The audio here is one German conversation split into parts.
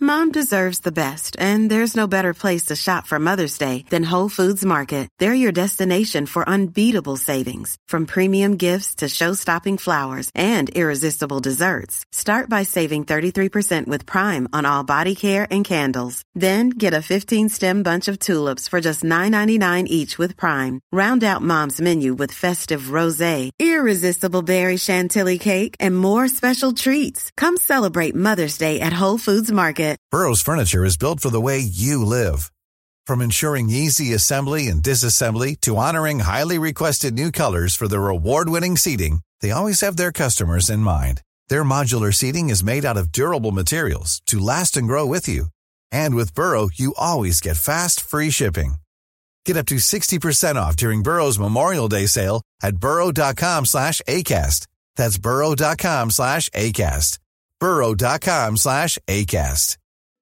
Mom deserves the best, and there's no better place to shop for Mother's Day than Whole Foods Market. They're your destination for unbeatable savings, from premium gifts to show-stopping flowers and irresistible desserts. Start by saving 33% with Prime on all body care and candles. Then get a 15-stem bunch of tulips for just $9.99 each with Prime. Round out Mom's menu with festive rosé, irresistible berry chantilly cake, and more special treats. Come celebrate Mother's Day at Whole Foods Market. Burrow's furniture is built for the way you live. From ensuring easy assembly and disassembly to honoring highly requested new colors for their award-winning seating, they always have their customers in mind. Their modular seating is made out of durable materials to last and grow with you. And with Burrow, you always get fast, free shipping. Get up to 60% off during Burrow's Memorial Day sale at burrow.com/ACAST. That's burrow.com/ACAST. burrow.com/ACAST.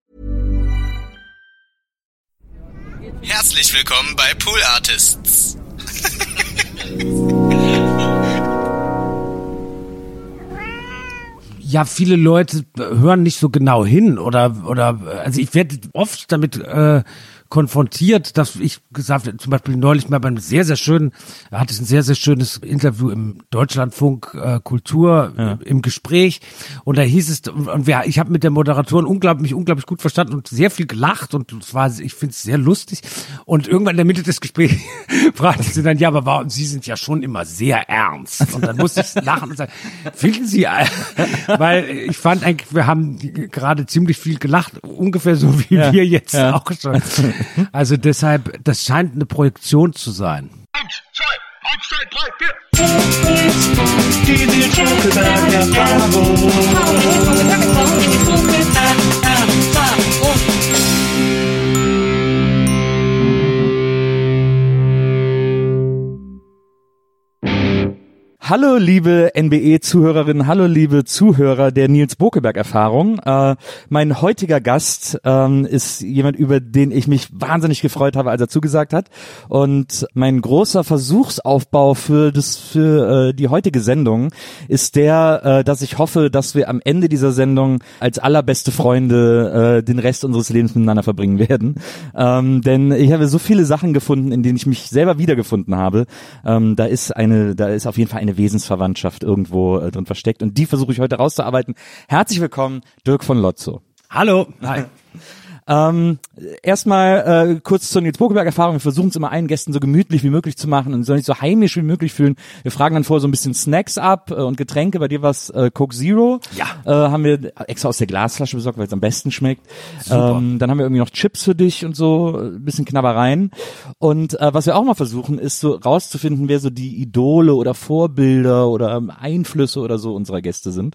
Herzlich willkommen bei Pool Artists. Ja, viele Leute hören nicht so genau hin oder also ich werde oft damit konfrontiert, dass ich gesagt habe, zum Beispiel neulich mal beim hatte ich ein sehr, sehr schönes Interview im Deutschlandfunk Kultur im Gespräch und da hieß es, ich habe mit der Moderatorin mich unglaublich gut verstanden und sehr viel gelacht und ich finde es sehr lustig und irgendwann in der Mitte des Gesprächs fragte sie dann, ja, aber Sie sind ja schon immer sehr ernst und dann musste ich lachen und sagen, finden Sie, weil ich fand eigentlich, wir haben gerade ziemlich viel gelacht, ungefähr so wie wir jetzt auch schon. Also deshalb, das scheint eine Projektion zu sein. 1, 2, 3, 4. Hallo liebe NBE-Zuhörerinnen, hallo liebe Zuhörer der Nils Bokelberg-Erfahrung. Mein heutiger Gast ist jemand, über den ich mich wahnsinnig gefreut habe, als er zugesagt hat. Und mein großer Versuchsaufbau für die heutige Sendung ist dass ich hoffe, dass wir am Ende dieser Sendung als allerbeste Freunde den Rest unseres Lebens miteinander verbringen werden. Denn ich habe so viele Sachen gefunden, in denen ich mich selber wiedergefunden habe. Da ist auf jeden Fall eine Wesensverwandtschaft irgendwo drin versteckt und die versuche ich heute rauszuarbeiten. Herzlich willkommen, Dirk von Lotzo. Hallo. Hi. Erstmal kurz zur Nils Bokelberg-Erfahrung. Wir versuchen es immer allen Gästen so gemütlich wie möglich zu machen und sollen sich so heimisch wie möglich fühlen. Wir fragen dann vorher so ein bisschen Snacks ab und Getränke. Bei dir war's Coke Zero. Ja. Haben wir extra aus der Glasflasche besorgt, weil es am besten schmeckt. Super. Dann haben wir irgendwie noch Chips für dich und so, ein bisschen Knabbereien. Und was wir auch mal versuchen, ist so rauszufinden, wer so die Idole oder Vorbilder oder Einflüsse oder so unserer Gäste sind,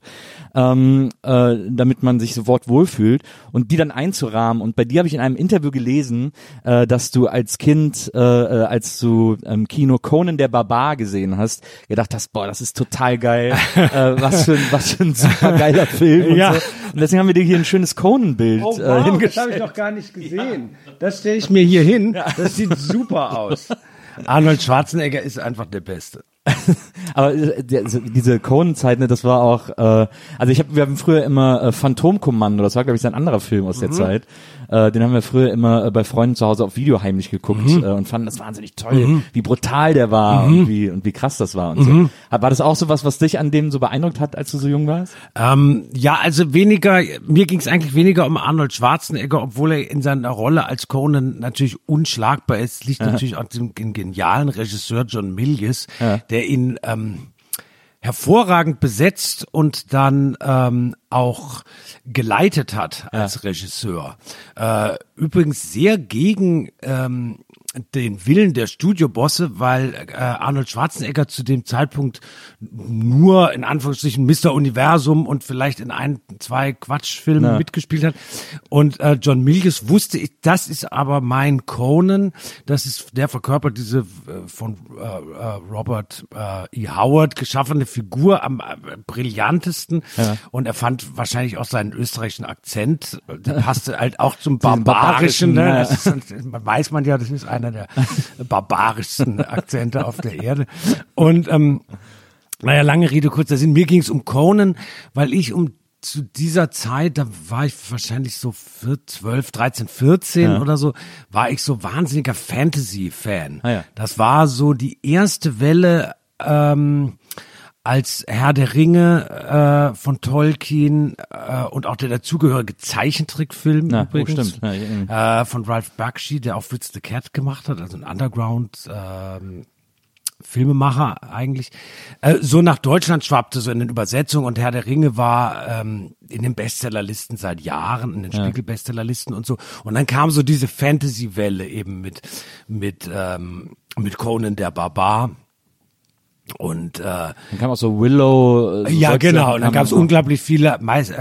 damit man sich sofort wohlfühlt und die dann einzurahmen. Und bei dir habe ich in einem Interview gelesen, dass du als Kind, als du im Kino Conan der Barbar gesehen hast, gedacht hast, boah, das ist total geil, was für ein super geiler Film und so. Und deswegen haben wir dir hier ein schönes Conan-Bild hingestellt. Das habe ich noch gar nicht gesehen. Das stelle ich mir hier hin. Das sieht super aus. Arnold Schwarzenegger ist einfach der Beste. Aber diese Conan-Zeit, ne, das war auch, wir haben früher immer Phantomkommando, das war glaube ich ein anderer Film aus der Zeit. Den haben wir früher immer bei Freunden zu Hause auf Video heimlich geguckt und fanden das wahnsinnig toll, wie brutal der war und wie krass das war und so. War das auch so was dich an dem so beeindruckt hat, als du so jung warst? Ja, also mir ging es eigentlich weniger um Arnold Schwarzenegger, obwohl er in seiner Rolle als Conan natürlich unschlagbar ist. Liegt natürlich auch dem genialen Regisseur John Milius, der ihn hervorragend besetzt und dann auch geleitet hat als Regisseur. Übrigens sehr gegen den Willen der Studiobosse, weil Arnold Schwarzenegger zu dem Zeitpunkt nur in Anführungsstrichen Mr. Universum und vielleicht in 1, 2 Quatschfilmen mitgespielt hat. Und John Milius wusste, das ist aber mein Conan, der verkörpert diese von Robert E. Howard geschaffene Figur am brillantesten. Und er fand wahrscheinlich auch seinen österreichischen Akzent, der passte halt auch zum Barbarischen. Ne? Das weiß man ja, das ist einer der barbarischsten Akzente auf der Erde. Und lange Rede, kurzer Sinn, mir ging es um Conan, weil ich um zu dieser Zeit, da war ich wahrscheinlich so 12, 13, 14 oder so, war ich so wahnsinniger Fantasy-Fan. Ah, ja. Das war so die erste Welle, als Herr der Ringe von Tolkien und auch der dazugehörige Zeichentrickfilm übrigens stimmt. von Ralph Bakshi, der auch Fritz the Cat gemacht hat, also ein Underground Filmemacher eigentlich, so nach Deutschland schwappte, so in den Übersetzungen, und Herr der Ringe war in den Bestsellerlisten seit Jahren, in den Spiegel-Bestsellerlisten und so. Und dann kam so diese Fantasy-Welle eben mit Conan der Barbar. Und dann kam auch so Willow. Ja, genau. Und dann gab es unglaublich viele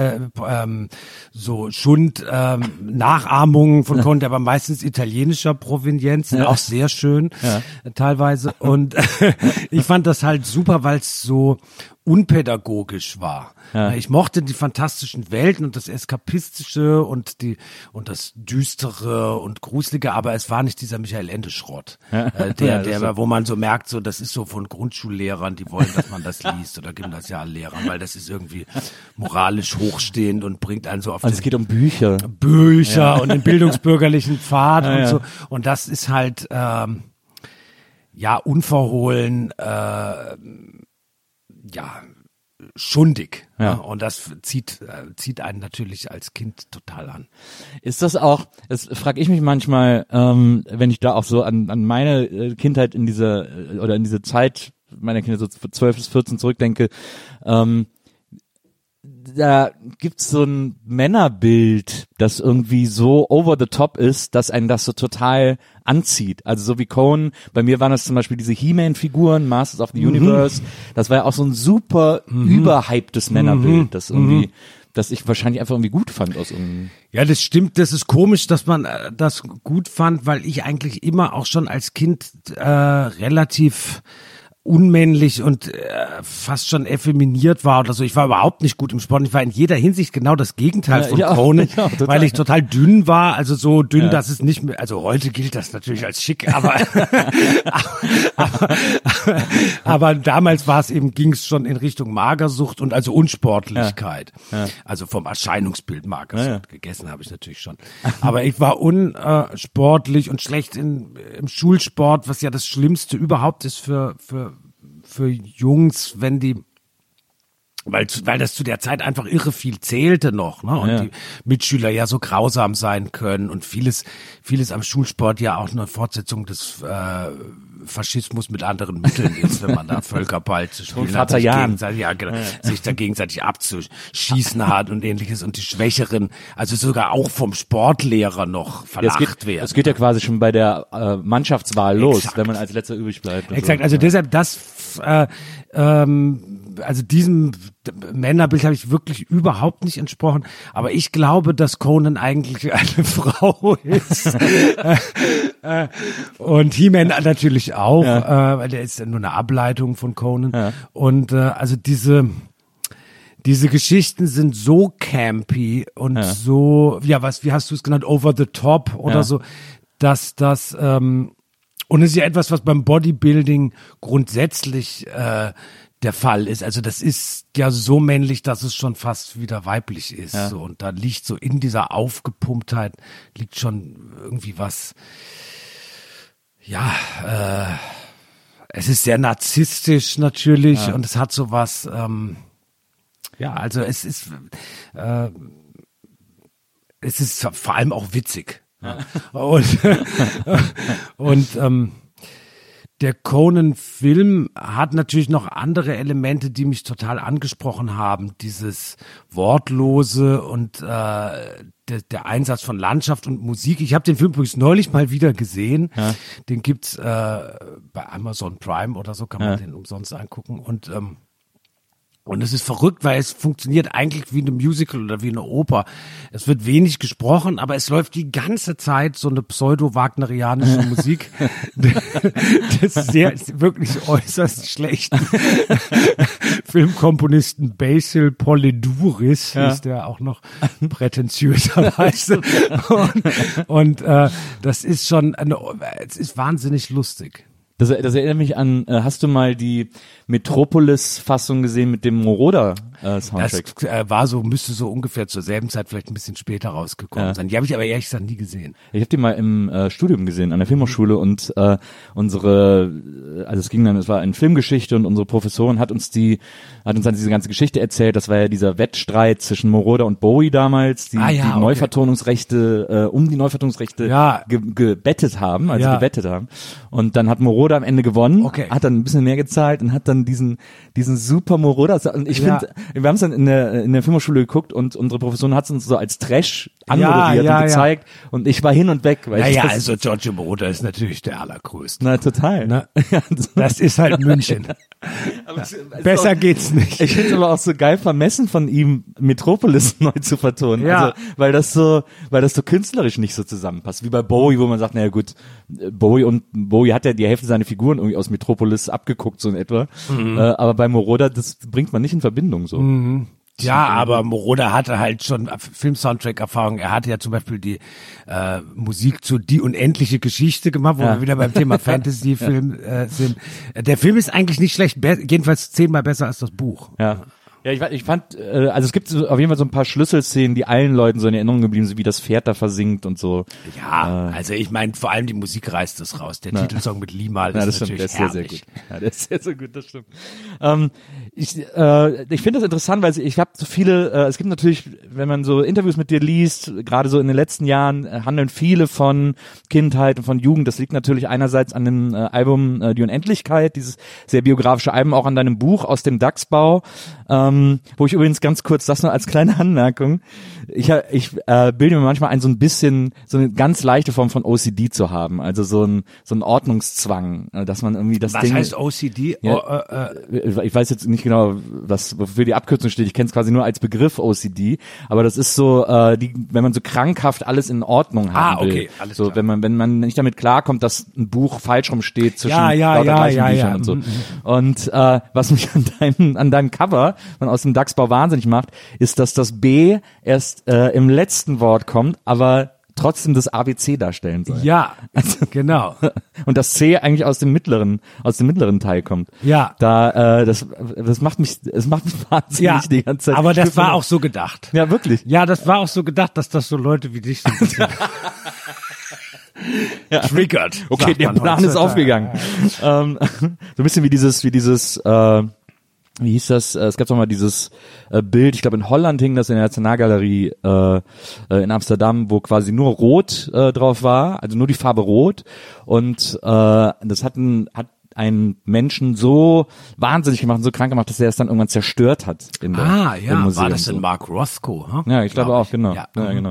so Nachahmungen von Conan, der aber meistens italienischer Provenienz, auch sehr schön teilweise. Und ich fand das halt super, weil es so unpädagogisch war. Ja. Ich mochte die fantastischen Welten und das Eskapistische und das Düstere und Gruselige, aber es war nicht dieser Michael Ende Schrott, wo man so merkt, so das ist so von Grundschullehrern, die wollen, dass man das liest, oder Gymnasiallehrern, weil das ist irgendwie moralisch hochstehend und bringt einen so auf es geht um Bücher und den bildungsbürgerlichen Pfad und so. Und das ist halt unverhohlen schundig. Ja. Und das zieht einen natürlich als Kind total an. Ist das auch, das frage ich mich manchmal, wenn ich da auch so an meine Kindheit in diese Zeit meiner Kinder so 12 bis 14 zurückdenke, da gibt's so ein Männerbild, das irgendwie so over the top ist, dass einen das so total anzieht. Also so wie Conan, bei mir waren das zum Beispiel diese He-Man-Figuren, Masters of the Universe, das war ja auch so ein super überhyptes Männerbild, das irgendwie, das ich wahrscheinlich einfach irgendwie gut fand aus irgendeinem. Ja, das stimmt, das ist komisch, dass man das gut fand, weil ich eigentlich immer auch schon als Kind relativ unmännlich und fast schon effeminiert war oder so. Ich war überhaupt nicht gut im Sport. Ich war in jeder Hinsicht genau das Gegenteil von Conan, weil ich total dünn war. Also so dünn, dass es nicht mehr, also heute gilt das natürlich als schick, aber damals war es eben, ging es schon in Richtung Magersucht und also Unsportlichkeit. Ja. Also vom Erscheinungsbild Magersucht. Ja. Gegessen habe ich natürlich schon. Aber ich war unsportlich und schlecht im Schulsport, was ja das Schlimmste überhaupt ist für Jungs, wenn die, weil das zu der Zeit einfach irre viel zählte noch, ne? Und die Mitschüler ja so grausam sein können und vieles am Schulsport ja auch eine Fortsetzung des Faschismus mit anderen Mitteln ist, wenn man da Völkerball zu spielen hat, sich da gegenseitig abzuschießen hat und ähnliches, und die Schwächeren, also sogar auch vom Sportlehrer noch verlacht werden. Es geht ja quasi schon bei der Mannschaftswahl los, wenn man als letzter übrig bleibt. Exakt, also deshalb also diesem Männerbild habe ich wirklich überhaupt nicht entsprochen, aber ich glaube, dass Conan eigentlich eine Frau ist und He-Man natürlich auch, weil der ist ja nur eine Ableitung von Conan. Ja. Und also diese Geschichten sind so campy und so, wie hast du es genannt, over the top oder so, dass das und es ist ja etwas, was beim Bodybuilding grundsätzlich der Fall ist. Also das ist ja so männlich, dass es schon fast wieder weiblich ist. Ja. So, und da liegt so in dieser Aufgepumptheit liegt schon irgendwie was. Ja, es ist sehr narzisstisch natürlich und es hat so was. Also es ist vor allem auch witzig. Ja. Und der Conan-Film hat natürlich noch andere Elemente, die mich total angesprochen haben. Dieses Wortlose und der Einsatz von Landschaft und Musik. Ich habe den Film übrigens neulich mal wieder gesehen. Ja. Den gibt's bei Amazon Prime oder so, kann man den umsonst angucken. Und es ist verrückt, weil es funktioniert eigentlich wie eine Musical oder wie eine Oper. Es wird wenig gesprochen, aber es läuft die ganze Zeit so eine pseudo-wagnerianische Musik. Das ist wirklich äußerst schlecht. Filmkomponisten Basil Polidouris ist der auch noch prätentiöserweise. Und das ist schon es ist wahnsinnig lustig. Das erinnert mich an, hast du mal die Metropolis-Fassung gesehen mit dem Moroder-Soundtrack? Das müsste so ungefähr zur selben Zeit vielleicht ein bisschen später rausgekommen sein. Die habe ich aber ehrlich gesagt nie gesehen. Ich habe die mal im Studium gesehen, an der Filmhochschule und es war eine Filmgeschichte und unsere Professorin hat uns dann diese ganze Geschichte erzählt. Das war ja dieser Wettstreit zwischen Moroder und Bowie damals, die Neuvertonungsrechte, um die Neuvertonungsrechte gewettet haben. Und dann hat Moroder am Ende gewonnen, hat dann ein bisschen mehr gezahlt und hat dann diesen super Moroder. Und ich finde, wir haben es dann in der Filmhochschule geguckt und unsere Professorin hat es uns so als Trash anmoderiert und gezeigt und ich war hin und weg. Weil also Giorgio Moroder ist natürlich der allergrößte. Na, total. Na, das ist halt München. Besser geht's nicht. Ich finde es aber auch so geil vermessen von ihm, Metropolis neu zu vertonen. Ja. Also, weil das so künstlerisch nicht so zusammenpasst. Wie bei Bowie, wo man sagt, naja gut, Bowie hat ja die Hälfte seiner Figuren irgendwie aus Metropolis abgeguckt, so in etwa. Aber bei Moroder, das bringt man nicht in Verbindung so. Ja, aber Moroder hatte halt schon Film-Soundtrack-Erfahrung. Er hatte ja zum Beispiel die Musik zu Die unendliche Geschichte gemacht, wo wir wieder beim Thema Fantasy-Film sind. Der Film ist eigentlich nicht schlecht, jedenfalls 10-mal besser als das Buch. Ja. Ja, ich fand, also es gibt auf jeden Fall so ein paar Schlüsselszenen, die allen Leuten so in Erinnerung geblieben sind, wie das Pferd da versinkt und so. Ja, also ich meine, vor allem die Musik reißt es raus. Der Titelsong mit Limal ist natürlich der ist herrlich. sehr gut. Ja, der ist sehr gut, das stimmt. Ich finde das interessant, weil ich habe so viele, es gibt natürlich, wenn man so Interviews mit dir liest, gerade so in den letzten Jahren, handeln viele von Kindheit und von Jugend. Das liegt natürlich einerseits an dem Album Die Unendlichkeit, dieses sehr biografische Album, auch an deinem Buch Aus dem Dachsbau. Wo ich übrigens ganz kurz, das nur als kleine Anmerkung, ich bilde mir manchmal ein, so ein bisschen, so eine ganz leichte Form von OCD zu haben, also so ein Ordnungszwang, dass man irgendwie das Ding... Was heißt OCD? Ja, ich weiß jetzt nicht genau, wofür die Abkürzung steht, ich kenne es quasi nur als Begriff OCD, aber das ist so, wenn man so krankhaft alles in Ordnung haben will. Alles so, klar. wenn man nicht damit klarkommt, dass ein Buch falsch rumsteht zwischen lauter gleichen Büchern und so. Und was mich an deinem Cover von Aus dem Dachsbau wahnsinnig macht, ist, dass das B erst im letzten Wort kommt, aber trotzdem das ABC darstellen soll. Ja, genau. Und das C eigentlich aus dem mittleren Teil kommt. Ja. Das macht mich wahnsinnig die ganze Zeit. Aber das war auch so gedacht. Ja, wirklich. Ja, das war auch so gedacht, dass das so Leute wie dich sind. Triggert. Okay, der Plan ist aufgegangen. So ein bisschen wie dieses wie hieß das? Es gab doch mal dieses Bild, ich glaube in Holland hing das in der Nationalgalerie in Amsterdam, wo quasi nur Rot drauf war, also nur die Farbe Rot. Und das hat einen Menschen so wahnsinnig gemacht und so krank gemacht, dass er es dann irgendwann zerstört hat. Im Museum. War das denn Mark Rothko? Huh? Ja, ich glaube auch, genau. Ja, genau.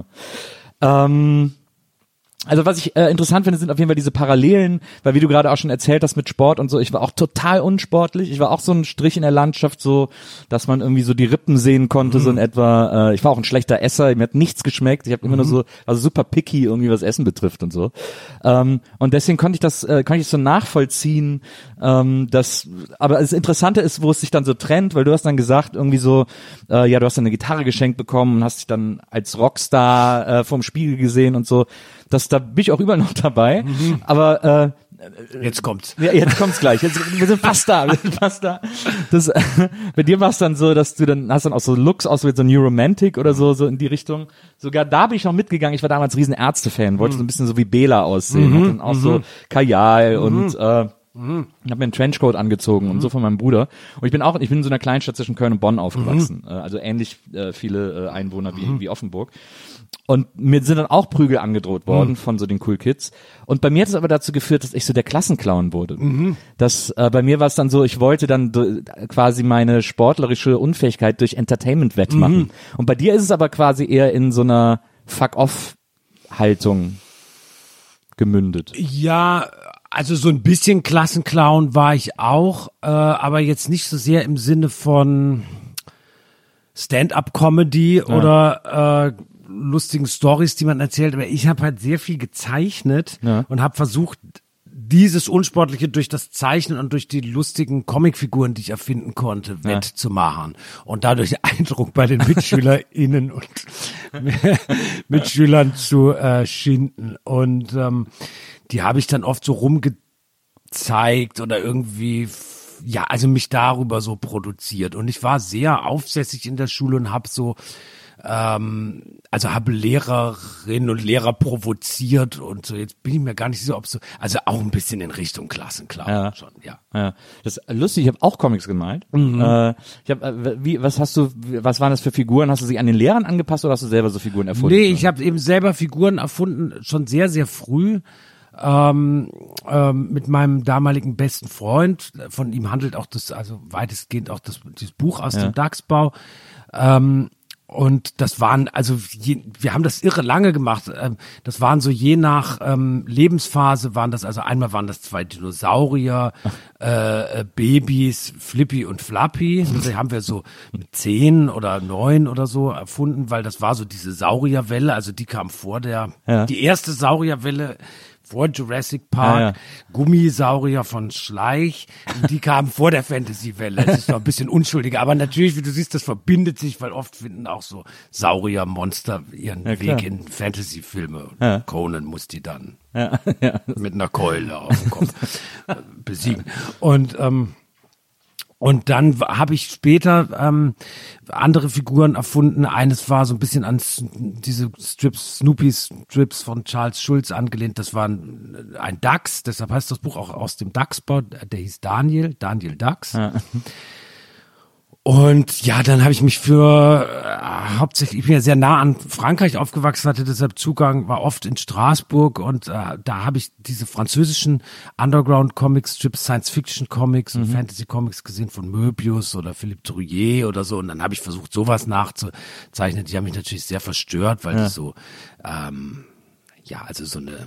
Also was ich interessant finde, sind auf jeden Fall diese Parallelen, weil wie du gerade auch schon erzählt hast mit Sport und so, ich war auch total unsportlich. Ich war auch so ein Strich in der Landschaft, so, dass man irgendwie so die Rippen sehen konnte, so in etwa. Ich war auch ein schlechter Esser, mir hat nichts geschmeckt. Ich habe immer nur so, also super picky irgendwie, was Essen betrifft und so. Und deswegen konnte ich so nachvollziehen, aber das Interessante ist, wo es sich dann so trennt, weil du hast dann gesagt, irgendwie so, du hast dann eine Gitarre geschenkt bekommen und hast dich dann als Rockstar vorm Spiegel gesehen und so. Da bin ich auch überall noch dabei, aber jetzt kommt's. Ja, jetzt kommt's gleich. Wir sind fast da. Bei dir war es dann so, dass du dann hast dann auch so Looks aus wie so New Romantic oder so in die Richtung. Sogar da bin ich noch mitgegangen. Ich war damals riesen Ärzte-Fan, wollte so ein bisschen so wie Bela aussehen, und dann auch so Kajal und ich habe mir einen Trenchcoat angezogen und so von meinem Bruder. Und ich bin in so einer Kleinstadt zwischen Köln und Bonn aufgewachsen. Also ähnlich viele Einwohner wie Offenburg. Und mir sind dann auch Prügel angedroht worden von so den Cool Kids. Und bei mir hat es aber dazu geführt, dass ich so der Klassenclown wurde. Bei mir war es dann so, ich wollte dann quasi meine sportlerische Unfähigkeit durch Entertainment wettmachen. Und bei dir ist es aber quasi eher in so einer Fuck-off-Haltung gemündet. Ja, also so ein bisschen Klassenclown war ich auch, aber jetzt nicht so sehr im Sinne von Stand-up-Comedy oder lustigen Stories, die man erzählt, aber ich habe halt sehr viel gezeichnet und habe versucht, dieses Unsportliche durch das Zeichnen und durch die lustigen Comicfiguren, die ich erfinden konnte, wettzumachen und dadurch Eindruck bei den MitschülerInnen und Mitschülern zu schinden. Und die habe ich dann oft so rumgezeigt zeigt oder irgendwie, ja, also mich darüber so produziert. Und ich war sehr aufsässig in der Schule und habe so, also habe Lehrerinnen und Lehrer provoziert und so. Jetzt bin ich mir gar nicht sicher, ob so, also auch ein bisschen in Richtung Klassenclown schon, ja. Das ist lustig, ich habe auch Comics gemalt. Was waren das für Figuren? Hast du sie an den Lehrern angepasst oder hast du selber so Figuren erfunden? Nee, ich habe eben selber Figuren erfunden, schon sehr, sehr früh. Mit meinem damaligen besten Freund, von ihm handelt auch das, also weitestgehend auch dieses Buch aus dem Dachsbau. Und das waren, also wir haben das irre lange gemacht. Das waren so je nach Lebensphase waren das, also einmal waren das 2 Dinosaurier, Babys, Flippy und Flappy. Die haben wir so mit 10 oder 9 oder so erfunden, weil das war so diese Saurierwelle, also die kam vor die erste Saurierwelle vor Jurassic Park, Gummisaurier von Schleich, die kamen vor der Fantasy-Welle. Es ist noch ein bisschen unschuldiger, aber natürlich, wie du siehst, das verbindet sich, weil oft finden auch so Saurier-Monster ihren Weg in Fantasy-Filme. Conan muss die dann mit einer Keule auf dem Kopf besiegen. Und dann habe ich später andere Figuren erfunden. Eines war so ein bisschen an diese Snoopy-Strips von Charles Schulz angelehnt. Das war ein Dachs, deshalb heißt das Buch auch aus dem Dachsbau. Der hieß Daniel Dachs. Ja. Und ja, dann habe ich mich für hauptsächlich, ich bin ja sehr nah an Frankreich aufgewachsen, hatte deshalb Zugang, war oft in Straßburg und da habe ich diese französischen Underground-Comic-Strips, Science-Fiction-Comics und Fantasy-Comics gesehen von Möbius oder Philippe Drouillet oder so und dann habe ich versucht, sowas nachzuzeichnen. Die haben mich natürlich sehr verstört, weil die so, also so eine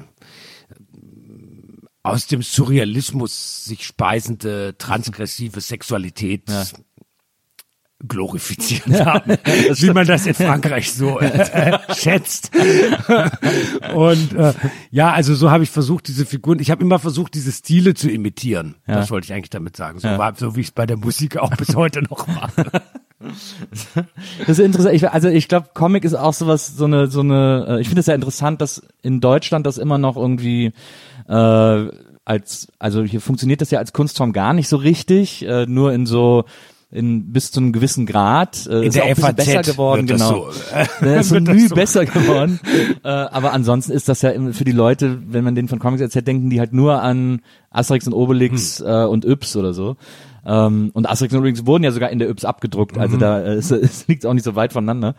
aus dem Surrealismus sich speisende transgressive Sexualität glorifiziert haben, wie man das in Frankreich so schätzt. Und also so habe ich versucht, diese Figuren, ich habe immer versucht, diese Stile zu imitieren. Das wollte ich eigentlich damit sagen. So wie ich es bei der Musik auch bis heute noch mache. Das ist interessant. Ich glaube, Comic ist auch sowas, ich finde es sehr interessant, dass in Deutschland das immer noch irgendwie also hier funktioniert das ja als Kunstform gar nicht so richtig, nur bis zu einem gewissen Grad. In der FAZ besser geworden, wird genau. Das ist so Mühe besser geworden. Aber ansonsten ist das ja für die Leute, wenn man denen von Comics erzählt, denken die halt nur an Asterix und Obelix und Yps oder so. Und Asterix und Obelix wurden ja sogar in der Yps abgedruckt, also da es liegt auch nicht so weit voneinander.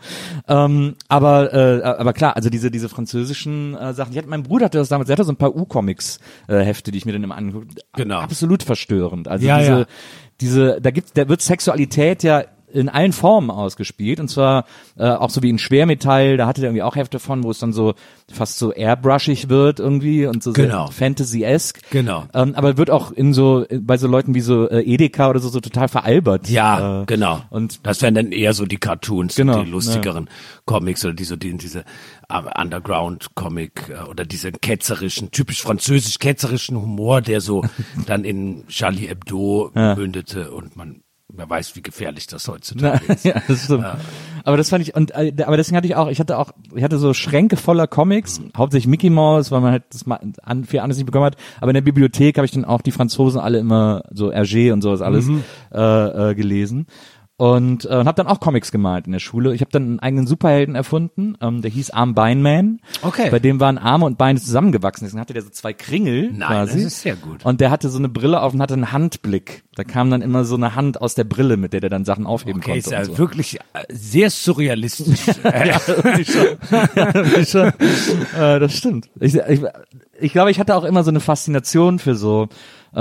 Aber klar, also diese französischen Sachen. Mein Bruder hatte das damals, der hatte so ein paar U-Comics Hefte, die ich mir dann immer angeguckt. Genau. Absolut verstörend. Also da wird Sexualität ja in allen Formen ausgespielt und zwar auch so wie in Schwermetall, da hatte der irgendwie auch Hefte von, wo es dann so fast so airbrushig wird irgendwie und so Fantasy-esque. Genau. Aber wird auch bei so Leuten wie so Edeka oder so total veralbert. Ja, genau. Und das wären dann eher so die Cartoons, die lustigeren Comics oder diese Underground-Comic oder diese typisch französisch ketzerischen Humor, der so dann in Charlie Hebdo mündete und wer weiß, wie gefährlich das heutzutage ist. Ja, das stimmt. Aber das fand ich, aber deswegen ich hatte so Schränke voller Comics, hauptsächlich Mickey Mouse, weil man halt das viel anderes nicht bekommen hat. Aber in der Bibliothek habe ich dann auch die Franzosen alle immer so Hergé und sowas alles gelesen. Und habe dann auch Comics gemalt in der Schule. Ich habe dann einen eigenen Superhelden erfunden, der hieß Arm-Bein-Man. Okay. Bei dem waren Arme und Beine zusammengewachsen. Deswegen hatte der so 2 Kringel quasi. Das ist sehr gut. Und der hatte so eine Brille auf und hatte einen Handblick. Da kam dann immer so eine Hand aus der Brille, mit der dann Sachen aufheben konnte. Ist ja so. Wirklich sehr surrealistisch. Ja, irgendwie schon. Das stimmt. Ich glaube, ich hatte auch immer so eine Faszination für so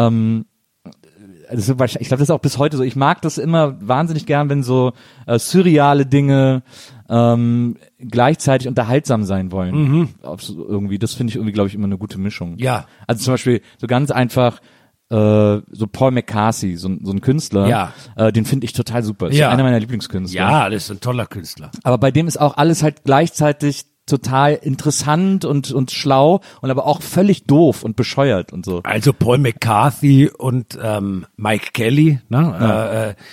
ich glaube, das ist auch bis heute so. Ich mag das immer wahnsinnig gern, wenn so surreale Dinge gleichzeitig unterhaltsam sein wollen. Irgendwie, das finde ich irgendwie, glaube ich, immer eine gute Mischung. Ja. Also zum Beispiel so ganz einfach so Paul McCarthy, so ein Künstler, den finde ich total super. Ist einer meiner Lieblingskünstler. Ja, das ist ein toller Künstler. Aber bei dem ist auch alles halt gleichzeitig total interessant und schlau und aber auch völlig doof und bescheuert und so. Also Paul McCarthy und Mike Kelly,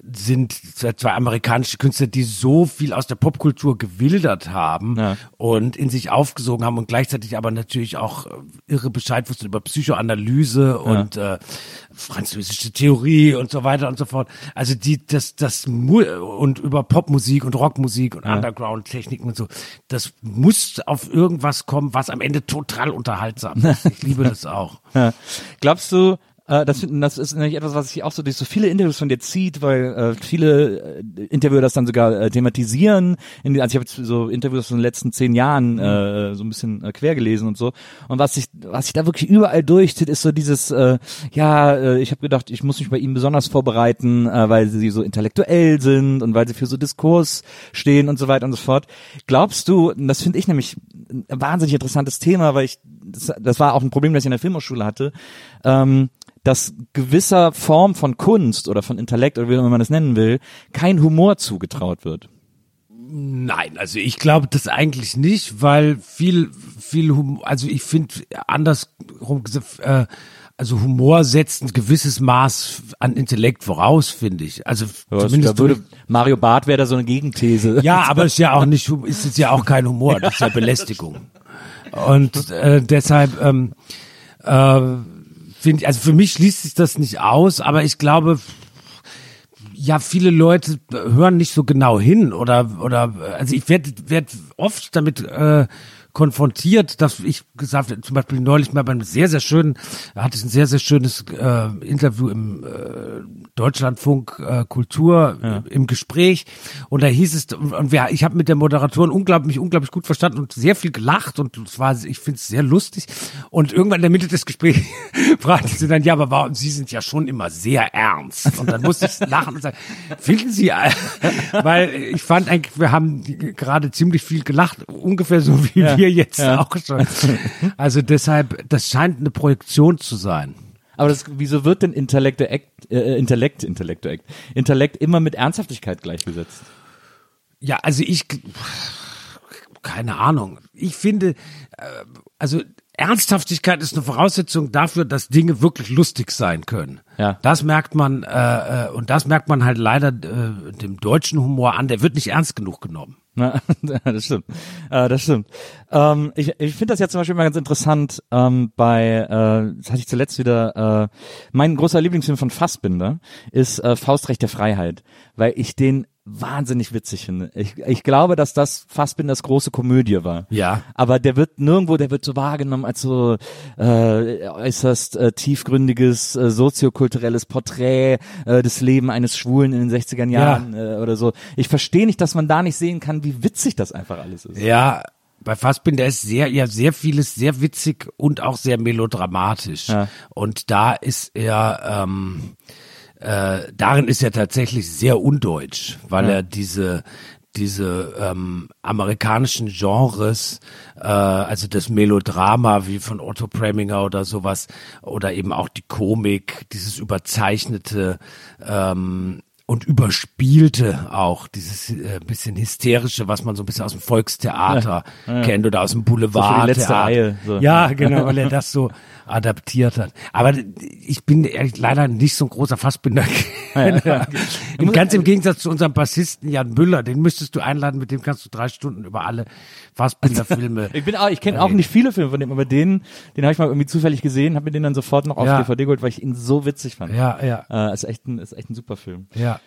sind zwei amerikanische Künstler, die so viel aus der Popkultur gewildert haben und in sich aufgesogen haben und gleichzeitig aber natürlich auch irre Bescheid wussten über Psychoanalyse und französische Theorie und so weiter und so fort. Also und über Popmusik und Rockmusik und Underground-Techniken und so. Das muss auf irgendwas kommen, was am Ende total unterhaltsam ist. Ich liebe das auch. Ja. Glaubst du, das ist nämlich etwas, was sich auch so durch so viele Interviews von dir zieht, weil viele Interviewer das dann sogar thematisieren. Also ich habe jetzt so Interviews aus den letzten 10 Jahren so ein bisschen quer gelesen und so. Und was sich da wirklich überall durchzieht, ist so dieses, ich habe gedacht, ich muss mich bei ihnen besonders vorbereiten, weil sie so intellektuell sind und weil sie für so Diskurs stehen und so weiter und so fort. Glaubst du, und das finde ich nämlich ein wahnsinnig interessantes Thema, weil das war auch ein Problem, das ich in der Filmhochschule hatte, dass gewisser Form von Kunst oder von Intellekt oder wie man das nennen will, kein Humor zugetraut wird. Nein, also ich glaube das eigentlich nicht, weil viel Humor, also ich finde andersrum gesagt, also Humor setzt ein gewisses Maß an Intellekt voraus, finde ich. Also zumindest Mario Barth wäre da so eine Gegenthese. Ja, aber ist ja auch kein Humor, das ist ja Belästigung. Und deshalb finde ich, also für mich schließt sich das nicht aus, aber ich glaube, ja, viele Leute hören nicht so genau hin oder also ich werd oft damit konfrontiert, dass ich gesagt habe, zum Beispiel neulich mal beim sehr, sehr schönes Interview im Deutschlandfunk Kultur im Gespräch und da hieß es, ich habe mit der Moderatorin unglaublich gut verstanden und sehr viel gelacht und ich finde es sehr lustig und irgendwann in der Mitte des Gesprächs fragte sie dann, ja, aber Sie sind ja schon immer sehr ernst und dann musste ich lachen und sagen, finden Sie, weil ich fand eigentlich, wir haben gerade ziemlich viel gelacht, ungefähr so wie wir jetzt auch schon. Also deshalb, das scheint eine Projektion zu sein. Aber wieso wird denn Intellekt immer mit Ernsthaftigkeit gleichgesetzt? Ja, also keine Ahnung. Ich finde, also Ernsthaftigkeit ist eine Voraussetzung dafür, dass Dinge wirklich lustig sein können. Ja. Das merkt man, und das merkt man halt leider dem deutschen Humor an, der wird nicht ernst genug genommen. Na, das stimmt. Ich finde das jetzt zum Beispiel mal ganz interessant, das hatte ich zuletzt wieder, mein großer Lieblingsfilm von Fassbinder ist Faustrecht der Freiheit, weil ich den wahnsinnig witzig finde. Ich glaube, dass das Fassbinders große Komödie war. Ja. Aber der wird so wahrgenommen als so äußerst tiefgründiges soziokulturelles Porträt des Lebens eines Schwulen in den 60er Jahren oder so. Ich verstehe nicht, dass man da nicht sehen kann, wie witzig das einfach alles ist. Ja, bei Fassbinder ist sehr vieles sehr witzig und auch sehr melodramatisch. Ja. Und da ist er darin ist er tatsächlich sehr undeutsch, weil er diese amerikanischen Genres, also das Melodrama wie von Otto Preminger oder sowas, oder eben auch die Komik, dieses überzeichnete und überspielte auch, dieses bisschen hysterische, was man so ein bisschen aus dem Volkstheater kennt oder aus dem Boulevardtheater. So die letzte Reihe. So. Ja, genau, weil er das so adaptiert hat. Aber ich bin leider nicht so ein großer Fassbinder. Ganz im Gegensatz zu unserem Bassisten Jan Müller, den müsstest du einladen, mit dem kannst du 3 Stunden über alle Fassbinder-Filme. Ich kenne auch nicht viele Filme von dem, aber den habe ich mal irgendwie zufällig gesehen, habe mir den dann sofort noch auf DVD geholt, weil ich ihn so witzig fand. Ja. Ist echt ein super Film. Ja.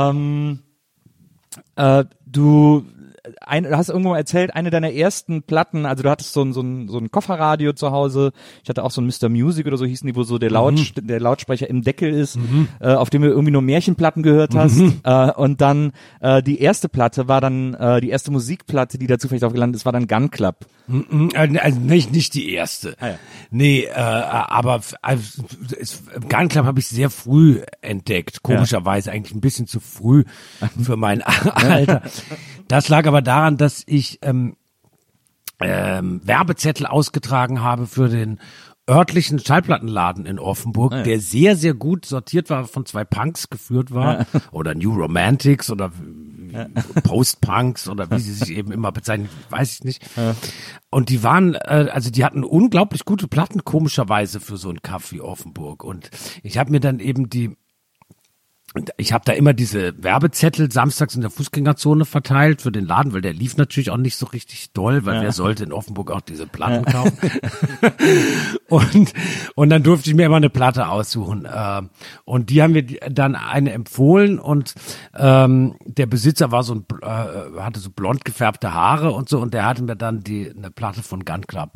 Du hast irgendwo mal erzählt, eine deiner ersten Platten, also du hattest so ein Kofferradio zu Hause, ich hatte auch so ein Mr. Music oder so hießen die, wo so der Lautsprecher im Deckel ist, auf dem du irgendwie nur Märchenplatten gehört hast, und dann die erste Platte war dann, die erste Musikplatte, die da zufällig aufgelandet ist, war dann Gun Club. Also nicht die erste. Ah, ja. Nee, aber Gun Club habe ich sehr früh entdeckt, komischerweise eigentlich ein bisschen zu früh für mein Alter. Das lag aber daran, dass ich Werbezettel ausgetragen habe für den örtlichen Schallplattenladen in Offenburg, der sehr, sehr gut sortiert war, von 2 Punks geführt war, oder New Romantics oder Post-Punks oder wie sie sich eben immer bezeichnen, weiß ich nicht. Und die waren, die hatten unglaublich gute Platten, komischerweise für so ein Café Offenburg. Und ich habe mir dann eben die ich habe da immer diese Werbezettel samstags in der Fußgängerzone verteilt für den Laden, weil der lief natürlich auch nicht so richtig doll, weil wer sollte in Offenburg auch diese Platten kaufen. Und dann durfte ich mir immer eine Platte aussuchen. Und die haben mir dann eine empfohlen und der Besitzer war hatte so blond gefärbte Haare und so, und der hatte mir dann eine Platte von Gun Club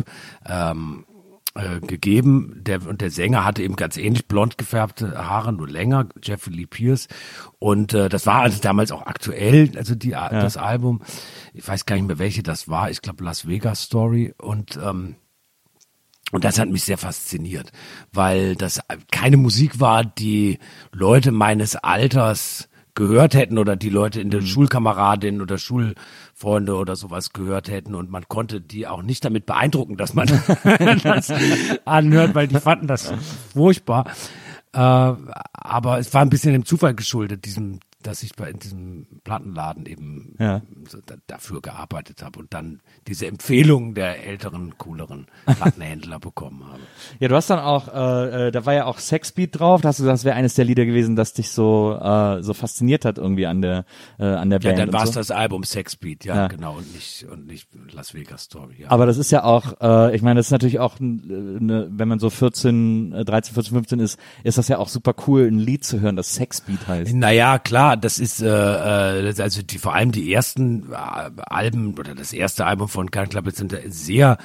gegeben. Der Sänger hatte eben ganz ähnlich blond gefärbte Haare, nur länger, Jeffrey Lee Pierce. Und das war also damals auch aktuell, also das Album, ich weiß gar nicht mehr, welche das war, ich glaube Las Vegas Story, und das hat mich sehr fasziniert, weil das keine Musik war, die Leute meines Alters gehört hätten oder die Leute in der Schulkameradinnen oder Schulfreunde oder sowas gehört hätten, und man konnte die auch nicht damit beeindrucken, dass man das anhört, weil die fanden das furchtbar. Aber es war ein bisschen dem Zufall geschuldet, dass ich in diesem Plattenladen eben dafür gearbeitet habe und dann diese Empfehlungen der älteren, cooleren Plattenhändler bekommen habe. Ja, du hast dann auch, da war ja auch Sexbeat drauf, da hast du gesagt, das wäre eines der Lieder gewesen, das dich so fasziniert hat irgendwie an der Band. Ja, dann war es so. Das Album Sexbeat, ja, genau, und nicht Las Vegas Story. Ja. Aber das ist ja auch, ich meine, das ist natürlich auch, wenn man so 13, 14, 15 ist das ja auch super cool, ein Lied zu hören, das Sexbeat heißt. Naja, klar, das ist also vor allem die ersten Alben oder das erste Album von Gun Club sind sehr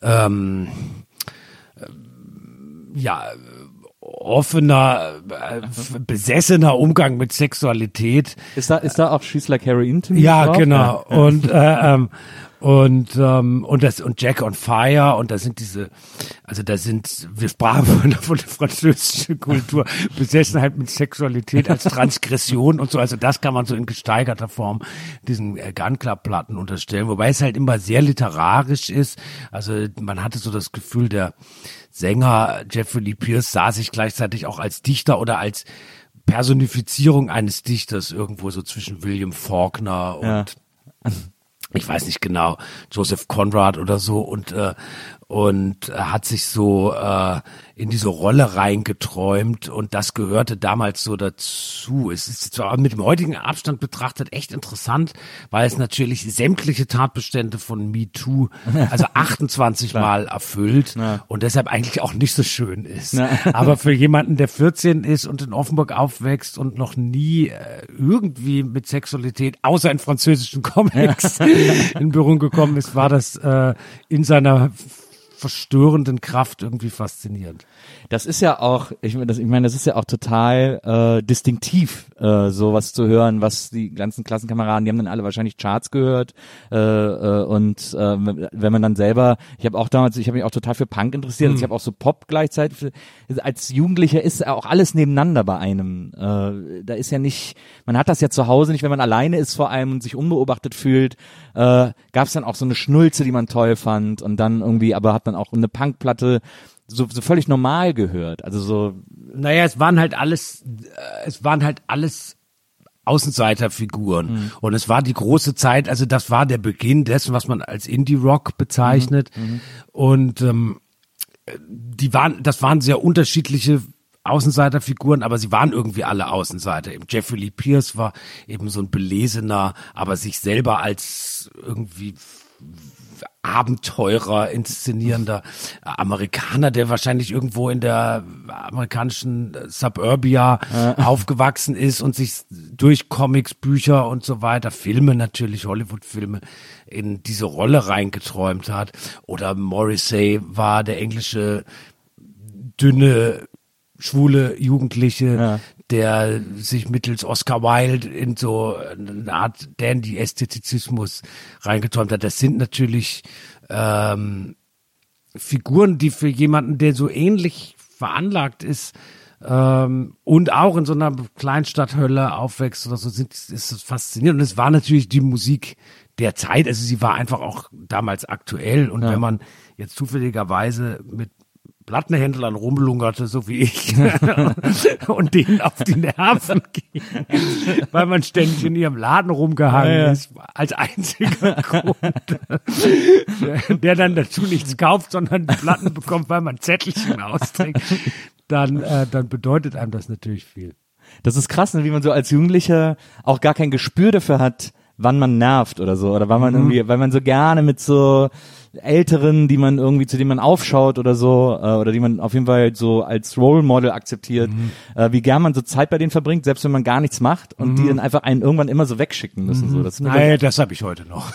offener, besessener Umgang mit Sexualität. Ist da auch She's Like Heroin to Me Ja, drauf? genau. Ja. Und Jack on Fire, und da sind wir sprachen von der französischen Kultur, Besessenheit mit Sexualität als Transgression und so, also das kann man so in gesteigerter Form diesen Gun Club Platten unterstellen, wobei es halt immer sehr literarisch ist, also man hatte so das Gefühl, der Sänger Jeffrey Lee Pierce sah sich gleichzeitig auch als Dichter oder als Personifizierung eines Dichters irgendwo so zwischen William Faulkner und ich weiß nicht genau, Joseph Conrad oder so, und hat sich so in diese Rolle reingeträumt, und das gehörte damals so dazu. Es ist zwar mit dem heutigen Abstand betrachtet echt interessant, weil es natürlich sämtliche Tatbestände von MeToo, also 28 Mal erfüllt und deshalb eigentlich auch nicht so schön ist. Aber für jemanden, der 14 ist und in Offenburg aufwächst und noch nie irgendwie mit Sexualität, außer in französischen Comics, in Berührung gekommen ist, war das in seiner verstörenden Kraft irgendwie faszinierend. Das ist ja auch, ich meine, das ist ja auch total distinktiv, sowas zu hören, was die ganzen Klassenkameraden, die haben dann alle wahrscheinlich Charts gehört und wenn man dann selber, ich habe mich auch total für Punk interessiert, ich habe auch so Pop gleichzeitig, als Jugendlicher ist auch alles nebeneinander bei einem, da ist ja nicht, man hat das ja zu Hause nicht, wenn man alleine ist vor allem und sich unbeobachtet fühlt, gab es dann auch so eine Schnulze, die man toll fand, und dann irgendwie, aber hat dann auch eine Punkplatte so völlig normal gehört. Also so. Naja, es waren halt alles Außenseiterfiguren. Und es war die große Zeit, also das war der Beginn dessen, was man als Indie-Rock bezeichnet. Und das waren sehr unterschiedliche Außenseiterfiguren, aber sie waren irgendwie alle Außenseiter. Eben Jeffrey Lee Pierce war eben so ein belesener, aber sich selber als irgendwie Abenteurer inszenierender Amerikaner, der wahrscheinlich irgendwo in der amerikanischen Suburbia aufgewachsen ist und sich durch Comics, Bücher und so weiter, Filme natürlich, Hollywood-Filme, in diese Rolle reingeträumt hat. Oder Morrissey war der englische, dünne, schwule Jugendliche, der sich mittels Oscar Wilde in so eine Art Dandy-Ästhetizismus reingeträumt hat. Das sind natürlich Figuren, die für jemanden, der so ähnlich veranlagt ist und auch in so einer Kleinstadthölle aufwächst oder so, ist das faszinierend. Und es war natürlich die Musik der Zeit, also sie war einfach auch damals aktuell. Und wenn man jetzt zufälligerweise mit Plattenhändlern rumlungerte, so wie ich, und denen auf die Nerven ging, weil man ständig in ihrem Laden rumgehangen ist, als einziger Grund, der dann dazu nichts kauft, sondern die Platten bekommt, weil man Zettelchen austrägt, dann bedeutet einem das natürlich viel. Das ist krass, ne, wie man so als Jugendlicher auch gar kein Gespür dafür hat, wann man nervt oder so, oder wann man irgendwie, weil man so gerne mit so Älteren, die man irgendwie, zu denen man aufschaut oder so, oder die man auf jeden Fall so als Role Model akzeptiert, wie gern man so Zeit bei denen verbringt, selbst wenn man gar nichts macht und die dann einfach einen irgendwann immer so wegschicken müssen. So. Das Nein, das habe ich heute noch.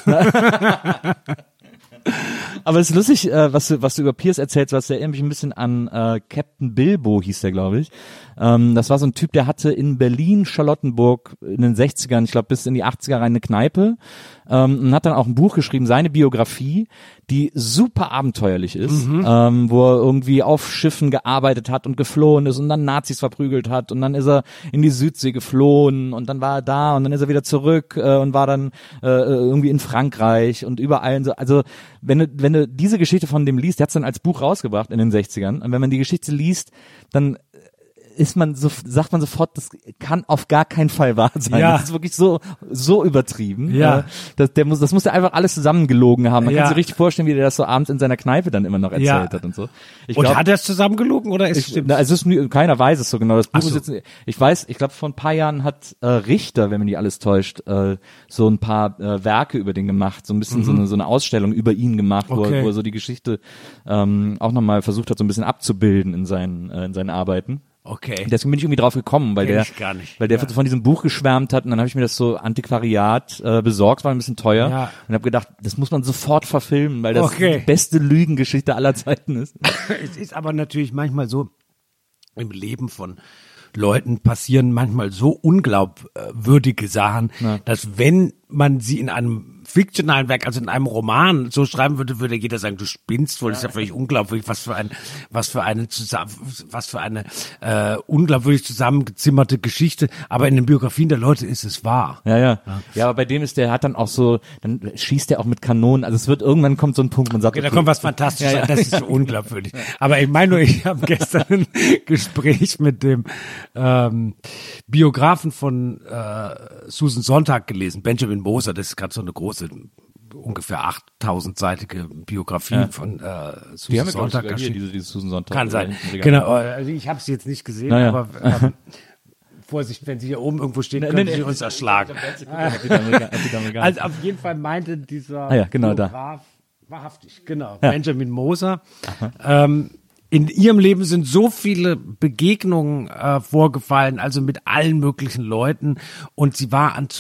Aber es ist lustig, was du über Pierce erzählst, was erinnert mich ein bisschen an Captain Bilbo, hieß der, glaube ich. Das war so ein Typ, der hatte in Berlin, Charlottenburg in den 60ern, ich glaube bis in die 80er rein eine Kneipe, und hat dann auch ein Buch geschrieben, seine Biografie, die super abenteuerlich ist, wo er irgendwie auf Schiffen gearbeitet hat und geflohen ist und dann Nazis verprügelt hat und dann ist er in die Südsee geflohen und dann war er da und dann ist er wieder zurück und war dann irgendwie in Frankreich und überall. Und so. Also wenn du diese Geschichte von dem liest, der hat es dann als Buch rausgebracht in den 60ern, und wenn man die Geschichte liest, dann sagt man sofort, das kann auf gar keinen Fall wahr sein. Ja. Das ist wirklich so übertrieben. Ja. Das muss er einfach alles zusammengelogen haben. Man kann sich richtig vorstellen, wie der das so abends in seiner Kneipe dann immer noch erzählt hat und so. Hat er es zusammengelogen oder ist es keiner weiß es so genau. Das Buch so. ist jetzt, ich glaube vor ein paar Jahren hat Richter, wenn man nicht alles täuscht, so ein paar Werke über den gemacht, so ein bisschen so eine Ausstellung über ihn gemacht, wo er so die Geschichte auch nochmal versucht hat, so ein bisschen abzubilden in seinen Arbeiten. Okay. Deswegen bin ich irgendwie drauf gekommen, weil der von diesem Buch geschwärmt hat, und dann habe ich mir das so Antiquariat besorgt, war ein bisschen teuer, und habe gedacht, das muss man sofort verfilmen, weil das die beste Lügengeschichte aller Zeiten ist. Es ist aber natürlich manchmal so, im Leben von Leuten passieren manchmal so unglaubwürdige Sachen, dass wenn man sie in einem fiktionalen Werk, also in einem Roman so schreiben würde jeder sagen, du spinnst wohl, das ist ja völlig unglaubwürdig, was für eine unglaubwürdig zusammengezimmerte Geschichte, aber in den Biografien der Leute ist es wahr. Ja, aber bei dem der hat dann auch so, dann schießt er auch mit Kanonen, also irgendwann kommt so ein Punkt, man sagt, okay, da kommt was Fantastisches, das ist so unglaubwürdig. Aber ich meine nur, ich habe gestern ein Gespräch mit dem Biografen von Susan Sontag gelesen, Benjamin Moser, das ist gerade so eine große, ungefähr 8000-seitige Biografie von Susan Sontag. Diese Susan Sontag. Kann sein. Genau, also ich habe sie jetzt nicht gesehen, aber Vorsicht, wenn sie hier oben irgendwo steht, können sie uns erschlagen. Also auf jeden Fall meinte dieser Biograf, wahrhaftig, Benjamin Moser, in ihrem Leben sind so viele Begegnungen vorgefallen, also mit allen möglichen Leuten, und sie war an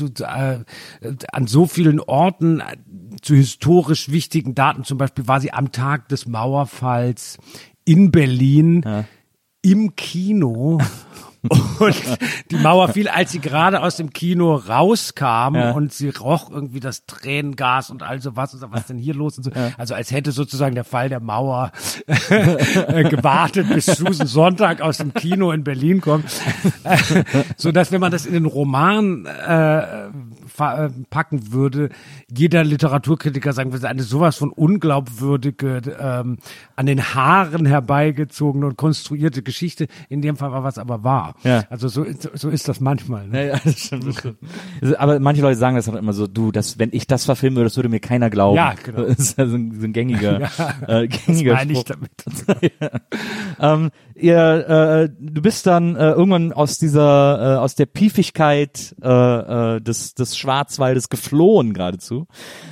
so vielen Orten zu historisch wichtigen Daten. Zum Beispiel war sie am Tag des Mauerfalls in Berlin im Kino. Und die Mauer fiel, als sie gerade aus dem Kino rauskam, und sie roch irgendwie das Tränengas und all so was ist denn hier los und so. Also als hätte sozusagen der Fall der Mauer gewartet, bis Susan Sontag aus dem Kino in Berlin kommt. So dass, wenn man das in den Roman packen würde, jeder Literaturkritiker sagen würde, eine sowas von unglaubwürdige, an den Haaren herbeigezogene und konstruierte Geschichte. In dem Fall war was aber wahr. Ja. Also so ist das manchmal. Ne? Ja, das stimmt. Aber manche Leute sagen das auch immer so, wenn ich das verfilmen würde, das würde mir keiner glauben. Ja, genau. Das ist also so ein gängiger meine ich damit. Du bist dann irgendwann aus der Piefigkeit des Schwarzwaldes geflohen geradezu.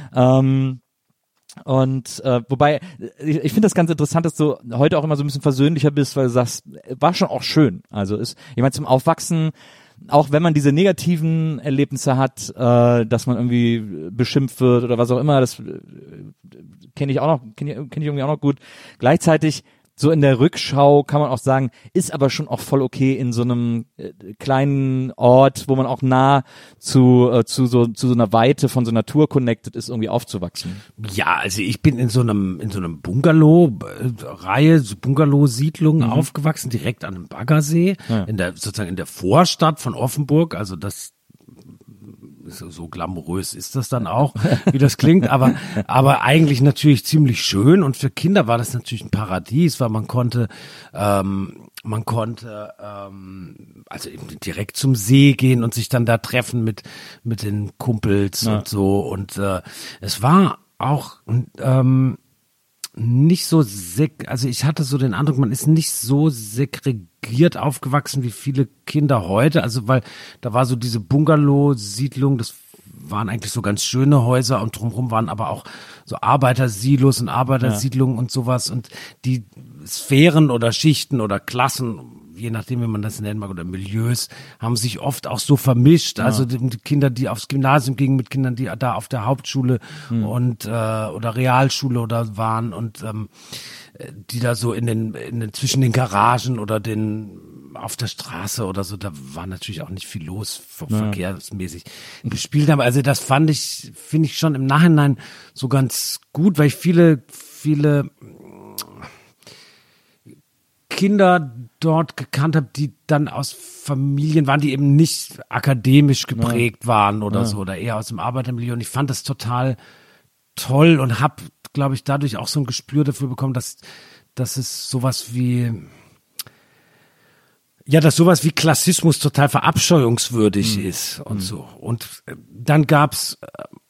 Wobei, ich finde das ganz interessant, dass du heute auch immer so ein bisschen versöhnlicher bist, weil du sagst, war schon auch schön. Also ich meine, zum Aufwachsen, auch wenn man diese negativen Erlebnisse hat, dass man irgendwie beschimpft wird oder was auch immer, das kenne ich irgendwie auch noch gut. Gleichzeitig, so in der Rückschau kann man auch sagen, ist aber schon auch voll okay, in so einem kleinen Ort, wo man auch nah zu so einer Weite von so Natur connected ist, irgendwie aufzuwachsen. Ja, also ich bin in so einem Bungalow-Reihe, so Bungalow-Siedlungen aufgewachsen, direkt an einem Baggersee, sozusagen in der Vorstadt von Offenburg, also das so glamourös ist das dann auch, wie das klingt, aber eigentlich natürlich ziemlich schön, und für Kinder war das natürlich ein Paradies, weil man konnte also eben direkt zum See gehen und sich dann da treffen mit den Kumpels und so, und es war auch nicht so also ich hatte so den Eindruck, man ist nicht so segregiert aufgewachsen wie viele Kinder heute, also weil da war so diese Bungalow-Siedlung, das waren eigentlich so ganz schöne Häuser und drumherum waren aber auch so Arbeitersilos und Arbeitersiedlungen und sowas und die Sphären oder Schichten oder Klassen, je nachdem, wie man das nennen mag, oder Milieus, haben sich oft auch so vermischt. Also die Kinder, die aufs Gymnasium gingen, mit Kindern, die da auf der Hauptschule und oder Realschule oder waren und die da so in den zwischen den Garagen oder auf der Straße oder so, da war natürlich auch nicht viel los, verkehrsmäßig gespielt haben. Also das finde ich schon im Nachhinein so ganz gut, weil ich viele Kinder dort gekannt habe, die dann aus Familien waren, die eben nicht akademisch geprägt waren oder so, oder eher aus dem Arbeitermilieu. Und ich fand das total toll und habe, glaube ich, dadurch auch so ein Gespür dafür bekommen, dass es sowas wie Klassismus total verabscheuungswürdig ist und so. Und dann gab's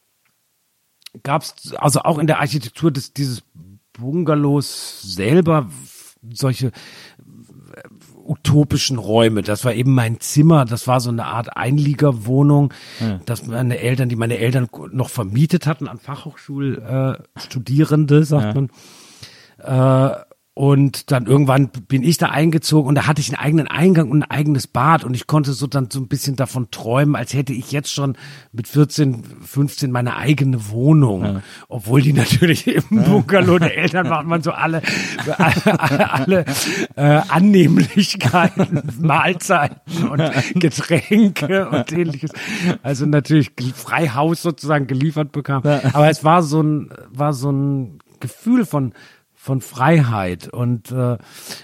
also auch in der Architektur dieses Bungalows selber solche utopischen Räume. Das war eben mein Zimmer. Das war so eine Art Einliegerwohnung, dass meine Eltern noch vermietet hatten an Fachhochschulstudierende, sagt man. Und dann irgendwann bin ich da eingezogen und da hatte ich einen eigenen Eingang und ein eigenes Bad und ich konnte so dann so ein bisschen davon träumen, als hätte ich jetzt schon mit 14, 15 meine eigene Wohnung. Ja. Obwohl die natürlich im Bungalow der Eltern macht man so alle Annehmlichkeiten, Mahlzeiten und Getränke und ähnliches. Also natürlich Freihaus sozusagen geliefert bekam. Aber es war so ein Gefühl von Freiheit und es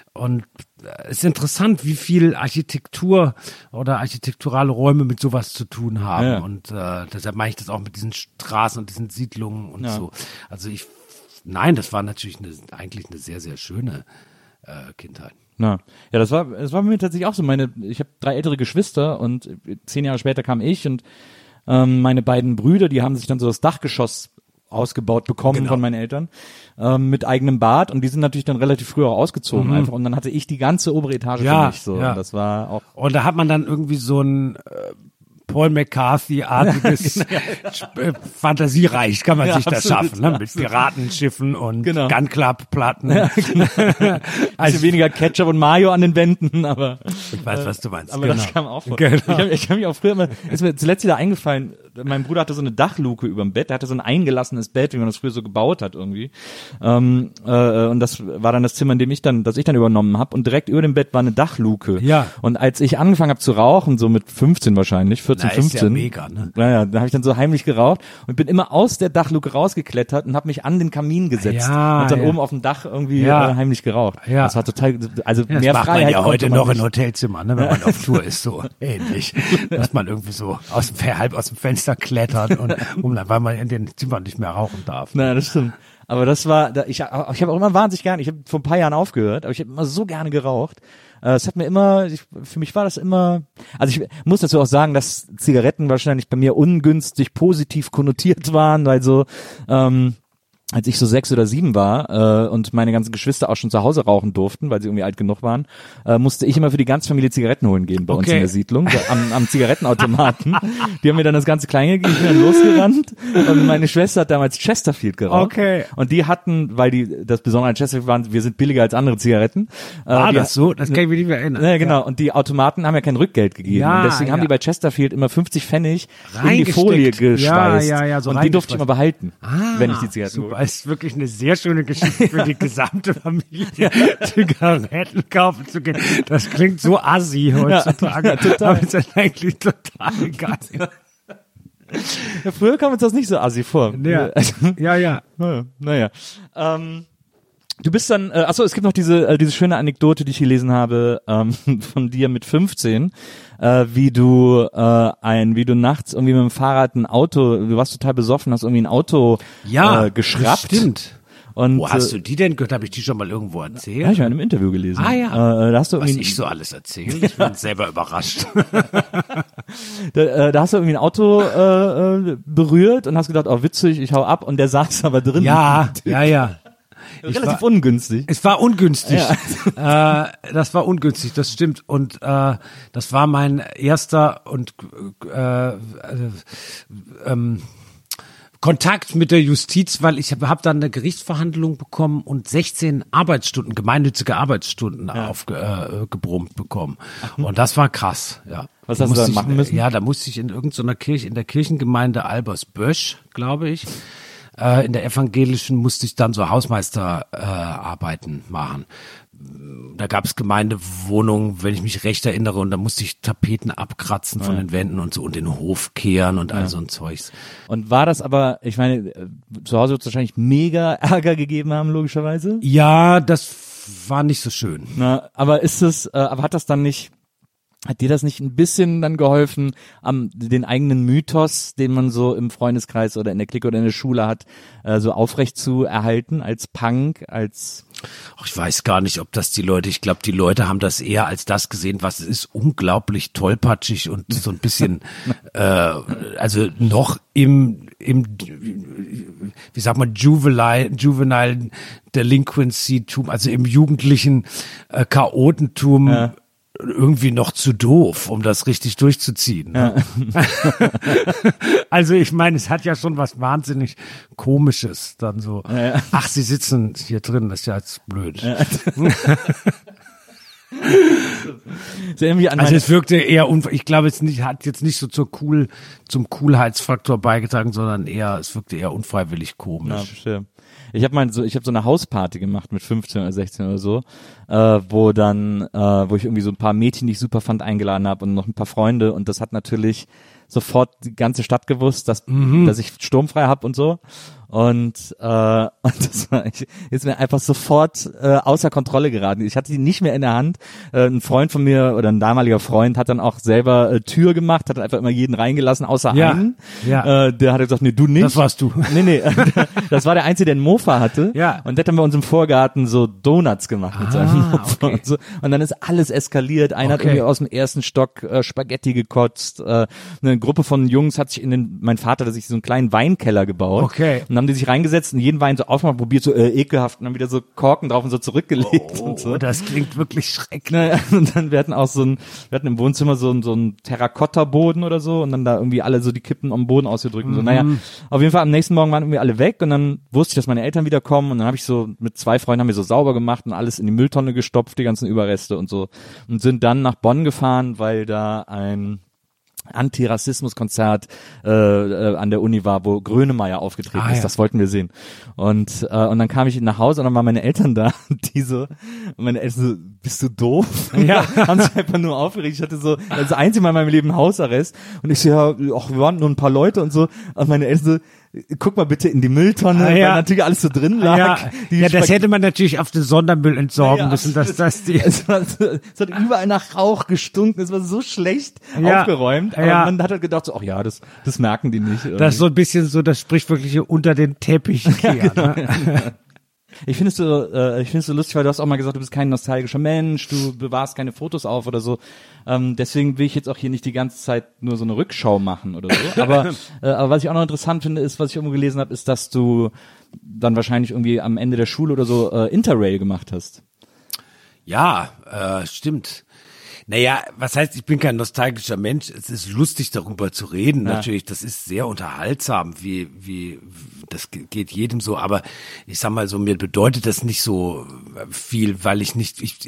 ist interessant, wie viel Architektur oder architekturale Räume mit sowas zu tun haben und deshalb meine ich das auch mit diesen Straßen und diesen Siedlungen und so. Also das war natürlich eigentlich eine sehr, sehr schöne Kindheit. Ja, das war bei mir tatsächlich auch so. Ich habe 3 ältere Geschwister und 10 Jahre später kam ich und meine beiden Brüder, die haben sich dann so das Dachgeschoss ausgebaut bekommen von meinen Eltern mit eigenem Bad und die sind natürlich dann relativ früh auch ausgezogen einfach und dann hatte ich die ganze obere Etage für mich so. Und das war auch. Und da hat man dann irgendwie so ein Paul McCarthy-artiges Fantasiereich kann man sich das schaffen, ne? Mit Piratenschiffen und Gun Club-Platten. Ja, also weniger Ketchup und Mayo an den Wänden, aber ich weiß, was du meinst. Aber das kam auch vor. Ich hab mich auch früher immer, ist mir zuletzt wieder eingefallen, mein Bruder hatte so eine Dachluke überm Bett, der hatte so ein eingelassenes Bett, wie man das früher so gebaut hat irgendwie. Und das war dann das Zimmer, in dem das ich dann übernommen habe und direkt über dem Bett war eine Dachluke. Ja. Und als ich angefangen habe zu rauchen, so mit 15 wahrscheinlich, 14, 15. Ist ja mega, ne? Naja, da habe ich dann so heimlich geraucht und bin immer aus der Dachluke rausgeklettert und habe mich an den Kamin gesetzt und dann oben auf dem Dach irgendwie heimlich geraucht. Ja. Das war total, also mehr das macht Freiheit. Man ja heute noch in Hotelzimmern, ne, wenn man auf Tour ist, so ähnlich, dass man irgendwie so halb aus dem Fenster klettert weil man in den Zimmern nicht mehr rauchen darf. Naja, das stimmt. Aber das war, ich habe auch immer wahnsinnig gerne, ich habe vor ein paar Jahren aufgehört, aber ich habe immer so gerne geraucht. Es hat mir immer, für mich war das immer, also ich muss dazu auch sagen, dass Zigaretten wahrscheinlich bei mir ungünstig positiv konnotiert waren, weil so, als ich so 6 oder 7 war und meine ganzen Geschwister auch schon zu Hause rauchen durften, weil sie irgendwie alt genug waren, musste ich immer für die ganze Familie Zigaretten holen gehen bei uns in der Siedlung, am Zigarettenautomaten. Die haben mir dann das ganze Kleine gegeben, ich bin dann losgerannt und meine Schwester hat damals Chesterfield geraucht. Okay. Und die hatten, weil das Besondere an Chesterfield waren, wir sind billiger als andere Zigaretten. War das so? Das kann ich mir nicht mehr erinnern. Ja, genau. Und die Automaten haben ja kein Rückgeld gegeben. Ja, und deswegen haben die bei Chesterfield immer 50 Pfennig in die Folie geschweißt. So und die durfte ich immer behalten, wenn ich die Zigaretten holte. Es ist wirklich eine sehr schöne Geschichte für die gesamte Familie, Zigaretten kaufen zu gehen. Das klingt so assi heutzutage. Ja, total. Aber es ist eigentlich total egal. Ja, früher kam uns das nicht so assi vor. Ja. Naja. Du bist dann, es gibt noch diese schöne Anekdote, die ich gelesen habe, von dir mit 15, wie du nachts irgendwie mit dem Fahrrad du warst total besoffen, hast irgendwie ein Auto geschrappt. Stimmt. Und, wo hast du die denn gehört? Habe ich die schon mal irgendwo erzählt? Ja, ich habe in einem Interview gelesen. Ah ja. Da hast du was ich so alles erzählt. Ich bin selber überrascht. Da hast du irgendwie ein Auto berührt und hast gedacht, oh witzig, ich hau ab und der saß aber drin. Ja. Relativ ungünstig. Es war ungünstig. Das war ungünstig, das stimmt. Und das war mein erster und Kontakt mit der Justiz, weil ich habe dann eine Gerichtsverhandlung bekommen und 16 Arbeitsstunden, gemeinnützige Arbeitsstunden aufgebrummt bekommen. Und das war krass, ja. Was hast du da machen müssen? Ja, da musste ich in irgendeiner Kirche, in der Kirchengemeinde Albersbösch, glaube ich, in der evangelischen musste ich dann so Hausmeisterarbeiten machen. Da gab es Gemeindewohnungen, wenn ich mich recht erinnere, und da musste ich Tapeten abkratzen von den Wänden und so und den Hof kehren und all so ein Zeugs. Und war das aber, ich meine, zu Hause wird es wahrscheinlich mega Ärger gegeben haben, logischerweise? Ja, das war nicht so schön. Na, aber hat dir das nicht ein bisschen dann geholfen, den eigenen Mythos, den man so im Freundeskreis oder in der Clique oder in der Schule hat, so aufrecht zu erhalten als Punk, als... Ich weiß gar nicht, ob das ich glaube, die Leute haben das eher als das gesehen, was es ist, unglaublich tollpatschig und so ein bisschen, also noch im wie sagt man, Juvenile Delinquency-Tum, also im jugendlichen Chaotentum, irgendwie noch zu doof, um das richtig durchzuziehen. Ne? Ja. Also ich meine, es hat ja schon was wahnsinnig Komisches dann so. Ja. Ach, sie sitzen hier drin, das ist ja jetzt blöd. Ja. Also es wirkte eher ich glaube, hat jetzt nicht so zum Coolheitsfaktor beigetragen, sondern es wirkte eher unfreiwillig komisch. Ja, verstehe. Ich habe so eine Hausparty gemacht mit 15 oder 16 oder so, wo ich irgendwie so ein paar Mädchen, die ich super fand, eingeladen habe und noch ein paar Freunde, und das hat natürlich sofort die ganze Stadt gewusst, dass ich sturmfrei habe und so. Und das ist mir einfach sofort außer Kontrolle geraten. Ich hatte die nicht mehr in der Hand. Ein Freund von mir oder ein damaliger Freund hat dann auch selber Tür gemacht, hat einfach immer jeden reingelassen, außer einen. Ja. Der hat gesagt, nee, du nicht. Das warst du. Nee. Das war der Einzige, der einen Mofa hatte. Ja. Und der hat dann bei uns im Vorgarten so Donuts gemacht mit seinem Mofa und so. Und dann ist alles eskaliert. Einer hat irgendwie aus dem ersten Stock Spaghetti gekotzt. Eine Gruppe von Jungs hat sich mein Vater hat sich so einen kleinen Weinkeller gebaut. Okay. Und haben die sich reingesetzt und jeden Wein so aufmachen, probiert, so ekelhaft, und dann wieder so Korken drauf und so zurückgelegt und so. Das klingt wirklich schrecklich. Naja, und dann wir hatten im Wohnzimmer so einen Terrakotta-Boden oder so, und dann da irgendwie alle so die Kippen am Boden ausgedrückt und so. Naja, auf jeden Fall am nächsten Morgen waren irgendwie alle weg, und dann wusste ich, dass meine Eltern wieder kommen, und dann habe ich so mit 2 Freunden haben wir so sauber gemacht und alles in die Mülltonne gestopft, die ganzen Überreste und so, und sind dann nach Bonn gefahren, weil da ein Antirassismus-Konzert an der Uni war, wo Grönemeyer aufgetreten ist. Das wollten wir sehen. Und dann kam ich nach Hause und dann waren meine Eltern da, und meine Eltern so, bist du doof? Ja. Haben sich einfach nur aufgeregt. Ich hatte so das einzige Mal in meinem Leben Hausarrest, und ich so, ja, wir waren nur ein paar Leute und so, und meine Eltern so, guck mal bitte in die Mülltonne, weil natürlich alles so drin lag. Ja, das hätte man natürlich auf den Sondermüll entsorgen müssen, dass es hat überall nach Rauch gestunken, es war so schlecht aufgeräumt, aber man hat halt gedacht so, ach ja, das merken die nicht. Irgendwie. Das ist so ein bisschen so das sprichwörtliche unter den Teppich kehren. Genau, ne? Ich finde es so lustig, weil du hast auch mal gesagt, du bist kein nostalgischer Mensch, du bewahrst keine Fotos auf oder so. Deswegen will ich jetzt auch hier nicht die ganze Zeit nur so eine Rückschau machen oder so. Aber was ich auch noch interessant finde, ist, was ich irgendwo gelesen habe, ist, dass du dann wahrscheinlich irgendwie am Ende der Schule oder so Interrail gemacht hast. Ja, stimmt. Naja, was heißt, ich bin kein nostalgischer Mensch. Es ist lustig, darüber zu reden. Natürlich, das ist sehr unterhaltsam, wie das geht jedem so. Aber ich sag mal so, mir bedeutet das nicht so viel, weil ich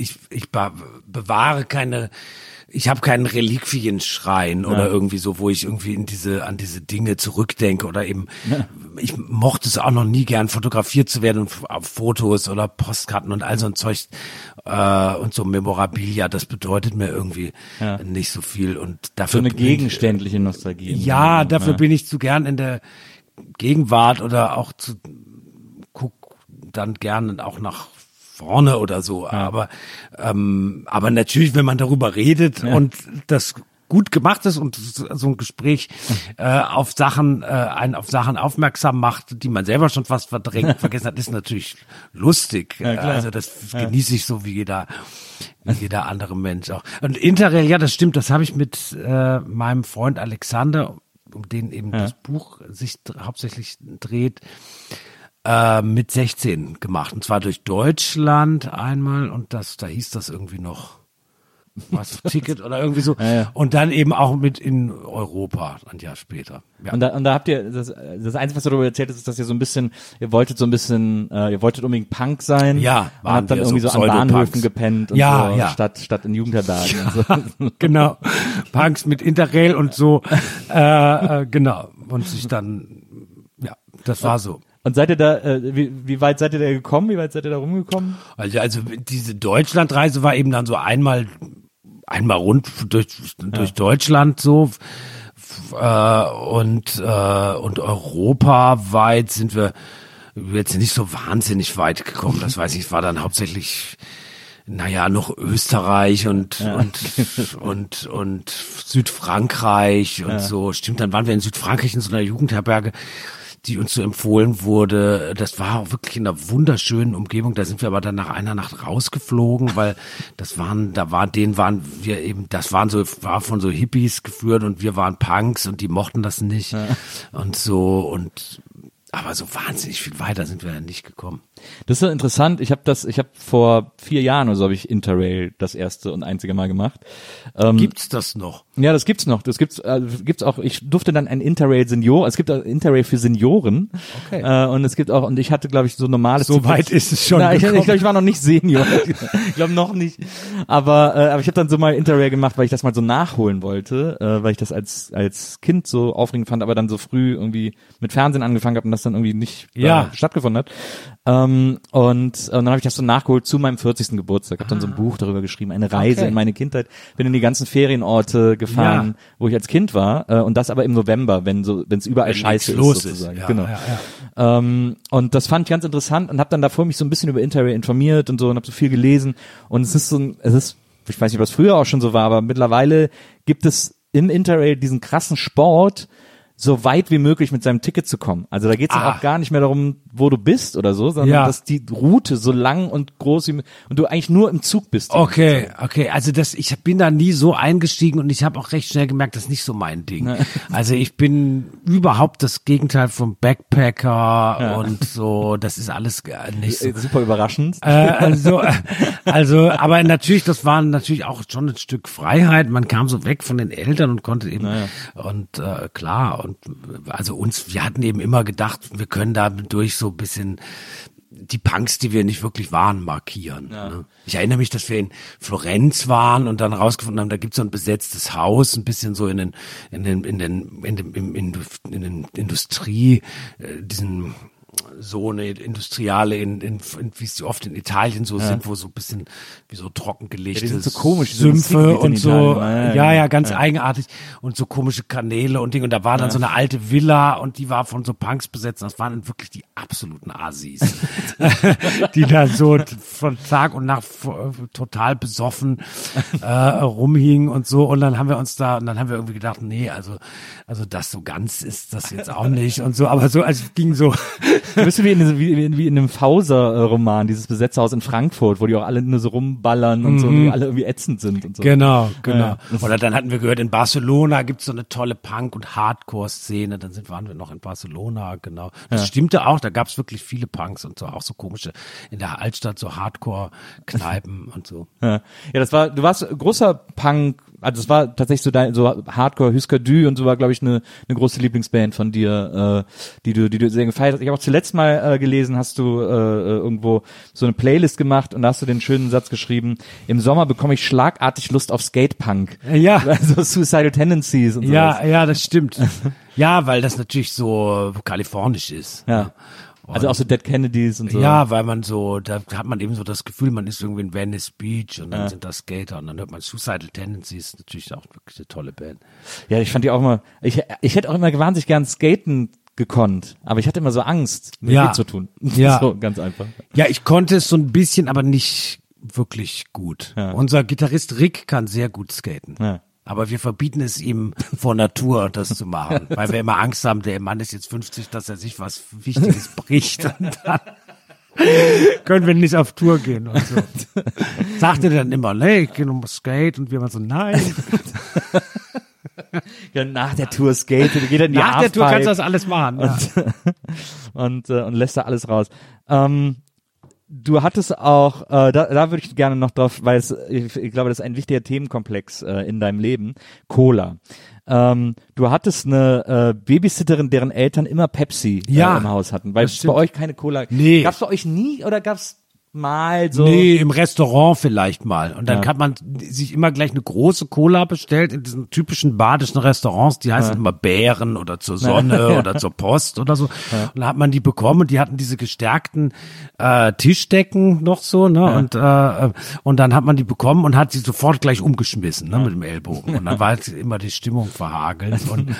bewahre keine. Ich habe keinen Reliquienschrein oder irgendwie so, wo ich irgendwie an diese Dinge zurückdenke oder eben, ich mochte es auch noch nie gern, fotografiert zu werden auf Fotos oder Postkarten und all so ein Zeug und so Memorabilia, das bedeutet mir irgendwie nicht so viel, und dafür so eine gegenständliche Nostalgie. Ja, dafür bin ich zu gern in der Gegenwart oder auch guck dann gerne auch nach vorne oder so, aber natürlich, wenn man darüber redet und das gut gemacht ist und so ein Gespräch auf Sachen aufmerksam macht, die man selber schon fast vergessen hat, ist natürlich lustig. Ja, also das genieße ich so wie jeder andere Mensch auch. Und Interrail, ja, das stimmt, das habe ich mit meinem Freund Alexander, um den eben das Buch sich hauptsächlich dreht, mit 16 gemacht. Und zwar durch Deutschland einmal und da hieß das irgendwie noch was Ticket oder irgendwie so. Ja. Und dann eben auch mit in Europa ein Jahr später. Ja. Und da habt ihr, das Einzige, was du darüber erzählt hast, ist, dass ihr ihr wolltet unbedingt Punk sein. Ja, und habt dann irgendwie so an Bahnhöfen gepennt und so, statt in Jugendherbergen und so. Genau. Punks mit Interrail und so, genau. Und sich dann, das war so. Und seid ihr da, wie weit seid ihr da gekommen? Wie weit seid ihr da rumgekommen? Also diese Deutschlandreise war eben dann so einmal rund durch Deutschland so und europaweit sind wir jetzt nicht so wahnsinnig weit gekommen. Das weiß ich, war dann hauptsächlich noch Österreich und Südfrankreich und so. Stimmt, dann waren wir in Südfrankreich in so einer Jugendherberge, die uns so empfohlen wurde. Das war auch wirklich in einer wunderschönen Umgebung. Da sind wir aber dann nach einer Nacht rausgeflogen, weil war von so Hippies geführt und wir waren Punks und die mochten das nicht und so aber so wahnsinnig viel weiter sind wir ja nicht gekommen. Das ist so interessant. Ich habe vor 4 Jahren oder so habe ich Interrail das erste und einzige Mal gemacht. Gibt's das noch? Ja, das gibt's noch. Das gibt's auch. Ich durfte dann ein Interrail Senior. Es gibt auch Interrail für Senioren. Okay. Und es gibt auch. Und ich hatte, glaube ich, so normales. So weit ist es schon. Ich glaube, ich war noch nicht Senior. Ich glaube noch nicht. Aber ich habe dann so mal Interrail gemacht, weil ich das mal so nachholen wollte, weil ich das als Kind so aufregend fand, aber dann so früh irgendwie mit Fernsehen angefangen habe und das dann irgendwie nicht stattgefunden hat. Und dann habe ich das so nachgeholt zu meinem 40. Geburtstag. Habe dann so ein Buch darüber geschrieben, eine Reise in meine Kindheit. Bin in die ganzen Ferienorte gefahren, wo ich als Kind war. Und das aber im November, wenn es überall scheiße ist sozusagen. Ja, genau. Ja. Und das fand ich ganz interessant und habe dann davor mich so ein bisschen über Interrail informiert und so und habe so viel gelesen. Und es ist, ich weiß nicht, was früher auch schon so war, aber mittlerweile gibt es im Interrail diesen krassen Sport, so weit wie möglich mit seinem Ticket zu kommen. Also da geht es auch gar nicht mehr darum, wo du bist oder so, sondern dass die Route so lang und groß und du eigentlich nur im Zug bist. Okay. Also ich bin da nie so eingestiegen und ich habe auch recht schnell gemerkt, das ist nicht so mein Ding. Also ich bin überhaupt das Gegenteil vom Backpacker und so, das ist alles nicht so. Super überraschend. Also, aber natürlich, das war natürlich auch schon ein Stück Freiheit. Man kam so weg von den Eltern und konnte eben klar. Und also wir hatten eben immer gedacht, wir können da durch so ein bisschen die Punks, die wir nicht wirklich waren, markieren. Ja. Ne? Ich erinnere mich, dass wir in Florenz waren und dann rausgefunden haben, da gibt's so ein besetztes Haus, ein bisschen so in den Industrie, diesen so eine Industriale wie es oft in Italien so sind, wo so ein bisschen wie so trockengelegte so komisch, Sümpfe und so, ganz eigenartig und so komische Kanäle und Dinge. Und da war dann so eine alte Villa und die war von so Punks besetzt. Das waren dann wirklich die absoluten Assis, die da so von Tag und Nacht total besoffen rumhingen und so. Und dann haben wir irgendwie gedacht, nee, also das so ganz ist das jetzt auch nicht und so. Aber so, also es ging so. Du bist wie in einem Fauser-Roman, dieses Besetzerhaus in Frankfurt, wo die auch alle nur so rumballern und so, und die alle irgendwie ätzend sind und so. Genau. Ja. Oder dann hatten wir gehört, in Barcelona gibt's so eine tolle Punk- und Hardcore-Szene, waren wir noch in Barcelona, genau. Das stimmte auch, da gab's wirklich viele Punks und so, auch so komische, in der Altstadt so Hardcore-Kneipen und so. Ja, du warst großer Punk, also es war tatsächlich so Hardcore, Husker Du und so war, glaube ich, eine große Lieblingsband von dir, die du sehr gefeiert hast. Ich habe auch zuletzt mal gelesen, hast du irgendwo so eine Playlist gemacht und da hast du den schönen Satz geschrieben, im Sommer bekomme ich schlagartig Lust auf Skatepunk. Ja. Also Suicidal Tendencies und so. Ja, das stimmt. Ja, weil das natürlich so kalifornisch ist. Ja. Also auch so Dead Kennedys und so. Ja, weil da hat man eben so das Gefühl, man ist irgendwie in Venice Beach und dann sind da Skater und dann hört man Suicidal Tendencies, natürlich auch wirklich eine tolle Band. Ja, ich fand die auch immer, ich hätte auch immer wahnsinnig gern skaten gekonnt, aber ich hatte immer so Angst, mir weh zu tun. Ja. So, ganz einfach. Ja, ich konnte es so ein bisschen, aber nicht wirklich gut. Ja. Unser Gitarrist Rick kann sehr gut skaten. Ja. Aber wir verbieten es ihm vor Natur, das zu machen, weil wir immer Angst haben, der Mann ist jetzt 50, dass er sich was Wichtiges bricht und dann können wir nicht auf Tour gehen und so. Sagt er dann immer, nee, ich gehe noch mal Skate und wir immer so, nein. Ja, nach der Tour skatet, geht er in die Nach der Tour Halfpipe kannst du das alles machen. Ja. und lässt da alles raus. Du hattest auch, da würde ich gerne noch drauf, weil ich glaube, das ist ein wichtiger Themenkomplex in deinem Leben, Cola. Du hattest eine Babysitterin, deren Eltern immer Pepsi im Haus hatten, weil es bei euch keine Cola. Nee. Gab's bei euch nie oder gab's mal so? Nee, im Restaurant vielleicht mal. Und dann hat man sich immer gleich eine große Cola bestellt in diesen typischen badischen Restaurants, die heißen immer Bären oder zur Sonne oder zur Post oder so. Und dann hat man die bekommen und die hatten diese gestärkten Tischdecken noch so, ne? Und dann hat man die bekommen und hat sie sofort gleich umgeschmissen, ne, mit dem Ellbogen. Und dann war halt immer die Stimmung verhagelt. Und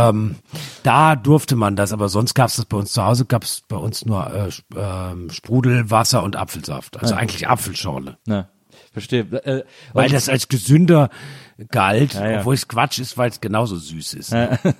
da durfte man das, aber sonst gab's das bei uns zu Hause, gab's bei uns nur Sprudelwasser und Apfelsaft. Also eigentlich Apfelschorle. Ja, verstehe. Weil das als gesünder galt, obwohl es Quatsch ist, weil es genauso süß ist.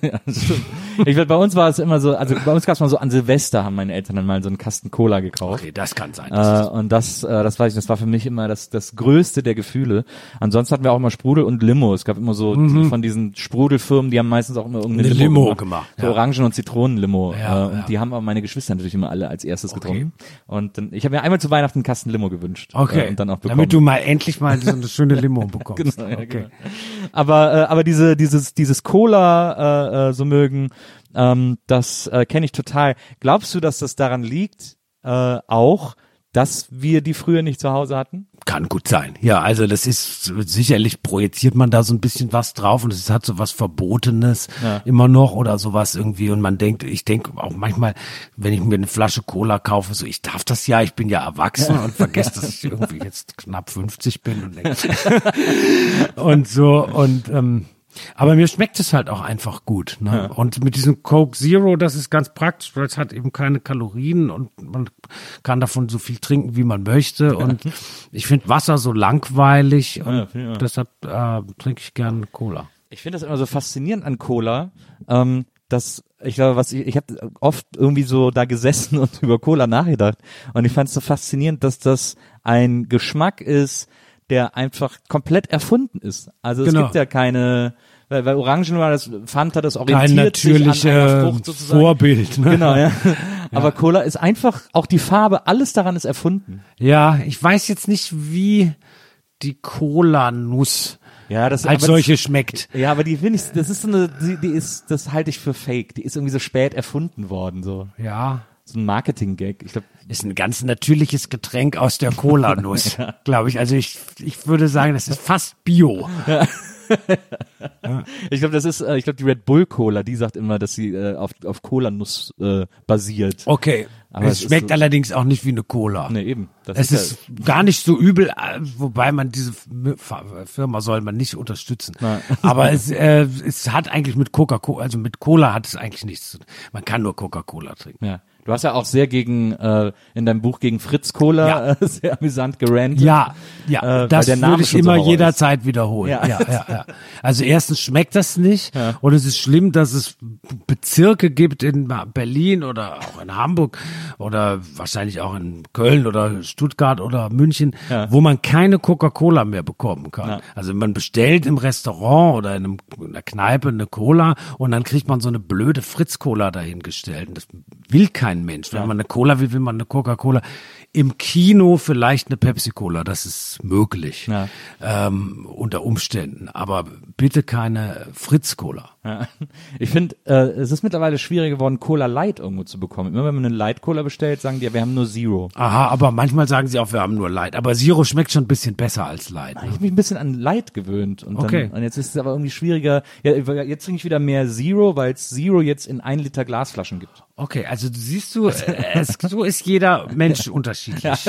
Bei uns war es immer so, also bei uns gab es mal so an Silvester, haben meine Eltern dann mal so einen Kasten Cola gekauft. Okay, das kann sein. Und das weiß ich, das war für mich immer das Größte der Gefühle. Ansonsten hatten wir auch immer Sprudel und Limo. Es gab immer so von diesen Sprudelfirmen, die haben meistens auch immer irgendeine Limo gemacht. So Orangen- und Zitronen-Limo. Und die haben aber meine Geschwister natürlich immer alle als erstes getrunken. Und dann, ich habe mir einmal zu Weihnachten einen Kasten Limo gewünscht. Okay. Und dann auch bekommen. Damit du mal endlich mal so eine schöne Limo bekommst. Genau, okay. Genau. Aber dieses Cola so mögen, das kenne ich total. Glaubst du, dass das daran liegt, auch, dass wir die früher nicht zu Hause hatten? Kann gut sein. Ja, also das ist sicherlich projiziert man da so ein bisschen was drauf und es hat so was Verbotenes immer noch oder sowas irgendwie und man denkt, ich denke auch manchmal, wenn ich mir eine Flasche Cola kaufe, so ich darf das ja, ich bin ja erwachsen und vergesse, dass ich irgendwie jetzt knapp 50 bin und denke und so und aber mir schmeckt es halt auch einfach gut. Ne? Ja. Und mit diesem Coke Zero, das ist ganz praktisch, weil es hat eben keine Kalorien und man kann davon so viel trinken, wie man möchte. Und ich finde Wasser so langweilig und deshalb trinke ich gerne Cola. Ich finde das immer so faszinierend an Cola, dass ich glaube, ich habe oft irgendwie so da gesessen und über Cola nachgedacht und ich fand es so faszinierend, dass das ein Geschmack ist, der einfach komplett erfunden ist. Also es gibt ja keine, weil Orangen war das, Fanta, das orientiert sich an einer Frucht sozusagen. Vorbild. Ne? Genau, ja. Aber Cola ist einfach, auch die Farbe, alles daran ist erfunden. Ja, ich weiß jetzt nicht, wie die Cola-Nuss als solche schmeckt. Ja, aber die finde ich, das ist so eine, das halte ich für fake. Die ist irgendwie so spät erfunden worden, so. Ja. So ein Marketing-Gag. Ich glaube, ist ein ganz natürliches Getränk aus der Cola-Nuss, glaube ich. Also ich würde sagen, das ist fast Bio. Ja. Ich glaube, die Red Bull Cola, die sagt immer, dass sie auf Cola-Nuss basiert. Okay. Aber es schmeckt so, allerdings auch nicht wie eine Cola. Nee, eben. Es ist gar nicht so übel, wobei man diese Firma soll man nicht unterstützen. Nein. Aber es hat eigentlich mit Coca-Cola, also mit Cola hat es eigentlich nichts zu tun. Man kann nur Coca-Cola trinken. Ja. Du hast ja auch sehr in deinem Buch gegen Fritz Cola sehr amüsant gerantet. Ja, das würde ich immer jederzeit wiederholen. Ja. Also erstens schmeckt das nicht und es ist schlimm, dass es Bezirke gibt in Berlin oder auch in Hamburg oder wahrscheinlich auch in Köln oder Stuttgart oder München, wo man keine Coca-Cola mehr bekommen kann. Ja. Also man bestellt im Restaurant oder in einer Kneipe eine Cola und dann kriegt man so eine blöde Fritz-Cola dahingestellt. Und das will kein Mensch. Wenn man eine Cola will, will man eine Coca-Cola. Im Kino vielleicht eine Pepsi-Cola, das ist möglich. Unter Umständen. Aber bitte keine Fritz-Cola. Ja. Ich finde, es ist mittlerweile schwierig geworden, Cola Light irgendwo zu bekommen. Immer wenn man eine Light-Cola bestellt, sagen die, wir haben nur Zero. Aha, aber manchmal sagen sie auch, wir haben nur Light. Aber Zero schmeckt schon ein bisschen besser als Light. Ne? Ich habe mich ein bisschen an Light gewöhnt. Und jetzt ist es aber irgendwie schwieriger. Ja, jetzt trinke ich wieder mehr Zero, weil es Zero jetzt in 1 Liter Glasflaschen gibt. Okay, also siehst du, so ist jeder Mensch unterschiedlich. Ja,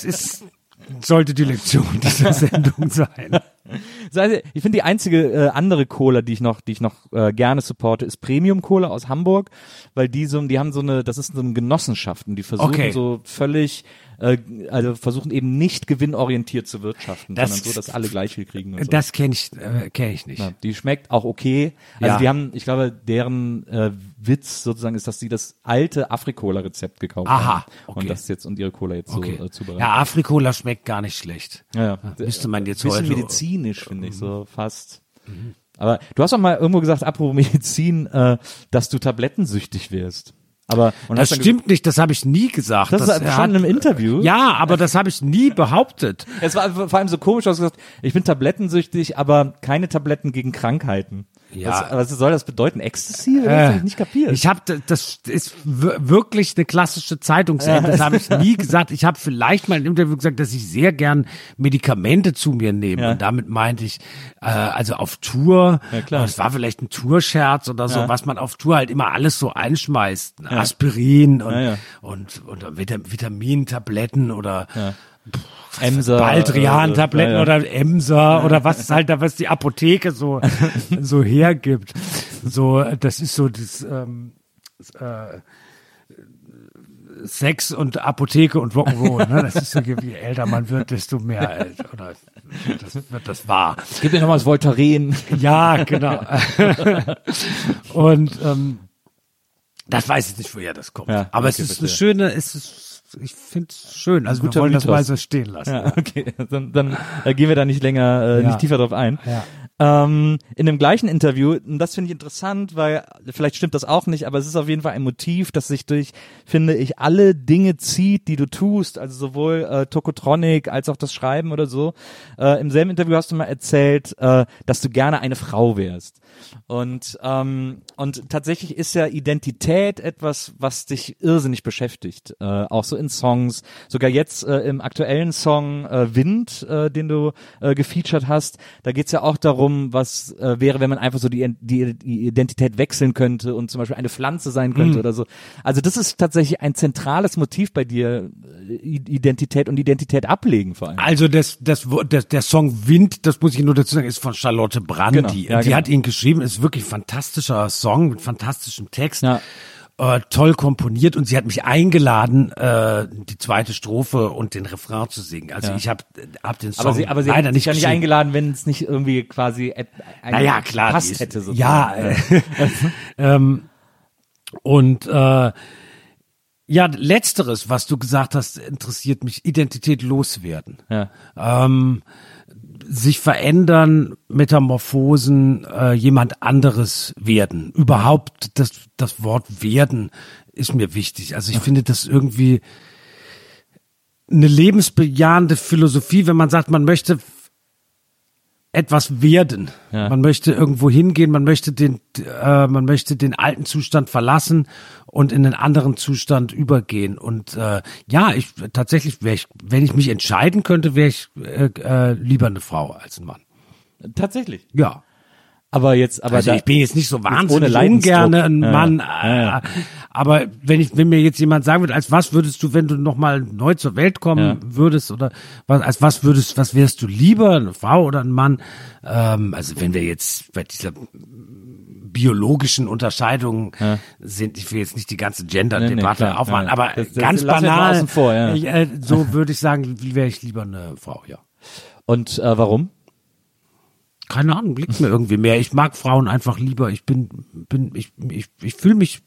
sollte die Lektion dieser Sendung sein. Ich finde die einzige andere Cola, die ich noch gerne supporte, ist Premium Cola aus Hamburg, weil die haben so eine, das ist so eine Genossenschaften, die versuchen so völlig, also versuchen eben nicht gewinnorientiert zu wirtschaften, sondern so, dass alle gleich viel kriegen. Und so. Das kenne ich nicht. Na, die schmeckt auch okay. Also die haben, ich glaube, deren Witz sozusagen ist, dass sie das alte Afrikola-Rezept gekauft haben. Okay. Und das jetzt und ihre Cola jetzt so zubereiten. Ja, Afrikola schmeckt gar nicht schlecht. Ja. Müsste man jetzt bisschen heute medizinisch, finde ich, so fast. Aber du hast doch mal irgendwo gesagt, apropos Medizin, dass du tablettensüchtig wirst. Aber und das stimmt nicht, das habe ich nie gesagt. Das ist schon im Interview. Ja, aber das habe ich nie behauptet. Es war vor allem so komisch, du hast gesagt, ich bin tablettensüchtig, aber keine Tabletten gegen Krankheiten. Ja. Was soll das bedeuten? Ecstasy? Das habe ich nicht kapiert. Ich habe, das ist wirklich eine klassische Zeitungsende. Das habe ich nie gesagt. Ich habe vielleicht mal im Interview gesagt, dass ich sehr gern Medikamente zu mir nehme. Ja. Und damit meinte ich, also auf Tour, Ja, klar. es war vielleicht ein Tourscherz oder so, was man auf Tour halt immer alles so einschmeißt. Aspirin und Vitamintabletten oder Emser, Baldrian-Tabletten oder Emser oder was halt da, was die Apotheke so hergibt. So, das ist so das Sex und Apotheke und Rock'n'Roll, ne? Das ist so, je älter man wird, desto mehr, oder das wird das wahr. Gib mir nochmal das Voltaren. Ja, genau. Und das weiß ich nicht, woher das kommt. Ja, aber okay, es ist eine schöne, ich finde es schön. Also wir wollen das mal so stehen lassen. Ja, okay. Dann gehen wir da nicht länger, nicht tiefer drauf ein. Ja. In dem gleichen Interview, und das finde ich interessant, weil vielleicht stimmt das auch nicht, aber es ist auf jeden Fall ein Motiv, das sich durch, finde ich, alle Dinge zieht, die du tust, also sowohl Tokotronic als auch das Schreiben oder so. Im selben Interview hast du mal erzählt, dass du gerne eine Frau wärst. Und tatsächlich ist ja Identität etwas, was dich irrsinnig beschäftigt, auch so in Songs, sogar jetzt im aktuellen Song Wind, den du gefeatured hast, da geht's ja auch darum, was wäre, wenn man einfach so die Identität wechseln könnte und zum Beispiel eine Pflanze sein könnte oder so. Also das ist tatsächlich ein zentrales Motiv bei dir, Identität und Identität ablegen vor allem. Also der Song Wind, das muss ich nur dazu sagen, ist von Charlotte Brandy. Genau, ja, die hat ihn geschrieben, ist wirklich ein fantastischer Song mit fantastischem Text. Ja. Toll komponiert, und sie hat mich eingeladen, die zweite Strophe und den Refrain zu singen. Also ich hab den Song aber sie leider hat nicht ja nicht geschrieben. eingeladen, wenn es nicht irgendwie quasi Naja, klar, passt hätte sozusagen. Ja, und ja, letzteres, was du gesagt hast, interessiert mich: Identität loswerden. Ja. Sich verändern, Metamorphosen, jemand anderes werden. Überhaupt das Wort werden ist mir wichtig. Also ich finde das irgendwie eine lebensbejahende Philosophie, wenn man sagt, man möchte etwas werden. Ja. Man möchte irgendwo hingehen, man möchte den alten Zustand verlassen und in einen anderen Zustand übergehen. Und tatsächlich wenn ich mich entscheiden könnte, wäre ich lieber eine Frau als ein Mann. Tatsächlich. Ja. Aber Also ich bin jetzt nicht so wahnsinnig ohne ungerne ein Mann, Ja. aber wenn mir jetzt jemand sagen würde, als was würdest du, wenn du nochmal neu zur Welt kommen würdest, oder was wärst du lieber, eine Frau oder ein Mann? Also wenn wir jetzt bei dieser biologischen Unterscheidungen sind, ich will jetzt nicht die ganze Gender-Debatte aufmachen, aber das ganz lassen wir banal, außen vor, ja. so würde ich sagen, wäre ich lieber eine Frau, ja. Und warum? Keine Ahnung, liegt mir irgendwie mehr. Ich mag Frauen einfach lieber. Ich fühle mich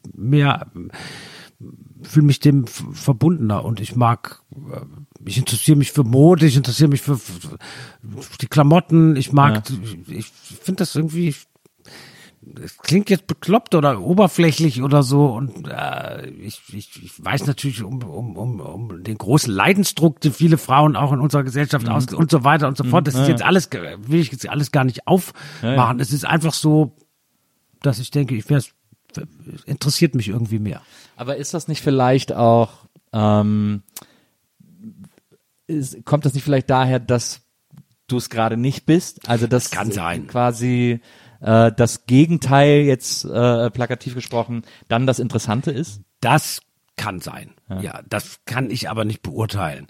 dem verbundener, und ich interessiere mich für Mode, ich interessiere mich für die Klamotten. Ich finde das irgendwie, es klingt jetzt bekloppt oder oberflächlich oder so, und ich weiß natürlich um den großen Leidensdruck, den viele Frauen auch in unserer Gesellschaft und so weiter und so fort. Das ist jetzt alles, will ich jetzt alles gar nicht aufmachen. Es ist einfach so, dass ich denke, interessiert mich irgendwie mehr. Aber ist das nicht vielleicht auch, kommt das nicht vielleicht daher, dass du es gerade nicht bist? Also das kann sein. Quasi das Gegenteil, jetzt plakativ gesprochen, dann das Interessante ist? Das kann sein. Ja, das kann ich aber nicht beurteilen.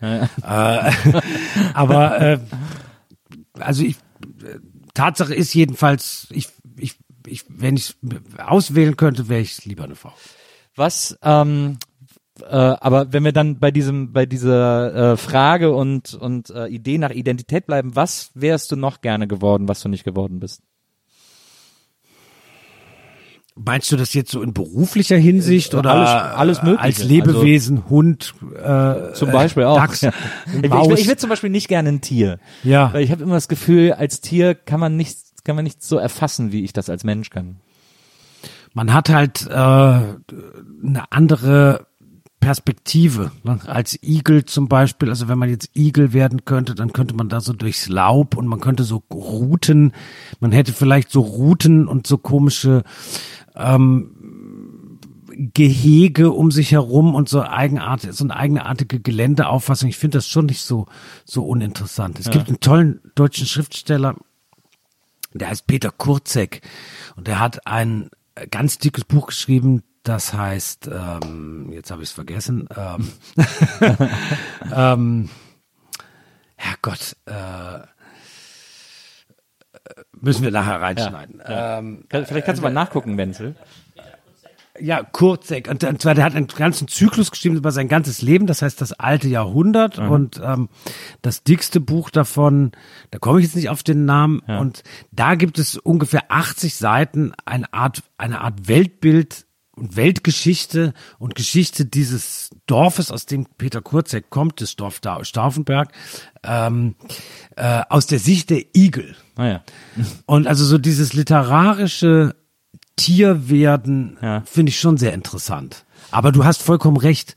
Aber also Tatsache ist jedenfalls, wenn ich auswählen könnte, wäre ich lieber eine Frau. Was, aber wenn wir dann bei dieser Frage und Idee nach Identität bleiben, was wärst du noch gerne geworden, was du nicht geworden bist? Meinst du das jetzt so in beruflicher Hinsicht oder alles Mögliche? Als Lebewesen, also, Hund, zum Beispiel auch. Dachs, Ich will zum Beispiel nicht gerne ein Tier. Ja. Weil ich habe immer das Gefühl, als Tier kann man nicht so erfassen, wie ich das als Mensch kann. Man hat halt eine andere Perspektive, ne? Als Igel zum Beispiel, also wenn man jetzt Igel werden könnte, dann könnte man da so durchs Laub und man könnte so Routen, man hätte vielleicht so Routen und so komische Gehege um sich herum und so eine eigenartige Geländeauffassung. Ich finde das schon nicht so uninteressant. Es gibt einen tollen deutschen Schriftsteller, der heißt Peter Kurzek und der hat ein ganz dickes Buch geschrieben, das heißt, jetzt habe ich es vergessen, Herrgott, müssen wir nachher reinschneiden. Ja. Vielleicht kannst du mal nachgucken, Wenzel. Ja, Kurzek. Und zwar, der hat einen ganzen Zyklus geschrieben über sein ganzes Leben, das heißt das alte Jahrhundert. Und das dickste Buch davon, da komme ich jetzt nicht auf den Namen, und da gibt es ungefähr 80 Seiten, eine Art Weltbild und Weltgeschichte und Geschichte dieses Dorfes, aus dem Peter Kurzek kommt, das Dorf da Stauffenberg, aus der Sicht der Igel. Ah, ja. Und also so dieses literarische Tierwerden finde ich schon sehr interessant. Aber du hast vollkommen recht,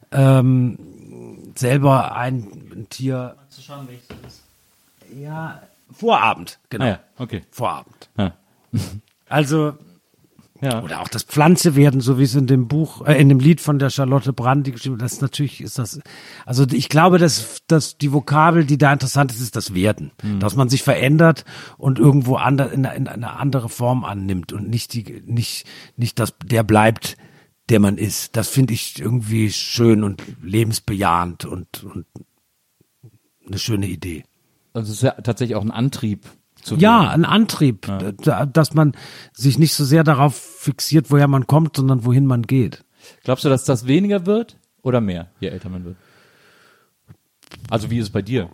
selber ein Tier zu schauen, welches das ist. Ja, Vorabend, genau. Ah, ja. Okay. Vorabend. Ja. Also oder auch das Pflanzewerden, so wie es in dem Buch, in dem Lied von der Charlotte Brandy geschrieben wird, das natürlich ist das, also ich glaube, dass die Vokabel, die da interessant ist, ist das Werden. Dass man sich verändert und irgendwo in eine andere Form annimmt und nicht dass der bleibt, der man ist. Das finde ich irgendwie schön und lebensbejahend und eine schöne Idee. Also es ist ja tatsächlich auch ein Antrieb. Ein Antrieb, dass man sich nicht so sehr darauf fixiert, woher man kommt, sondern wohin man geht. Glaubst du, dass das weniger wird oder mehr, je älter man wird? Also wie ist es bei dir?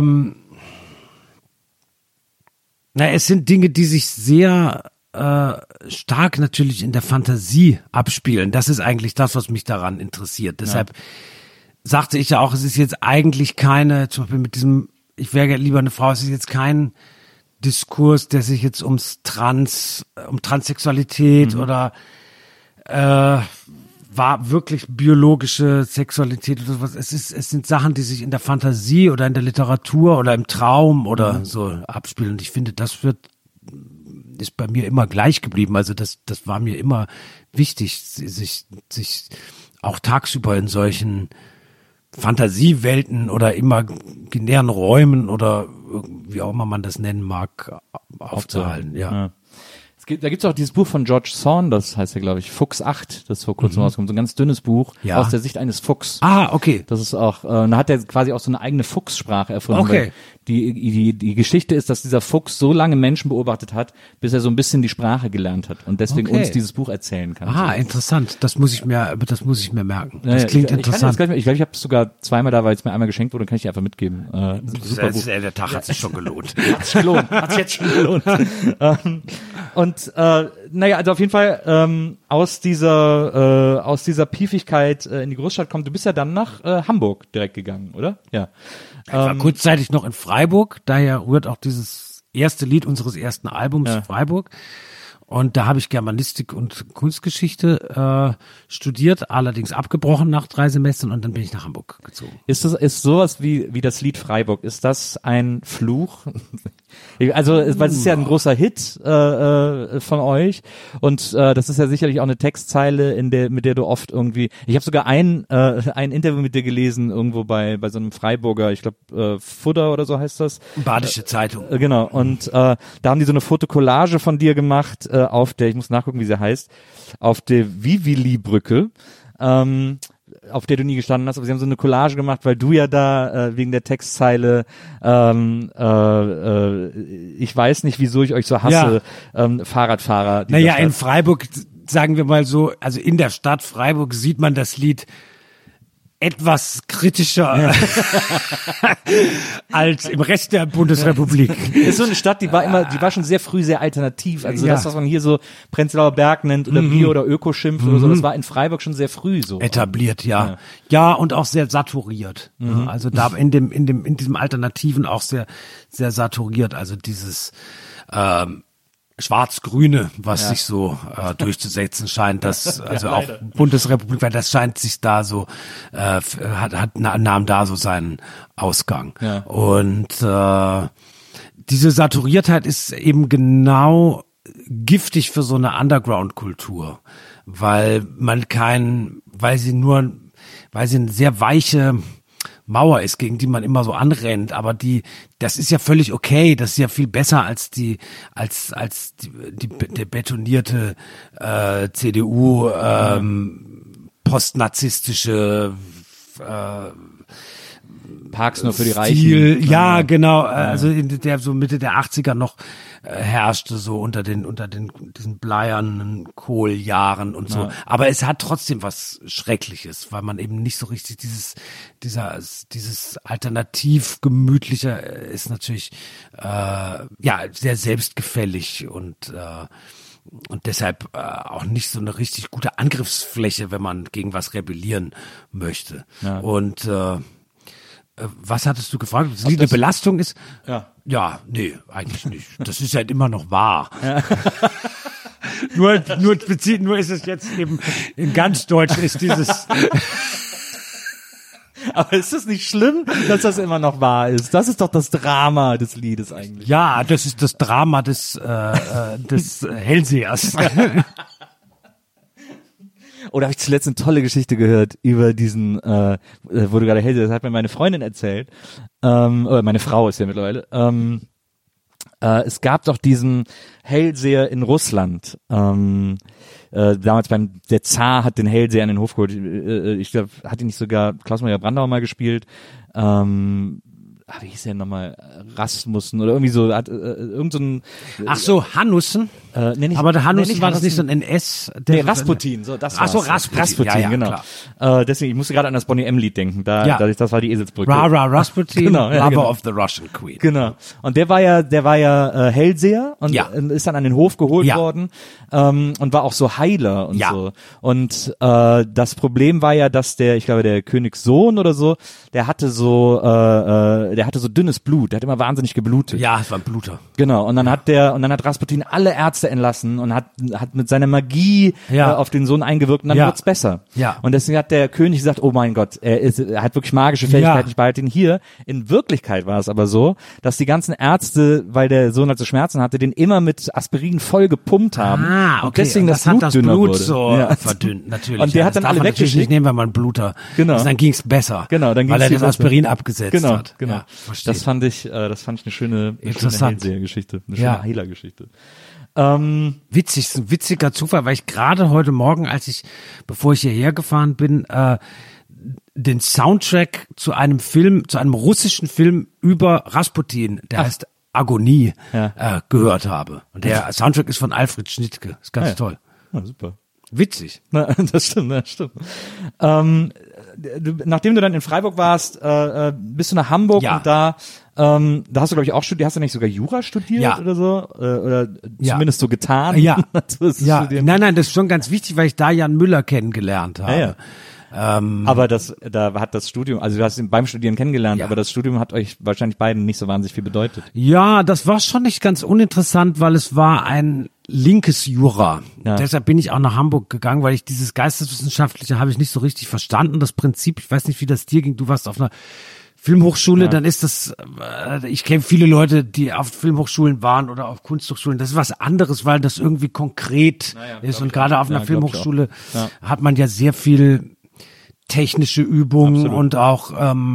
Es sind Dinge, die sich sehr stark natürlich in der Fantasie abspielen. Das ist eigentlich das, was mich daran interessiert. Deshalb sagte ich ja auch, es ist jetzt eigentlich keine, zum Beispiel mit diesem, ich wäre lieber eine Frau, es ist jetzt kein Diskurs, der sich jetzt um Transsexualität oder war wirklich biologische Sexualität oder sowas. Es sind Sachen, die sich in der Fantasie oder in der Literatur oder im Traum oder so abspielen. Und ich finde, das ist bei mir immer gleich geblieben. Also das war mir immer wichtig, sich auch tagsüber in solchen Fantasiewelten oder imaginären Räumen oder wie auch immer man das nennen mag, aufzuhalten. Ja. Da gibt's auch dieses Buch von George Saunders, heißt ja, glaube ich, Fuchs 8, das vor kurzem rauskommt, so ein ganz dünnes Buch aus der Sicht eines Fuchs. Ah, okay. Das ist auch, da hat er quasi auch so eine eigene Fuchssprache erfunden. Okay. Die Geschichte ist, dass dieser Fuchs so lange Menschen beobachtet hat, bis er so ein bisschen die Sprache gelernt hat und deswegen uns dieses Buch erzählen kann. Ah, interessant. Das muss ich mir merken. Das klingt interessant. Ich glaube, ich habe es sogar zweimal da, weil es mir einmal geschenkt wurde, kann ich dir einfach mitgeben. Super Buch. Der Tag hat sich schon gelohnt. Hat sich jetzt schon gelohnt. Also auf jeden Fall aus dieser Piefigkeit in die Großstadt kommt. Du bist ja dann nach Hamburg direkt gegangen, oder? Ja. Ich war kurzzeitig noch in Freiburg, daher rührt auch dieses erste Lied unseres ersten Albums Freiburg. Und da habe ich Germanistik und Kunstgeschichte studiert, allerdings abgebrochen nach 3 Semestern und dann bin ich nach Hamburg gezogen. Ist sowas wie das Lied Freiburg, ist das ein Fluch? Also, weil es ist ja ein großer Hit von euch und das ist ja sicherlich auch eine Textzeile, mit der du oft irgendwie, ich habe sogar ein Interview mit dir gelesen irgendwo bei so einem Freiburger, ich glaube Fudder oder so heißt das. Badische Zeitung. Genau, und da haben die so eine Fotokollage von dir gemacht auf der, ich muss nachgucken, wie sie heißt, auf der Vivili-Brücke, auf der du nie gestanden hast, aber sie haben so eine Collage gemacht, weil du ja da wegen der Textzeile ich weiß nicht, wieso ich euch so hasse, Fahrradfahrer. Naja, in Freiburg, sagen wir mal so, also in der Stadt Freiburg sieht man das Lied etwas kritischer als im Rest der Bundesrepublik. Ist so eine Stadt, die war schon sehr früh sehr alternativ. Also Ja. das, was man hier so Prenzlauer Berg nennt oder Bio- oder Öko-Schimpft oder so, das war in Freiburg schon sehr früh so. Etabliert, ja. Ja, und auch sehr saturiert. Ja, also da in diesem Alternativen auch sehr, sehr saturiert. Also dieses, Schwarz-Grüne, was sich so durchzusetzen scheint, das also auch Bundesrepublik, weil das scheint sich da so nahm da so seinen Ausgang. Ja. Und diese Saturiertheit ist eben genau giftig für so eine Underground-Kultur, weil sie eine sehr weiche Mauer ist, gegen die man immer so anrennt, aber das ist ja völlig okay, das ist ja viel besser als die betonierte CDU postnazistische Parks nur für die Stil, Reichen. ja, genau, also der so Mitte der 80er noch herrschte, so unter diesen bleiernen Kohljahren und so. Aber es hat trotzdem was Schreckliches, weil man eben nicht so richtig dieses alternativ gemütliche ist natürlich sehr selbstgefällig und deshalb auch nicht so eine richtig gute Angriffsfläche, wenn man gegen was rebellieren möchte. Ja. Und was hattest du gefragt? Ob das Lied eine Belastung ist? Ja. Ja, nee, eigentlich nicht. Das ist halt immer noch wahr. Ja. nur ist es jetzt eben in ganz Deutsch ist dieses. Aber ist es nicht schlimm, dass das immer noch wahr ist? Das ist doch das Drama des Liedes eigentlich. Ja, das ist das Drama des Hellsehers. Oder habe ich zuletzt eine tolle Geschichte gehört über diesen, wo du gerade Hellseher, das hat mir meine Freundin erzählt, oder meine Frau ist ja mittlerweile, es gab doch diesen Hellseher in Russland, damals der Zar hat den Hellseher an den Hof geholt, ich glaube, hat ihn nicht sogar Klaus-Maria Brandauer mal gespielt, wie hieß der nochmal, Rasmussen oder irgendwie so, hat irgend so ein... Ach so, Hanussen? Aber der Hanussen war das nicht so ein NS? Nee, Rasputin, so, das war's. Ach so, Rasputin, ja, genau. Deswegen, ich musste gerade an das Bonnie M-Lied denken, das war die Eselsbrücke. Rasputin, genau, Lover of the Russian Queen. Genau. Und der war ja Hellseher und ist dann an den Hof geholt worden und war auch so Heiler und so. Und das Problem war ja, dass ich glaube, der Königssohn oder so, der hatte so dünnes Blut, der hat immer wahnsinnig geblutet. Ja, es war ein Bluter. Genau, und dann hat Rasputin alle Ärzte entlassen und hat mit seiner Magie auf den Sohn eingewirkt und dann wird's besser. Ja. Und deswegen hat der König gesagt, oh mein Gott, er hat wirklich magische Fähigkeiten, ich behalte ihn hier. In Wirklichkeit war es aber so, dass die ganzen Ärzte, weil der Sohn halt so Schmerzen hatte, den immer mit Aspirin voll gepumpt haben. Und deswegen das Blut hat dünner Blut wurde. so verdünnt, natürlich. Und der hat dann alle weggeschickt. Nicht nehmen, wenn man Bluter. Genau. Also dann ging's besser. Genau, dann ging's weil er viel das Aspirin abgesetzt hat. Genau. Ja, das fand ich eine schöne Hellseher-Geschichte, eine schöne Heiler-Geschichte. Witzig, ist ein witziger Zufall, weil ich gerade heute Morgen, bevor ich hierher gefahren bin, den Soundtrack zu einem russischen Film über Rasputin, der heißt Agonie, gehört habe. Und der Soundtrack ist von Alfred Schnittke. Ist ganz toll. Ja, super. Witzig. Na, das stimmt. Nachdem du dann in Freiburg warst, bist du nach Hamburg und da hast du, glaube ich, auch studiert. Hast du nicht sogar Jura studiert oder so? Oder zumindest so getan? Ja. Nein, das ist schon ganz wichtig, weil ich da Jan Müller kennengelernt habe. Ja. Aber da hat das Studium, also du hast ihn beim Studieren kennengelernt, aber das Studium hat euch wahrscheinlich beiden nicht so wahnsinnig viel bedeutet. Ja, das war schon nicht ganz uninteressant, weil es war ein linkes Jura. Ja. Deshalb bin ich auch nach Hamburg gegangen, weil ich dieses Geisteswissenschaftliche habe ich nicht so richtig verstanden. Das Prinzip, ich weiß nicht, wie das dir ging, du warst auf einer Filmhochschule, dann ist das, ich kenne viele Leute, die auf Filmhochschulen waren oder auf Kunsthochschulen, das ist was anderes, weil das irgendwie konkret ist und gerade auf einer Filmhochschule hat man ja sehr viel technische Übungen und auch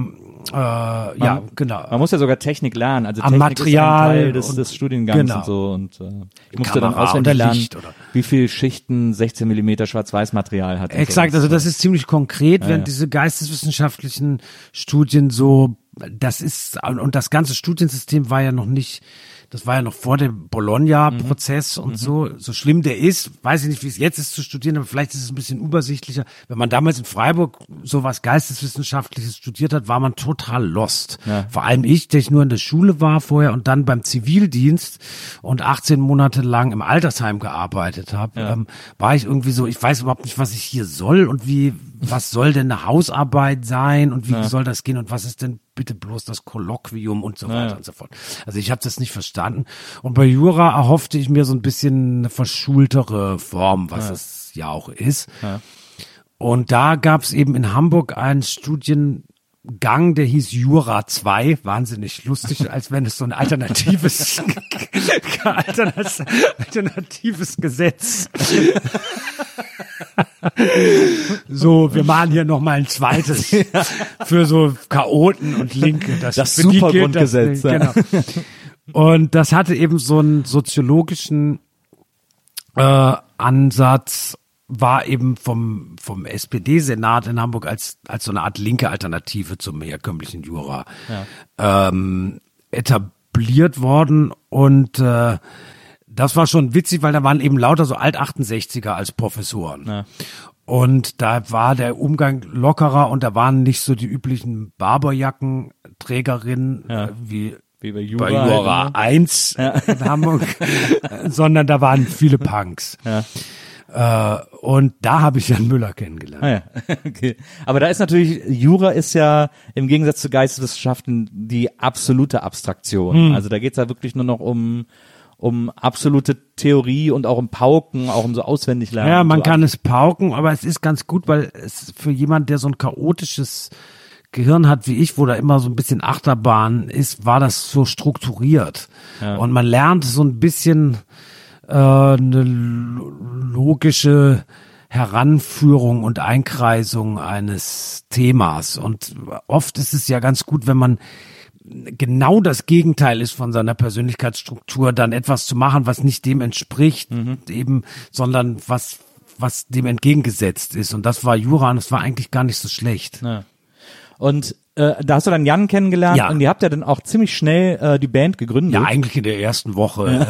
genau. Man muss ja sogar Technik lernen, also am Technik Material ist ein Teil des Studiengangs und so und ich musste dann auswendig lernen, wie viel Schichten 16 mm Schwarz-Weiß-Material hat. Exakt, also das ist ziemlich konkret, während diese geisteswissenschaftlichen Studien so das ist, und das ganze Studiensystem war ja noch nicht, das war ja noch vor dem Bologna-Prozess und so schlimm der ist, weiß ich nicht, wie es jetzt ist zu studieren, aber vielleicht ist es ein bisschen übersichtlicher. Wenn man damals in Freiburg sowas Geisteswissenschaftliches studiert hat, war man total lost. Ja. Vor allem ich, der ich nur in der Schule war vorher und dann beim Zivildienst und 18 Monate lang im Altersheim gearbeitet habe, war ich irgendwie so, ich weiß überhaupt nicht, was ich hier soll und was soll denn eine Hausarbeit sein und wie soll das gehen und was ist denn bitte bloß das Kolloquium und so weiter und so fort. Also ich habe das nicht verstanden. Und bei Jura erhoffte ich mir so ein bisschen eine verschultere Form, was es ja auch ist. Ja. Und da gab es eben in Hamburg einen Studiengang, der hieß Jura 2, wahnsinnig lustig, als wenn es so ein alternatives Gesetz. So, wir machen hier noch mal ein zweites für so Chaoten und Linke. Das Supergrundgesetz. Genau. Und das hatte eben so einen soziologischen Ansatz, war eben vom SPD-Senat in Hamburg als so eine Art linke Alternative zum herkömmlichen Jura etabliert worden. Und das war schon witzig, weil da waren eben lauter so Alt-68er als Professoren. Ja. Und da war der Umgang lockerer und da waren nicht so die üblichen Barberjackenträgerinnen wie bei Jura 1 in Hamburg, sondern da waren viele Punks. Ja. Und da habe ich Jan Müller kennengelernt. Ah ja. Okay. Aber da ist natürlich, Jura ist ja im Gegensatz zu Geisteswissenschaften die absolute Abstraktion. Also da geht's ja wirklich nur noch um absolute Theorie und auch um Pauken, auch um so auswendig lernen. Ja, man so kann es pauken, aber es ist ganz gut, weil es für jemand, der so ein chaotisches Gehirn hat wie ich, wo da immer so ein bisschen Achterbahn ist, war das so strukturiert. Ja. Und man lernt so ein bisschen eine logische Heranführung und Einkreisung eines Themas. Und oft ist es ja ganz gut, wenn man genau das Gegenteil ist von seiner Persönlichkeitsstruktur, dann etwas zu machen, was nicht dem entspricht, eben, sondern was dem entgegengesetzt ist. Und das war Jura und das war eigentlich gar nicht so schlecht. Ja. Und da hast du dann Jan kennengelernt und ihr habt ja dann auch ziemlich schnell die Band gegründet. Ja, eigentlich in der ersten Woche.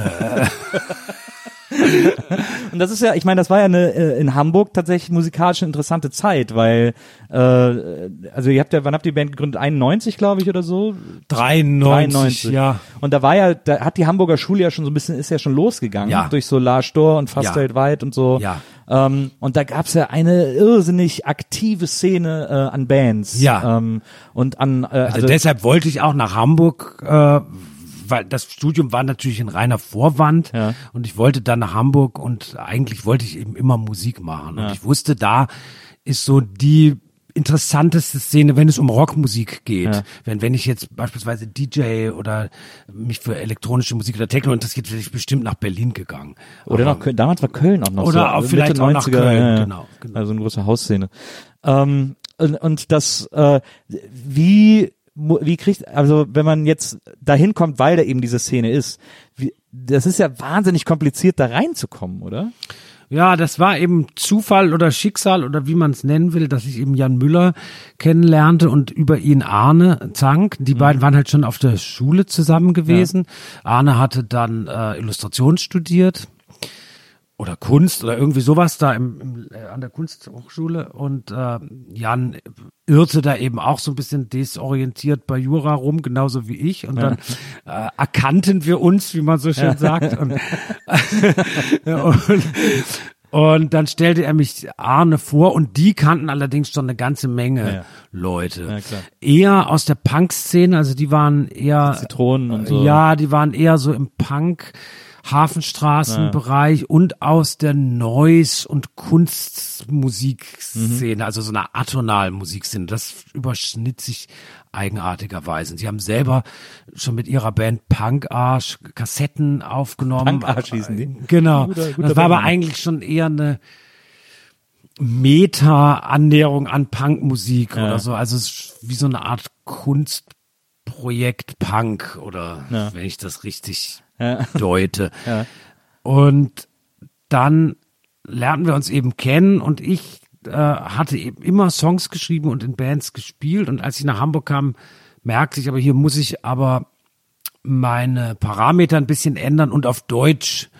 Und das ist ja, ich meine, das war ja in Hamburg tatsächlich musikalisch eine interessante Zeit, weil also ihr habt ja, wann habt ihr die Band gegründet? 91, glaube ich, oder so? 93, ja. Und da hat die Hamburger Schule ja schon so ein bisschen, ist ja schon losgegangen, durch so La Stor und Fast weltweit und so. Ja. Und da gab's ja eine irrsinnig aktive Szene an Bands. Ja. Und an also deshalb wollte ich auch nach Hamburg, weil das Studium war natürlich ein reiner Vorwand und ich wollte dann nach Hamburg und eigentlich wollte ich eben immer Musik machen. Und ich wusste, da ist so die interessanteste Szene, wenn es um Rockmusik geht. Ja. Wenn ich jetzt beispielsweise DJ oder mich für elektronische Musik oder Techno interessiert, wäre ich bestimmt nach Berlin gegangen. Oder nach Köln, damals war Köln auch noch oder so. Oder auch vielleicht Mitte auch 90er, nach Köln, genau. Also eine große Hausszene. Und das, wie kriegt, also wenn man jetzt dahin kommt, weil da eben diese Szene ist, das ist ja wahnsinnig kompliziert, da reinzukommen, oder? Ja, das war eben Zufall oder Schicksal oder wie man es nennen will, dass ich eben Jan Müller kennenlernte und über ihn Arne Zank. Die beiden waren halt schon auf der Schule zusammen gewesen. Ja. Arne hatte dann Illustration studiert oder Kunst oder irgendwie sowas da an der Kunsthochschule und Jan irrte da eben auch so ein bisschen desorientiert bei Jura rum, genauso wie ich und dann erkannten wir uns, wie man so schön sagt und dann stellte er mich Arne vor und die kannten allerdings schon eine ganze Menge Leute. Ja, klar. Eher aus der Punk-Szene, also die waren eher Zitronen und so. Ja, die waren eher so im Punk Hafenstraßenbereich und aus der Noise- und Kunstmusikszene, also so einer atonalen Musikszene. Das überschnitt sich eigenartigerweise. Sie haben selber schon mit ihrer Band Punkarsch Kassetten aufgenommen. Punkarsch hießen die? Genau. Guter das war aber eigentlich schon eher eine Meta-Annäherung an Punkmusik oder so. Also es ist wie so eine Art Kunstprojekt Punk oder wenn ich das richtig deute. Ja. Und dann lernten wir uns eben kennen und ich hatte eben immer Songs geschrieben und in Bands gespielt und als ich nach Hamburg kam, merkt sich, aber hier muss ich aber meine Parameter ein bisschen ändern und auf Deutsch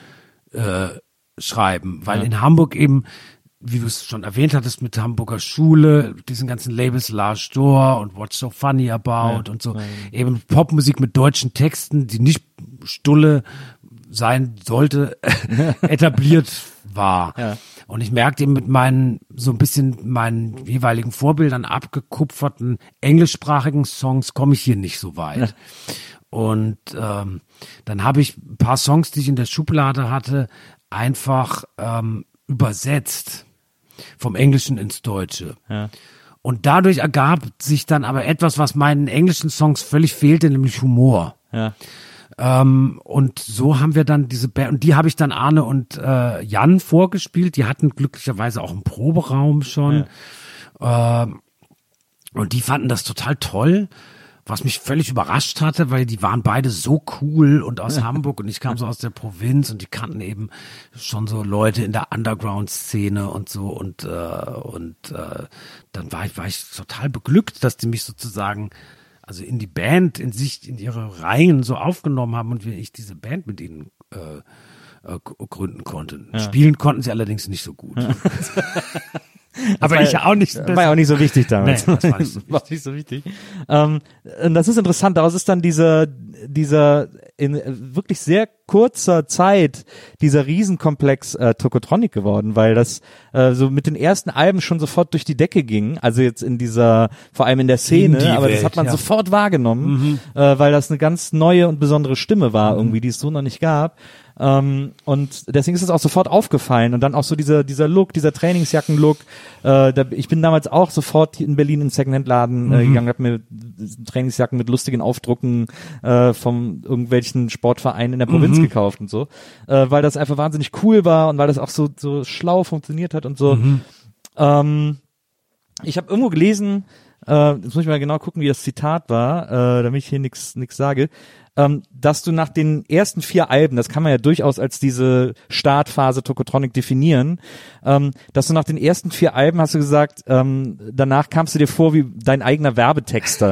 schreiben, weil in Hamburg eben, wie du es schon erwähnt hattest, mit Hamburger Schule, diesen ganzen Labels Large Door und What's So Funny About und so, eben Popmusik mit deutschen Texten, die nicht stulle sein sollte, etabliert war. Ja. Und ich merkte eben mit meinen jeweiligen Vorbildern abgekupferten englischsprachigen Songs komme ich hier nicht so weit. Ja. Und dann habe ich ein paar Songs, die ich in der Schublade hatte, einfach übersetzt vom Englischen ins Deutsche. Ja. Und dadurch ergab sich dann aber etwas, was meinen englischen Songs völlig fehlte, nämlich Humor. Ja. Und so haben wir dann diese Band, und die habe ich dann Arne und Jan vorgespielt. Die hatten glücklicherweise auch einen Proberaum schon. Ja. Und die fanden das total toll, was mich völlig überrascht hatte, weil die waren beide so cool und aus Hamburg und ich kam so aus der Provinz und die kannten eben schon so Leute in der Underground-Szene und so und dann war ich total beglückt, dass die mich sozusagen also in die Band, in ihre Reihen so aufgenommen haben und ich diese Band mit ihnen gründen konnte. Ja. Spielen konnten sie allerdings nicht so gut. Ja. Aber ich auch nicht. War ja auch nicht so wichtig damals. Nee, das war nicht so wichtig. Und das ist interessant. Daraus ist dann dieser in wirklich sehr kurzer Zeit dieser Riesenkomplex Tokotronic geworden, weil das so mit den ersten Alben schon sofort durch die Decke ging. Also jetzt in dieser, vor allem in der Szene, aber das hat man sofort wahrgenommen, weil das eine ganz neue und besondere Stimme war irgendwie, die es so noch nicht gab. Und deswegen ist es auch sofort aufgefallen und dann auch so dieser Look, dieser Trainingsjacken-Look. Ich bin damals auch sofort in Berlin in den Secondhand-Laden gegangen, habe mir Trainingsjacken mit lustigen Aufdrucken vom irgendwelchen Sportvereinen in der Provinz gekauft und so, weil das einfach wahnsinnig cool war und weil das auch so schlau funktioniert hat und so. Ich habe irgendwo gelesen, jetzt muss ich mal genau gucken, wie das Zitat war, damit ich hier nichts sage, dass du nach den ersten 4 Alben, das kann man ja durchaus als diese Startphase Tokotronic definieren, dass du nach den ersten 4 Alben, hast du gesagt, danach kamst du dir vor wie dein eigener Werbetexter,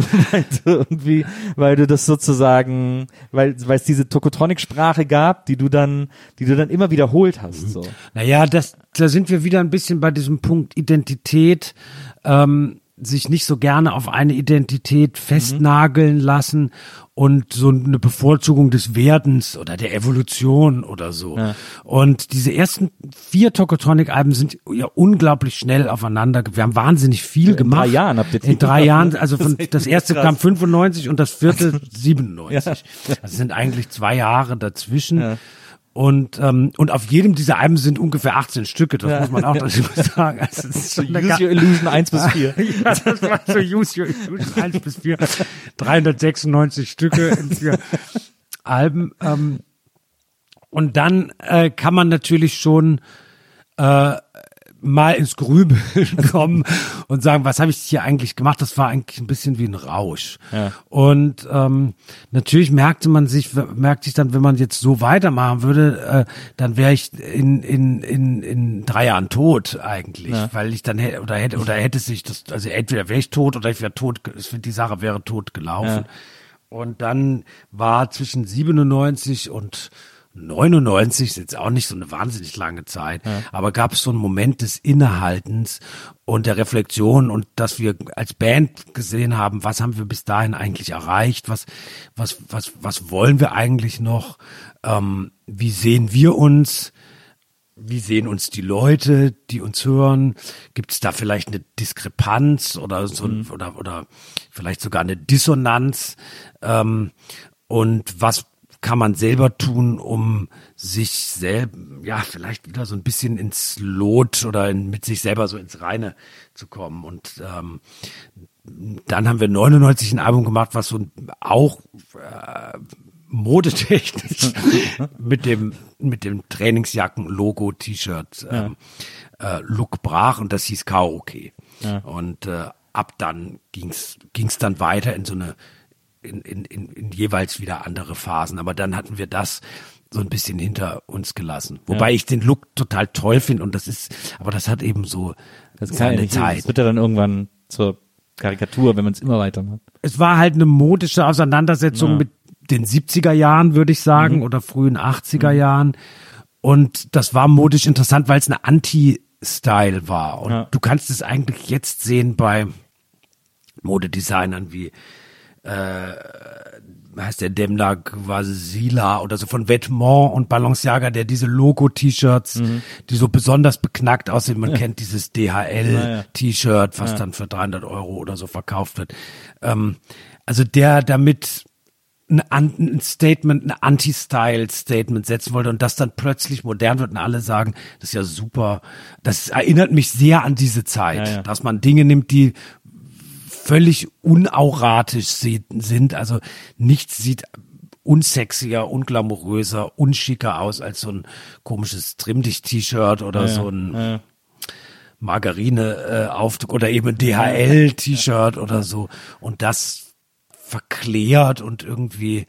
weil du das sozusagen, weil es diese Tokotronic-Sprache gab, die du dann immer wiederholt hast. So. Naja, da sind wir wieder ein bisschen bei diesem Punkt Identität, sich nicht so gerne auf eine Identität festnageln lassen und so eine Bevorzugung des Werdens oder der Evolution oder so. Ja. Und diese ersten 4 Tokotronic-Alben sind ja unglaublich schnell aufeinander. Wir haben wahnsinnig viel gemacht. In 3 Jahren habt ihr In 3 Jahren, also das erste kam 95 und das vierte 97. Ja. Das sind eigentlich 2 Jahre dazwischen. Ja. Und auf jedem dieser Alben sind ungefähr 18 Stücke, das muss man auch dazu sagen. Also das ist so Use Your Illusion 1 bis 4. Ja, das war so Use Your Illusion 1 bis 4. 396 Stücke in 4 Alben. Und dann kann man natürlich schon mal ins Grübeln kommen und sagen, was habe ich hier eigentlich gemacht? Das war eigentlich ein bisschen wie ein Rausch. Ja. Und natürlich merkte sich dann, wenn man jetzt so weitermachen würde, dann wäre ich in 3 Jahren tot eigentlich, weil ich dann hätte sich das, also entweder wäre ich tot oder ich wäre tot, die Sache wäre tot gelaufen. Ja. Und dann war zwischen 97 und 99 ist jetzt auch nicht so eine wahnsinnig lange Zeit, aber gab es so einen Moment des Innehaltens und der Reflexion und dass wir als Band gesehen haben, was haben wir bis dahin eigentlich erreicht, was wollen wir eigentlich noch, wie sehen wir uns, wie sehen uns die Leute, die uns hören, gibt es da vielleicht eine Diskrepanz oder so oder vielleicht sogar eine Dissonanz, und was kann man selber tun, um sich selbst, vielleicht wieder so ein bisschen ins Lot oder mit sich selber so ins Reine zu kommen. Und dann haben wir 99 ein Album gemacht, was so auch modetechnisch mit dem Trainingsjacken-Logo, T-Shirt Look brach und das hieß Karaoke. Ja. Und ab dann ging's dann weiter in so eine in jeweils wieder andere Phasen. Aber dann hatten wir das so ein bisschen hinter uns gelassen. Wobei ich den Look total toll finde und das hat eben so seine Zeit. Das wird ja dann irgendwann zur Karikatur, wenn man es immer weitermacht. Es war halt eine modische Auseinandersetzung mit den 70er Jahren, würde ich sagen, oder frühen 80er Jahren. Und das war modisch interessant, weil es eine Anti-Style war. Und du kannst es eigentlich jetzt sehen bei Modedesignern wie heißt der Demna Gvasila oder so von Vetements und Balenciaga, der diese Logo-T-Shirts, die so besonders beknackt aussehen, man kennt dieses DHL-T-Shirt, was dann für 300 € oder so verkauft wird. Also der damit ein Statement, ein Anti-Style-Statement setzen wollte und das dann plötzlich modern wird und alle sagen, das ist ja super. Das erinnert mich sehr an diese Zeit, dass man Dinge nimmt, die völlig unauratisch sind, also nichts sieht unsexier, unglamouröser, unschicker aus als so ein komisches Trimmdicht-T-Shirt oder so ein Margarine-Aufdruck oder eben ein DHL-T-Shirt oder so und das verklärt und irgendwie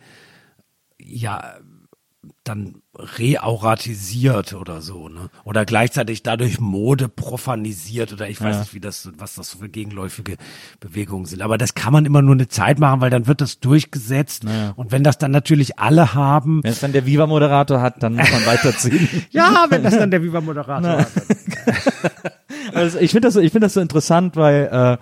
dann reauratisiert oder so, ne? Oder gleichzeitig dadurch Mode profanisiert oder ich weiß nicht, was das für gegenläufige Bewegungen sind. Aber das kann man immer nur eine Zeit machen, weil dann wird das durchgesetzt. Und wenn das dann natürlich alle haben. Wenn es dann der Viva-Moderator hat, dann muss man weiterziehen. Ja, wenn das dann der Viva-Moderator hat. Also ich finde das so interessant, weil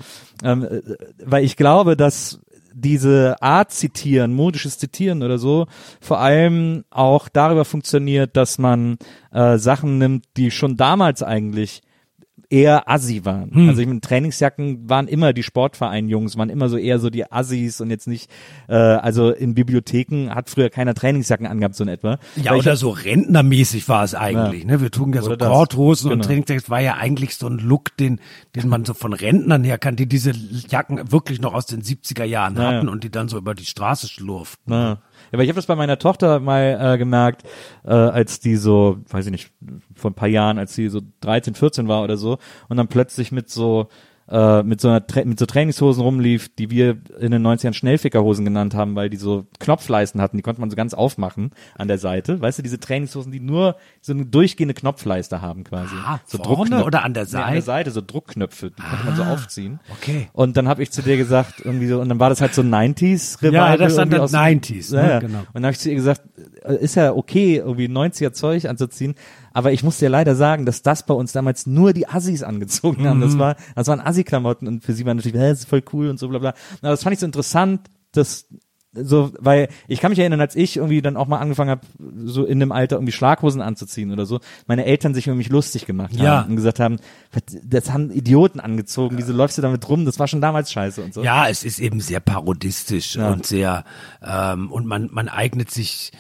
ich glaube, dass diese Art Zitieren, modisches Zitieren oder so, vor allem auch darüber funktioniert, dass man Sachen nimmt, die schon damals eigentlich eher assi waren. Also ich meine, Trainingsjacken waren immer die Sportverein-Jungs, waren immer so eher so die Assis und jetzt nicht, also in Bibliotheken hat früher keiner Trainingsjacken angehabt, so in etwa. Ja, oder so rentnermäßig war es eigentlich, ne? Wir trugen ja so Korthosen und Trainingsjacken, war ja eigentlich so ein Look, den man so von Rentnern her kannte, die diese Jacken wirklich noch aus den 70er Jahren hatten und die dann so über die Straße schlurften. Ja, aber ich habe das bei meiner Tochter mal gemerkt, als die so, weiß ich nicht, vor ein paar Jahren, als sie so 13, 14 war oder so und dann plötzlich mit so Trainingshosen rumlief, die wir in den 90ern Schnellfickerhosen genannt haben, weil die so Knopfleisten hatten, die konnte man so ganz aufmachen an der Seite. Weißt du, diese Trainingshosen, die nur so eine durchgehende Knopfleiste haben quasi. So vorne oder an der Seite? Nee, an der Seite, so Druckknöpfe, die konnte man so aufziehen. Okay. Und dann habe ich zu dir gesagt, irgendwie so, und dann war das halt so 90s-Revival. Ja, das sind dann 90s, ne? Genau. Und dann habe ich zu ihr gesagt, ist ja okay, irgendwie 90er Zeug anzuziehen, aber ich muss dir leider sagen, dass das bei uns damals nur die Assis angezogen haben. Das waren Assi-Klamotten und für sie war natürlich, das ist voll cool und so bla bla. Aber das fand ich so interessant, dass so, weil ich kann mich erinnern, als ich irgendwie dann auch mal angefangen habe, so in dem Alter irgendwie Schlaghosen anzuziehen oder so, meine Eltern sich über mich lustig gemacht haben und gesagt haben, das haben Idioten angezogen, wieso läufst du damit rum, das war schon damals scheiße und so. Ja, es ist eben sehr parodistisch und sehr, und man eignet sich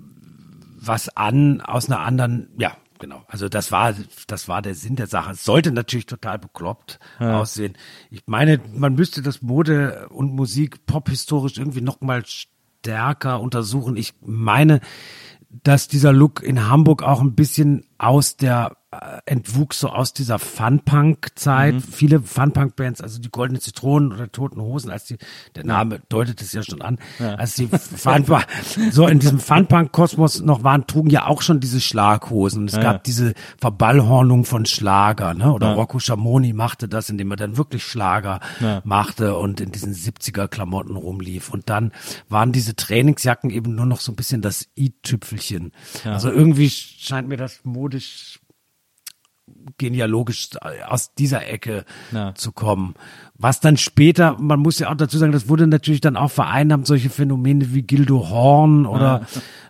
was an aus einer anderen, genau. Also das war der Sinn der Sache. Es sollte natürlich total bekloppt aussehen. Ich meine, man müsste das Mode und Musik pophistorisch irgendwie noch mal stärker untersuchen. Ich meine, dass dieser Look in Hamburg auch ein bisschen aus der entwuchs so aus dieser Fun-Punk-Zeit. Viele Fun-Punk-Bands, also die Goldenen Zitronen oder Toten Hosen, der Name deutet es ja schon an, als die so in diesem Fun-Punk-Kosmos noch waren, trugen ja auch schon diese Schlaghosen. Es gab diese Verballhornung von Schlager, ne? Oder Rocco Schamoni machte das, indem er dann wirklich Schlager machte und in diesen 70er-Klamotten rumlief. Und dann waren diese Trainingsjacken eben nur noch so ein bisschen das i-Tüpfelchen. Also irgendwie scheint mir das modisch genealogisch aus dieser Ecke zu kommen. Was dann später, man muss ja auch dazu sagen, das wurde natürlich dann auch vereinnahmt, solche Phänomene wie Gildo Horn oder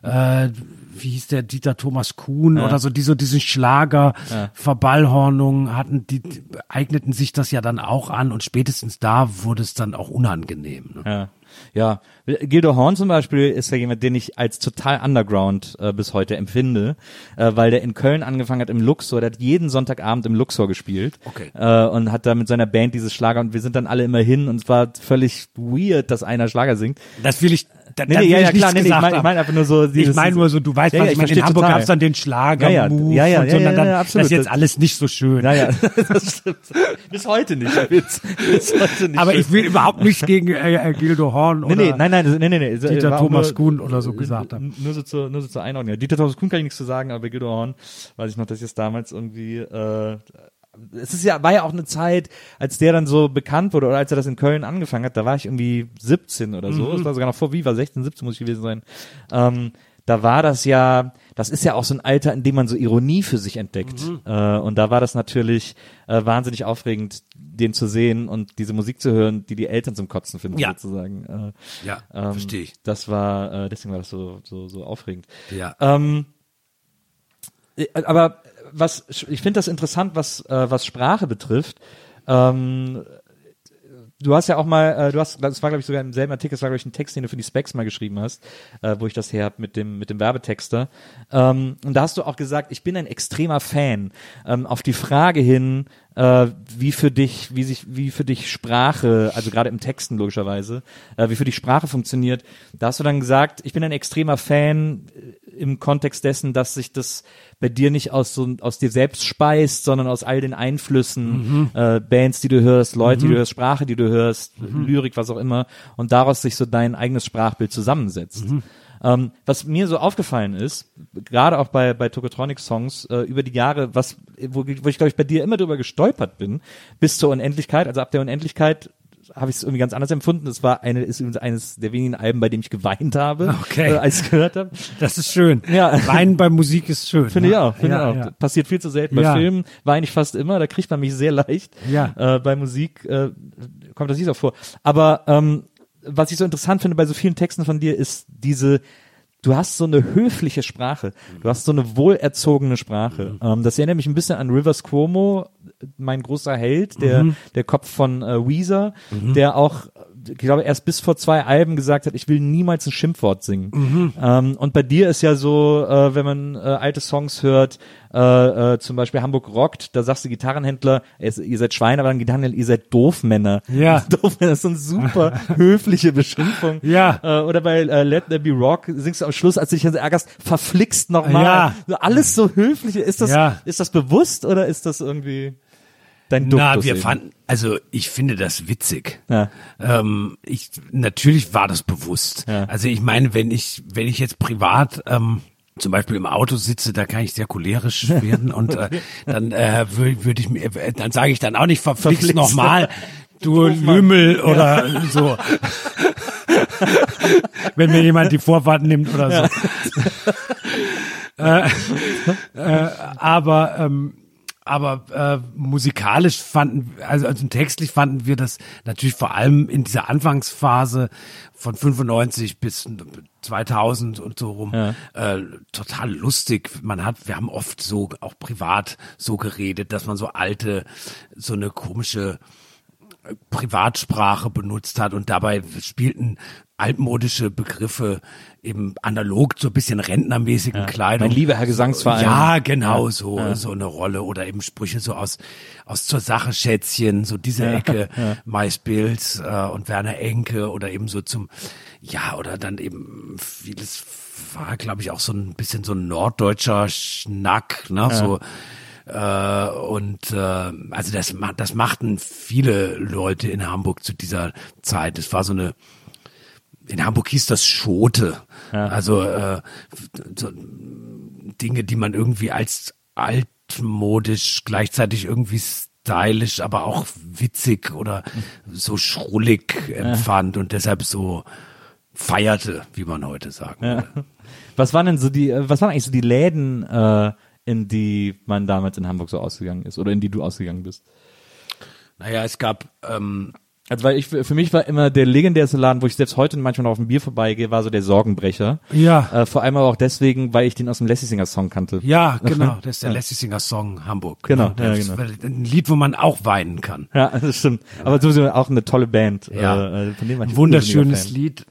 wie hieß der, Dieter Thomas Kuhn oder so, die so diesen Schlager Verballhornung hatten, die eigneten sich das ja dann auch an und spätestens da wurde es dann auch unangenehm. Ne? Ja, Gildo Horn zum Beispiel ist ja jemand, den ich als total underground bis heute empfinde, weil der in Köln angefangen hat im Luxor, der hat jeden Sonntagabend im Luxor gespielt und hat da mit seiner Band dieses Schlager und wir sind dann alle immer hin und es war völlig weird, dass einer Schlager singt. Das will ich ich meine einfach nur so dieses, ich meine nur so, du weißt, was ich meine, in Hamburg gab es dann den Schlager-Move und so, und dann, absolut. Das ist jetzt alles nicht so schön. Ja, das stimmt. Bis heute nicht. Bis heute nicht. Aber ich will überhaupt nichts gegen Gildo Horn oder nee. Dieter Thomas Kuhn oder so gesagt haben. Nur so zur Einordnung. Ja, Dieter Thomas Kuhn kann ich nichts zu sagen, aber bei Gildo Horn weiß ich noch, dass ich es damals irgendwie war ja auch eine Zeit, als der dann so bekannt wurde oder als er das in Köln angefangen hat, da war ich irgendwie 17 oder so, das war sogar noch vor Viva, 16, 17 muss ich gewesen sein. Da war das ist ja auch so ein Alter, in dem man so Ironie für sich entdeckt. Und da war das natürlich wahnsinnig aufregend, den zu sehen und diese Musik zu hören, die Eltern zum Kotzen finden, sozusagen. Verstehe ich. Das war, deswegen war das so aufregend. Ja. Aber ich finde das interessant, was Sprache betrifft. Du hast ja auch mal, das war glaube ich sogar im selben Artikel, das war glaube ich ein Text, den du für die Specs mal geschrieben hast, wo ich das her hab mit dem Werbetexter. Und da hast du auch gesagt, ich bin ein extremer Fan. Auf die Frage hin, wie für dich Sprache, also gerade im Texten logischerweise, wie für dich Sprache funktioniert, da hast du dann gesagt, ich bin ein extremer Fan im Kontext dessen, dass sich das bei dir nicht aus dir selbst speist, sondern aus all den Einflüssen, Bands, die du hörst, Leute, die du hörst, Sprache, die du hörst, Lyrik, was auch immer, und daraus sich so dein eigenes Sprachbild zusammensetzt. Was mir so aufgefallen ist, gerade auch bei Tokotronic-Songs über die Jahre, wo ich glaube ich bei dir immer drüber gestolpert bin, bis zur Unendlichkeit, also ab der Unendlichkeit habe ich es irgendwie ganz anders empfunden. Das ist übrigens eines der wenigen Alben, bei dem ich geweint habe, als ich es gehört habe. Das ist schön. Ja. Weinen bei Musik ist schön. Finde ich auch. Ja. Passiert viel zu selten. Bei Filmen weine ich fast immer, da kriegt man mich sehr leicht. Ja. Bei Musik kommt das nicht so vor. Aber was ich so interessant finde bei so vielen Texten von dir ist du hast so eine höfliche Sprache. Du hast so eine wohlerzogene Sprache. Das erinnert mich ein bisschen an Rivers Cuomo, mein großer Held, der Kopf von Weezer, der auch, ich glaube, erst bis vor 2 Alben gesagt hat, ich will niemals ein Schimpfwort singen. Und bei dir ist ja so, wenn man alte Songs hört, zum Beispiel Hamburg rockt, da sagst du Gitarrenhändler, ihr seid Schweine, aber dann Gitarrenhändler, ihr seid Doofmänner. Ja. Doofmänner ist so eine super höfliche Beschimpfung. Ja. Oder bei Let There Be Rock singst du am Schluss, als du dich dann ärgerst, verflixt nochmal. Ja. Alles so höflich. Ist das bewusst oder ist das irgendwie dein Duktus? Ich finde das witzig. Ja. Natürlich war das bewusst. Ja. Also ich meine, wenn ich jetzt privat zum Beispiel im Auto sitze, da kann ich sehr cholerisch werden und dann würde ich mir, dann sage ich dann auch nicht verflixt nochmal, du Lümmel oder so. Wenn mir jemand die Vorfahrt nimmt oder so. Aber musikalisch also textlich fanden wir das natürlich vor allem in dieser Anfangsphase von 95 bis 2000 und so rum total lustig. Wir haben oft so auch privat so geredet, dass man so eine komische Privatsprache benutzt hat und dabei spielten altmodische Begriffe eben analog so ein bisschen rentnermäßigen Kleidung. Mein lieber Herr Gesangsverein. Ja, genau, so eine Rolle oder eben Sprüche so aus zur Sache Schätzchen, so diese Ecke, Maisbilz und Werner Enke oder eben so oder dann eben vieles war, glaube ich, auch so ein bisschen so ein norddeutscher Schnack, ne, so. Also das machten viele Leute in Hamburg zu dieser Zeit. Es war in Hamburg hieß das Schote. Ja. Also so Dinge, die man irgendwie als altmodisch, gleichzeitig irgendwie stylisch, aber auch witzig oder so schrullig empfand und deshalb so feierte, wie man heute sagen würde. Was waren eigentlich so die Läden, in die man damals in Hamburg so ausgegangen ist oder in die du ausgegangen bist? Naja, es gab also weil für mich war immer der legendärste Laden, wo ich selbst heute manchmal noch auf ein Bier vorbeigehe, war so der Sorgenbrecher. Ja. Vor allem aber auch deswegen, weil ich den aus dem Lassie Singer Song kannte. Ja, genau. Das ist der Lassie Singer Song Hamburg. Genau. Genau. Ein Lied, wo man auch weinen kann. Ja, das stimmt. Aber sowieso auch eine tolle Band. Ja. Von dem ein wunderschönes Lied.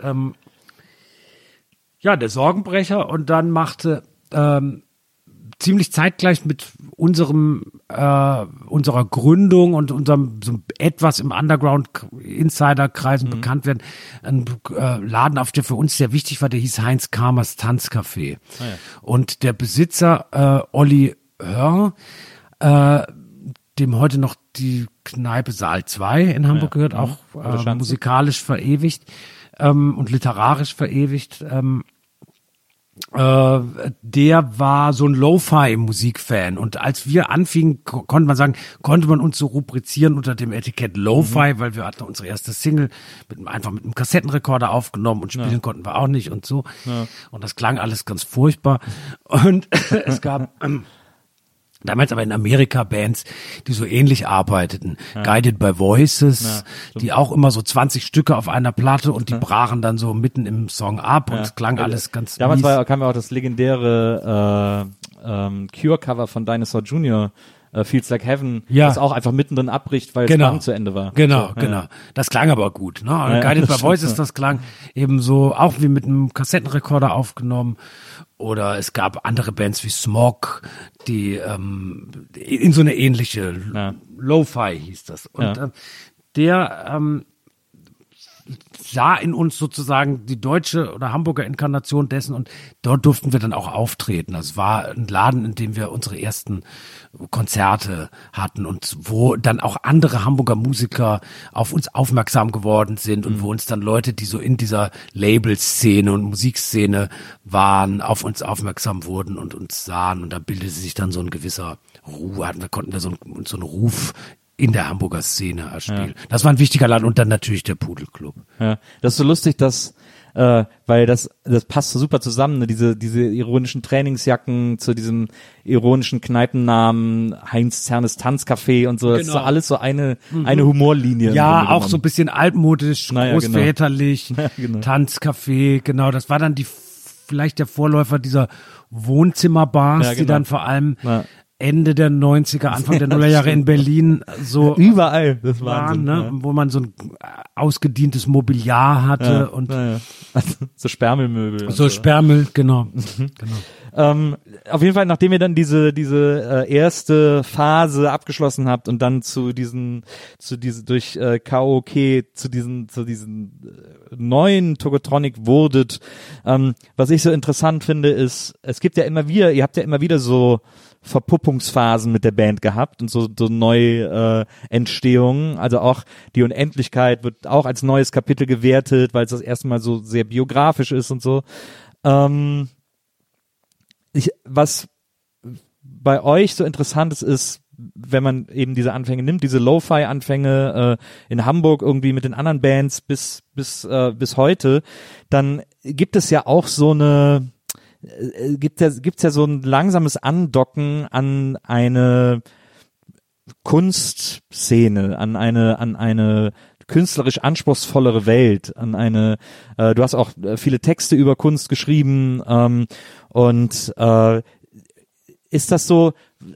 Der Sorgenbrecher und dann machte ziemlich zeitgleich mit unserer Gründung und unserem so etwas im Underground-Insider-Kreisen bekannt werden, ein Laden, auf der für uns sehr wichtig war, der hieß Heinz Kamers Tanzcafé. Ah, ja. Und der Besitzer Olli Hörr, dem heute noch die Kneipe Saal 2 in Hamburg gehört, auch musikalisch verewigt und literarisch verewigt, der war so ein Lo-Fi-Musikfan und als wir anfingen, konnte man uns so rubrizieren unter dem Etikett Lo-Fi, weil wir hatten unsere erste Single einfach mit einem Kassettenrekorder aufgenommen und spielen konnten wir auch nicht und so. Ja. Und das klang alles ganz furchtbar. Und es gab damals aber in Amerika Bands, die so ähnlich arbeiteten. Guided by Voices, die auch immer so 20 Stücke auf einer Platte und die brachen dann so mitten im Song ab und es klang alles ganz damals kam ja auch das legendäre Cure-Cover von Dinosaur Jr., Feels Like Heaven, das auch einfach mittendrin abbricht, weil das Band zu Ende war. Genau. Das klang aber gut. Ne? Guided by Voices, das klang eben so auch wie mit einem Kassettenrekorder aufgenommen. Oder es gab andere Bands wie Smog, die in so eine ähnliche Lo-Fi hieß das. Und der sah in uns sozusagen die deutsche oder Hamburger Inkarnation dessen und dort durften wir dann auch auftreten. Das war ein Laden, in dem wir unsere ersten Konzerte hatten und wo dann auch andere Hamburger Musiker auf uns aufmerksam geworden sind und wo uns dann Leute, die so in dieser Label-Szene und Musikszene waren, auf uns aufmerksam wurden und uns sahen und da bildete sich dann so ein gewisser Ruf, wir konnten da so einen Ruf in der Hamburger Szene erspielen. Ja. Das war ein wichtiger Laden und dann natürlich der Pudelclub. Ja, das ist so lustig, dass weil das passt so super zusammen, ne? diese ironischen Trainingsjacken zu diesem ironischen Kneipennamen Heinz Zernes Tanzcafé und so, das ist so alles so eine Humorlinie. Ja, auch so ein bisschen altmodisch, großväterlich, genau. Tanzcafé, genau, das war dann vielleicht der Vorläufer dieser Wohnzimmerbars, die dann vor allem Ende der 90er, Anfang der Nullerjahre in Berlin so überall, das waren, ne? Wo man so ein ausgedientes Mobiliar hatte und also, so Sperrmüllmöbel. So Sperrmüll, genau. Auf jeden Fall, nachdem ihr dann diese erste Phase abgeschlossen habt und dann durch Karaoke zu diesen neuen Tokotronic wurdet, was ich so interessant finde, ist, ihr habt ja immer wieder so Verpuppungsphasen mit der Band gehabt und so neue Entstehungen, also auch die Unendlichkeit wird auch als neues Kapitel gewertet, weil es das erste Mal so sehr biografisch ist und so. Was bei euch so interessant ist, wenn man eben diese Anfänge nimmt, diese Lo-Fi-Anfänge in Hamburg irgendwie mit den anderen Bands bis heute, dann gibt es ja auch so gibt's ja so ein langsames Andocken an eine Kunstszene, an eine künstlerisch anspruchsvollere Welt, an du hast auch viele Texte über Kunst geschrieben, und ist das so,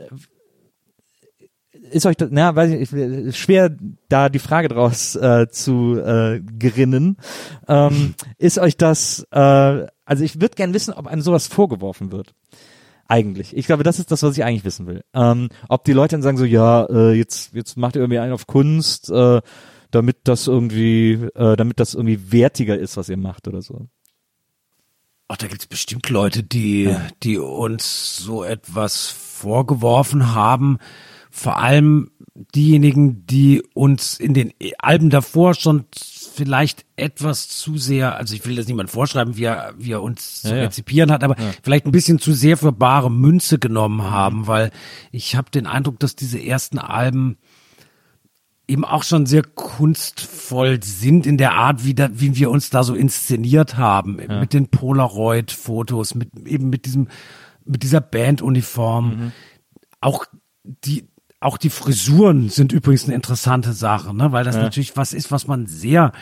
ist euch das, weiß ich, schwer da die Frage draus zu gerinnen, ist euch das, also ich würde gern wissen, ob einem sowas vorgeworfen wird. Eigentlich. Ich glaube, das ist das, was ich eigentlich wissen will. Ob die Leute dann sagen so, jetzt macht ihr irgendwie einen auf Kunst, damit das irgendwie wertiger ist, was ihr macht oder so. Ach, da gibt's bestimmt Leute, die uns so etwas vorgeworfen haben. Vor allem diejenigen, die uns in den Alben davor schon vielleicht etwas zu sehr, also ich will das niemand vorschreiben, wie er uns zu rezipieren hat, aber vielleicht ein bisschen zu sehr für bare Münze genommen haben, weil ich habe den Eindruck, dass diese ersten Alben eben auch schon sehr kunstvoll sind in der Art, wie wir uns da so inszeniert haben, mit den Polaroid-Fotos, mit dieser Banduniform. Auch die Frisuren sind übrigens eine interessante Sache, ne? Weil das natürlich was ist, was man sehr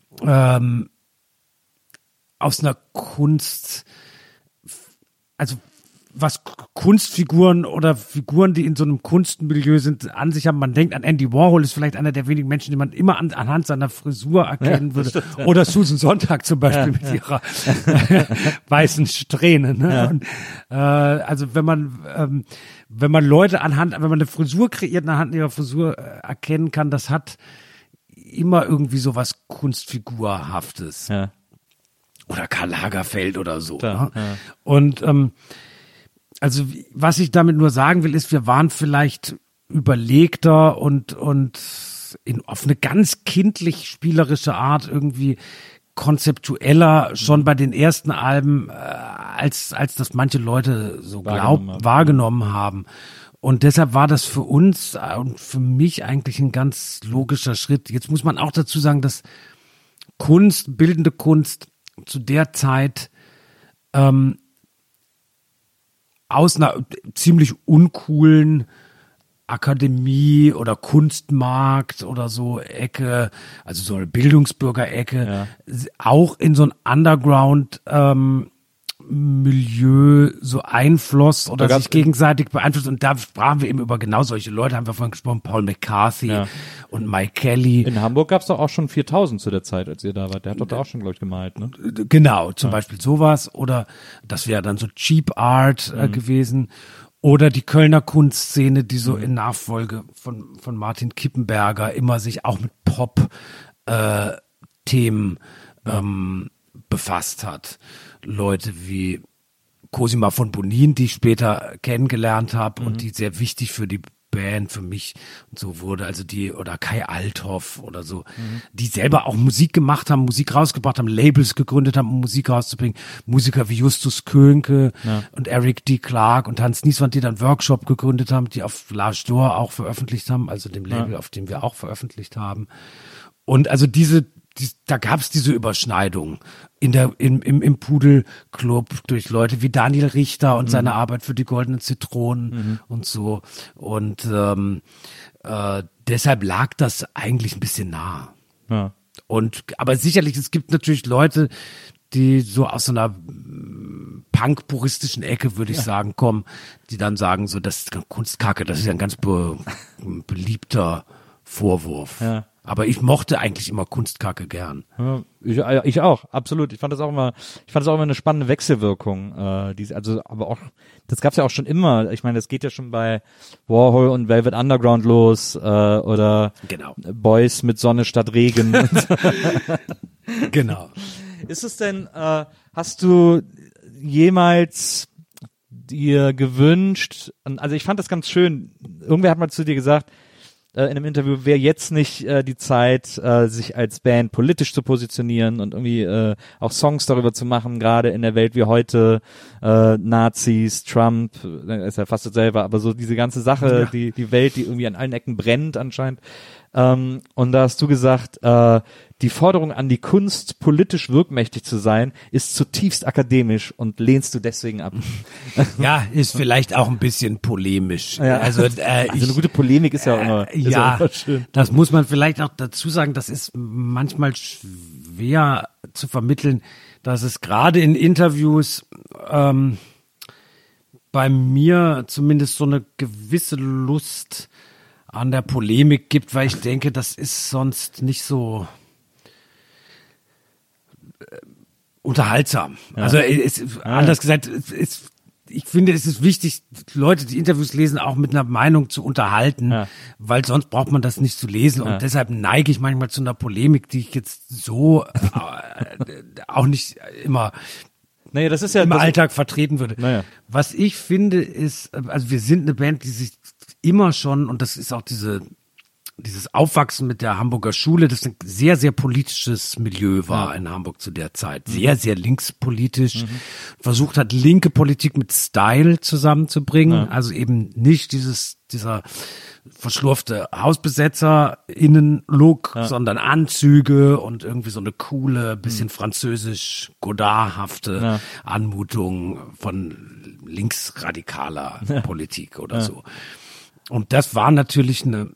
aus einer Kunst, also was Kunstfiguren oder Figuren, die in so einem Kunstmilieu sind, an sich haben. Man denkt an Andy Warhol, ist vielleicht einer der wenigen Menschen, die man immer anhand seiner Frisur erkennen würde. Stimmt, ja. Oder Susan Sontag zum Beispiel mit ihrer weißen Strähne. Ne? Ja. Und, also wenn man Leute wenn man eine Frisur kreiert, anhand ihrer Frisur erkennen kann, das hat immer irgendwie so was Kunstfigurhaftes. Ja. Oder Karl Lagerfeld oder so. Klar, ne? Ja. Und also was ich damit nur sagen will, ist, wir waren vielleicht überlegter und auf eine ganz kindlich spielerische Art irgendwie konzeptueller schon bei den ersten Alben, als das manche Leute so Wahrgenommen wahrgenommen haben. Und deshalb war das für uns und für mich eigentlich ein ganz logischer Schritt. Jetzt muss man auch dazu sagen, dass Kunst, bildende Kunst zu der Zeit aus einer ziemlich uncoolen Akademie oder Kunstmarkt oder so Ecke, also so eine Bildungsbürger-Ecke, auch in so ein Underground Milieu so einfloss oder sich gegenseitig beeinflusst. Und da sprachen wir eben über genau solche Leute, haben wir vorhin gesprochen, Paul McCarthy und Mike Kelly. In Hamburg gab es doch auch schon 4000 zu der Zeit, als ihr da wart. Der hat doch da auch schon, glaube ich, gemalt, ne? Genau, zum Beispiel sowas. Oder das wäre dann so Cheap Art gewesen. Oder die Kölner Kunstszene, die so in Nachfolge von Martin Kippenberger immer sich auch mit Pop-Themen befasst hat. Leute wie Cosima von Bonin, die ich später kennengelernt habe und die sehr wichtig für die Band, für mich und so wurde, also oder Kai Althoff oder so, die selber auch Musik gemacht haben, Musik rausgebracht haben, Labels gegründet haben, um Musik rauszubringen. Musiker wie Justus Könke und Eric D. Clark und Hans Nieswand, die dann Workshop gegründet haben, die auf L'Age d'Or auch veröffentlicht haben, also dem Label, auf dem wir auch veröffentlicht haben. Und also da gab es diese Überschneidung im Pudelclub durch Leute wie Daniel Richter und seine Arbeit für die Goldenen Zitronen und so. Und deshalb lag das eigentlich ein bisschen nah. Ja. Aber sicherlich, es gibt natürlich Leute, die so aus so einer punk-puristischen Ecke, würde ich sagen, kommen, die dann sagen, so, das ist Kunstkacke, das ist ja ein ganz beliebter Vorwurf. Ja. Aber ich mochte eigentlich immer Kunstkacke gern. Ja, ich auch, absolut. Ich fand das auch immer eine spannende Wechselwirkung. Aber auch, das gab's ja auch schon immer. Ich meine, das geht ja schon bei Warhol und Velvet Underground los, oder Boys mit Sonne statt Regen. Genau. Ist es denn, hast du jemals dir gewünscht, also ich fand das ganz schön, irgendwer hat mal zu dir gesagt, in einem Interview, wäre jetzt nicht die Zeit, sich als Band politisch zu positionieren und irgendwie auch Songs darüber zu machen, gerade in der Welt wie heute, Nazis, Trump, ist ja fast dasselbe, aber so diese ganze Sache, die Welt, die irgendwie an allen Ecken brennt anscheinend. Und da hast du gesagt, die Forderung an die Kunst, politisch wirkmächtig zu sein, ist zutiefst akademisch und lehnst du deswegen ab. Ja, ist vielleicht auch ein bisschen polemisch. Ja. Also eine gute Polemik ist ja auch immer, immer schön. Das muss man vielleicht auch dazu sagen, das ist manchmal schwer zu vermitteln, dass es gerade in Interviews bei mir zumindest so eine gewisse Lust an der Polemik gibt, weil ich denke, das ist sonst nicht so unterhaltsam. Ja. Also anders gesagt, ich finde, es ist wichtig, Leute, die Interviews lesen, auch mit einer Meinung zu unterhalten, weil sonst braucht man das nicht zu lesen. Und deshalb neige ich manchmal zu einer Polemik, die ich jetzt so auch nicht immer das ist ja im Alltag vertreten würde. Naja. Was ich finde ist, also wir sind eine Band, die sich immer schon, und das ist auch dieses Aufwachsen mit der Hamburger Schule, das ein sehr, sehr politisches Milieu war in Hamburg zu der Zeit. Sehr, sehr linkspolitisch. Versucht hat, linke Politik mit Style zusammenzubringen. Also eben nicht dieser verschlurfte HausbesetzerInnen-Look, sondern Anzüge und irgendwie so eine coole, bisschen französisch Godard-hafte Anmutung von linksradikaler Politik oder so. Und das war natürlich eine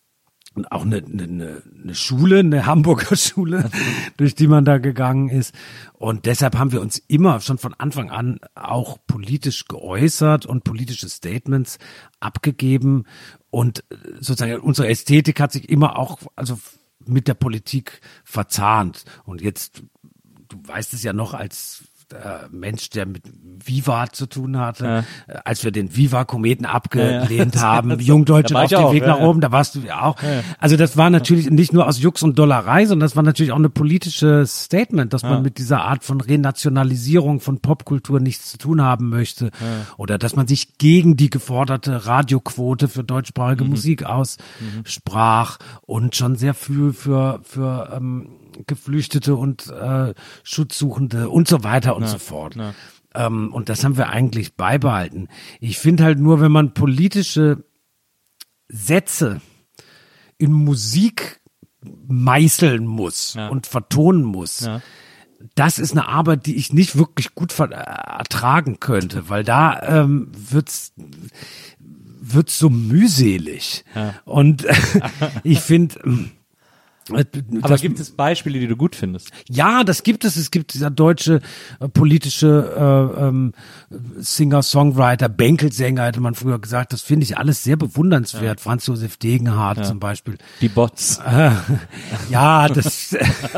Schule, eine Hamburger Schule, durch die man da gegangen ist. Und deshalb haben wir uns immer schon von Anfang an auch politisch geäußert und politische Statements abgegeben. Und sozusagen unsere Ästhetik hat sich immer auch mit der Politik verzahnt. Und jetzt, du weißt es ja noch als Mensch, der mit Viva zu tun hatte, als wir den Viva-Kometen abgelehnt haben, Jungdeutschland auf dem Weg nach oben, da warst du ja auch. Ja. Also das war natürlich nicht nur aus Jux und Dollerei, sondern das war natürlich auch eine politische Statement, dass man mit dieser Art von Renationalisierung von Popkultur nichts zu tun haben möchte oder dass man sich gegen die geforderte Radioquote für deutschsprachige Musik aussprach und schon sehr viel für Geflüchtete und Schutzsuchende und so weiter und so fort. Und das haben wir eigentlich beibehalten. Ich finde halt nur, wenn man politische Sätze in Musik meißeln muss und vertonen muss, das ist eine Arbeit, die ich nicht wirklich gut ertragen könnte, weil da wird's so mühselig. Ja. Und ich finde, aber gibt es Beispiele, die du gut findest? Ja, das gibt es. Es gibt dieser deutsche politische Singer-Songwriter, Bänkelsänger, hätte man früher gesagt. Das finde ich alles sehr bewundernswert. Franz Josef Degenhardt zum Beispiel. Die Bots. Ja, das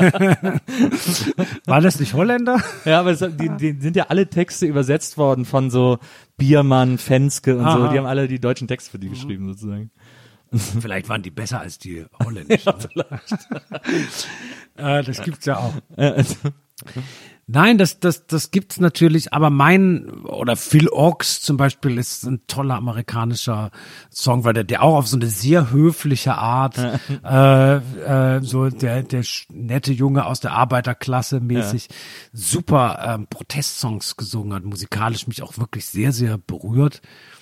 war das nicht Holländer? Ja, aber die sind ja alle Texte übersetzt worden von so Biermann, Fenske und so. Die haben alle die deutschen Texte für die geschrieben sozusagen. Vielleicht waren die besser als die holländischen. Ja, das gibt's ja auch. Nein, das gibt's natürlich, aber oder Phil Ochs zum Beispiel ist ein toller amerikanischer Songwriter, der auch auf so eine sehr höfliche Art, so der nette Junge aus der Arbeiterklasse mäßig, super Protestsongs gesungen hat, musikalisch mich auch wirklich sehr, sehr berührt.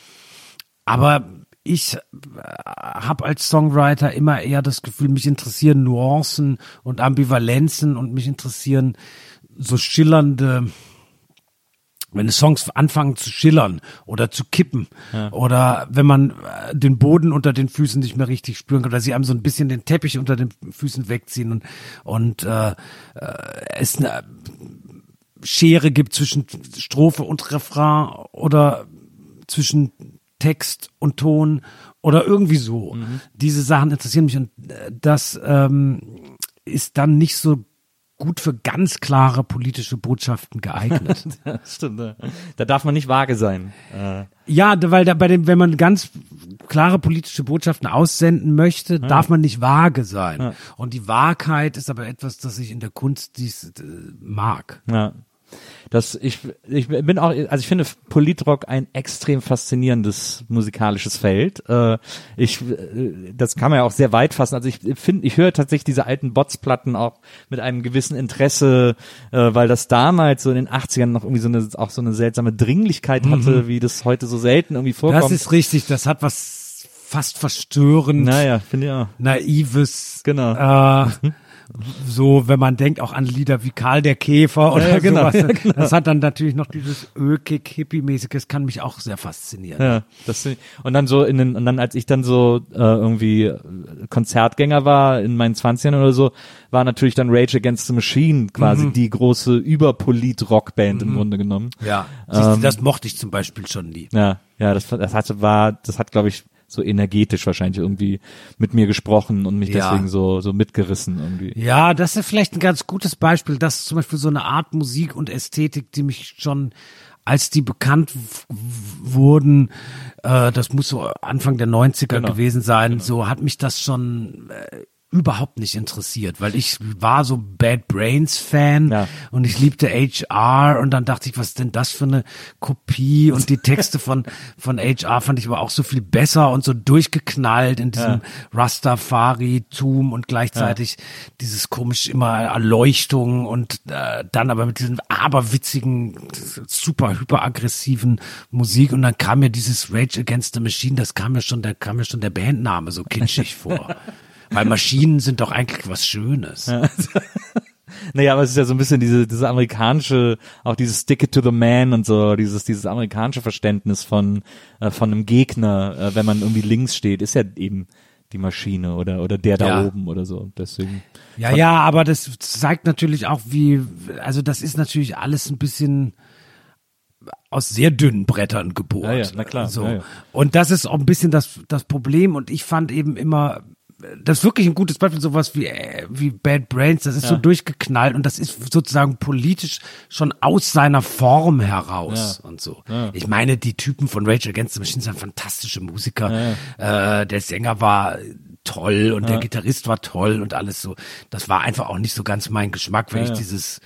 Aber ich habe als Songwriter immer eher das Gefühl, mich interessieren Nuancen und Ambivalenzen und mich interessieren so schillernde, wenn Songs anfangen zu schillern oder zu kippen oder wenn man den Boden unter den Füßen nicht mehr richtig spüren kann oder sie einem so ein bisschen den Teppich unter den Füßen wegziehen und es eine Schere gibt zwischen Strophe und Refrain oder zwischen Text und Ton oder irgendwie so. Diese Sachen interessieren mich und das ist dann nicht so gut für ganz klare politische Botschaften geeignet. Das stimmt. Da darf man nicht vage sein. Ja, weil wenn man ganz klare politische Botschaften aussenden möchte, darf man nicht vage sein. Ja. Und die Wahrheit ist aber etwas, das ich in der Kunst mag. Ja. Ich bin auch, also ich finde Politrock ein extrem faszinierendes musikalisches Feld. Das kann man ja auch sehr weit fassen. Also ich höre tatsächlich diese alten Bots-Platten auch mit einem gewissen Interesse, weil das damals so in den 80ern noch irgendwie so eine seltsame Dringlichkeit hatte, wie das heute so selten irgendwie vorkommt. Das ist richtig, das hat was fast verstörend, finde ich auch. Naives, genau. So, wenn man denkt auch an Lieder wie Karl der Käfer oder sowas. Ja, genau. Das hat dann natürlich noch dieses Ökik-Hippie-mäßige, das kann mich auch sehr faszinieren. Ja, und dann so und dann als ich dann so irgendwie Konzertgänger war in meinen 20ern oder so, war natürlich dann Rage Against the Machine quasi die große Überpolit-Rockband im Grunde genommen. Ja, das mochte ich zum Beispiel schon nie. Ja, das hat glaube ich so energetisch wahrscheinlich irgendwie mit mir gesprochen und mich deswegen so mitgerissen irgendwie. Ja, das ist vielleicht ein ganz gutes Beispiel, das ist zum Beispiel so eine Art Musik und Ästhetik, die mich schon, als die bekannt wurden, das muss so Anfang der 90er gewesen sein, so hat mich das schon überhaupt nicht interessiert, weil ich war so Bad Brains Fan und ich liebte HR und dann dachte ich, was ist denn das für eine Kopie und die Texte von HR fand ich aber auch so viel besser und so durchgeknallt in diesem Rastafari-Tum und gleichzeitig dieses komisch immer Erleuchtung und dann aber mit diesem aberwitzigen, super hyperaggressiven Musik und dann kam mir dieses Rage Against the Machine, da kam mir schon der Bandname so kitschig vor. Weil Maschinen sind doch eigentlich was Schönes. Ja. Naja, aber es ist ja so ein bisschen diese amerikanische, auch dieses Stick it to the man und so, dieses amerikanische Verständnis von einem Gegner, wenn man irgendwie links steht, ist ja eben die Maschine oder der da oben oder so. Deswegen. Ja, aber das zeigt natürlich auch also das ist natürlich alles ein bisschen aus sehr dünnen Brettern gebohrt. Ja, na klar. So. Ja. Und das ist auch ein bisschen das Problem und ich fand eben immer, das ist wirklich ein gutes Beispiel, sowas wie Bad Brains, das ist so durchgeknallt und das ist sozusagen politisch schon aus seiner Form heraus und so. Ja. Ich meine, die Typen von Rage Against the Machine sind fantastische Musiker. Ja. Der Sänger war toll und der Gitarrist war toll und alles so. Das war einfach auch nicht so ganz mein Geschmack, weil ich dieses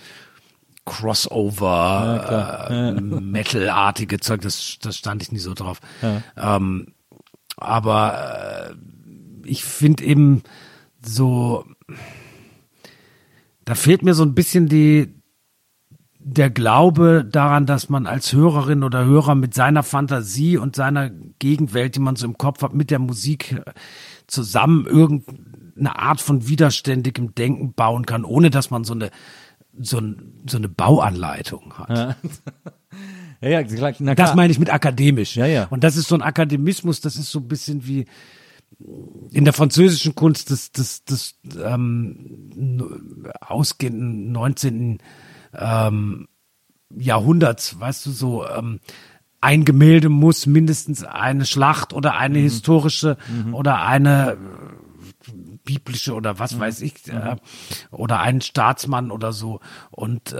Crossover, Metal-artige Zeug, das stand ich nie so drauf. Ja. Aber ich finde eben so, da fehlt mir so ein bisschen der Glaube daran, dass man als Hörerin oder Hörer mit seiner Fantasie und seiner Gegenwelt, die man so im Kopf hat, mit der Musik zusammen irgendeine Art von widerständigem Denken bauen kann, ohne dass man so eine Bauanleitung hat. Ja, klar, na klar. Das meine ich mit akademisch. Ja. Und das ist so ein Akademismus, das ist so ein bisschen wie in der französischen Kunst des ausgehenden 19. Jahrhunderts, weißt du, so ein Gemälde muss mindestens eine Schlacht oder eine historische oder eine biblische oder was weiß ich, oder einen Staatsmann oder so. Und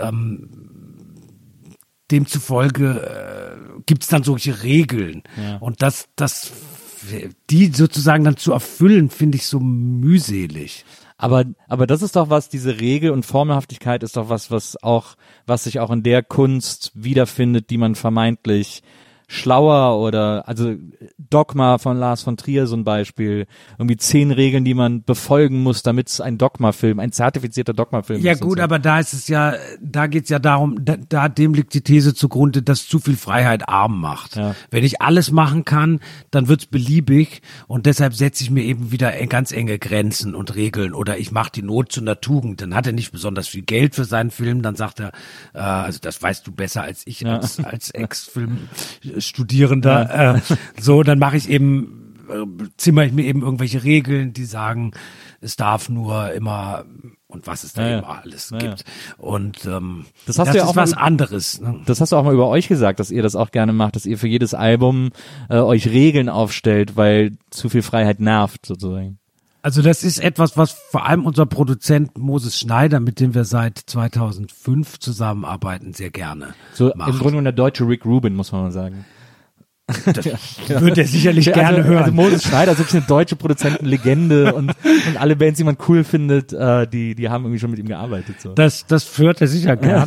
demzufolge gibt's dann solche Regeln. Ja. Und die sozusagen dann zu erfüllen, finde ich so mühselig. Aber das ist doch was, diese Regel und Formelhaftigkeit ist doch was sich auch in der Kunst wiederfindet, die man vermeintlich schlauer oder, also Dogma von Lars von Trier so ein Beispiel, irgendwie 10 Regeln, die man befolgen muss, damit es ein Dogmafilm, ein zertifizierter Dogmafilm ist. Ja gut, aber da geht's ja darum, dem liegt die These zugrunde, dass zu viel Freiheit arm macht. Ja. Wenn ich alles machen kann, dann wird's beliebig und deshalb setze ich mir eben wieder ganz enge Grenzen und Regeln oder ich mache die Not zu einer Tugend. Dann hat er nicht besonders viel Geld für seinen Film, dann sagt er, also das weißt du besser als ich als Ex-Film-Studierender. So, dann zimmere ich mir eben irgendwelche Regeln, die sagen, es darf nur immer und was es da immer alles gibt. Und das ist ja auch was anderes. Ne? Das hast du auch mal über euch gesagt, dass ihr das auch gerne macht, dass ihr für jedes Album euch Regeln aufstellt, weil zu viel Freiheit nervt sozusagen. Also das ist etwas, was vor allem unser Produzent Moses Schneider, mit dem wir seit 2005 zusammenarbeiten, sehr gerne macht. Im Grunde der deutsche Rick Rubin, muss man mal sagen. Das würde er sicherlich gerne hören. Also Moses Schneider ist wirklich eine deutsche Produzentenlegende und alle Bands, die man cool findet, die haben irgendwie schon mit ihm gearbeitet. So. Das führt er sicher gern.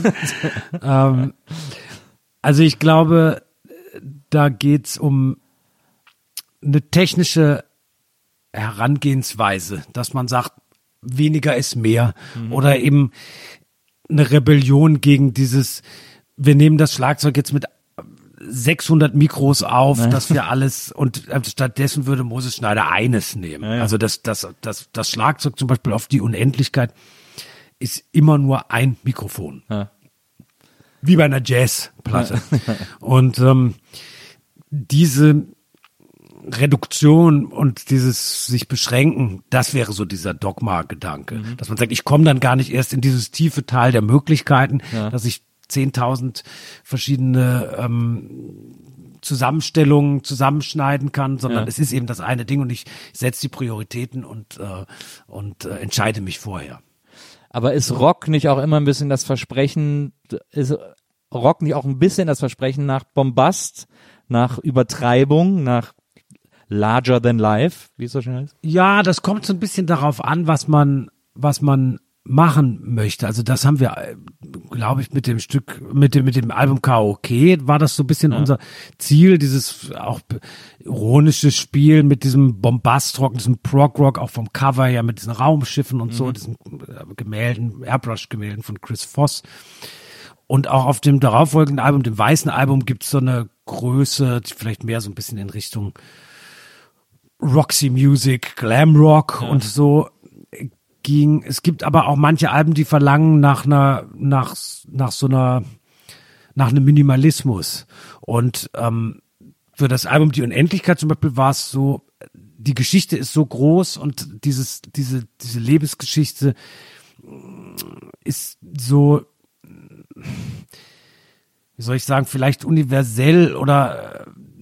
Also ich glaube, da geht's um eine technische Herangehensweise, dass man sagt, weniger ist mehr oder eben eine Rebellion gegen dieses, wir nehmen das Schlagzeug jetzt mit 600 Mikros auf, dass wir alles und stattdessen würde Moses Schneider eines nehmen. Ja. Also das Schlagzeug zum Beispiel auf die Unendlichkeit ist immer nur ein Mikrofon. Ja. Wie bei einer Jazzplatte. Ja. Und diese Reduktion und dieses sich beschränken, das wäre so dieser Dogma-Gedanke. Dass man sagt, ich komme dann gar nicht erst in dieses tiefe Tal der Möglichkeiten, dass ich 10.000 verschiedene Zusammenstellungen zusammenschneiden kann, sondern es ist eben das eine Ding und ich setze die Prioritäten und entscheide mich vorher. Aber ist Rock nicht auch immer ein bisschen das Versprechen, nach Bombast, nach Übertreibung, nach larger than life, wie es so schön heißt? Ja, das kommt so ein bisschen darauf an, was man machen möchte. Also das haben wir, glaube ich, mit dem Album Karaoke war das so ein bisschen unser Ziel, dieses auch ironische Spiel mit diesem Bombastrock, diesem Prog-Rock, auch vom Cover her mit diesen Raumschiffen und so, diesen Gemälden, Airbrush-Gemälden von Chris Voss. Und auch auf dem darauffolgenden Album, dem weißen Album, gibt's so eine Größe, die vielleicht mehr so ein bisschen in Richtung Roxy Music, Glam Rock und so ging. Es gibt aber auch manche Alben, die verlangen nach einem Minimalismus. Und für das Album Die Unendlichkeit zum Beispiel war es so, die Geschichte ist so groß und diese Lebensgeschichte ist so, wie soll ich sagen, vielleicht universell oder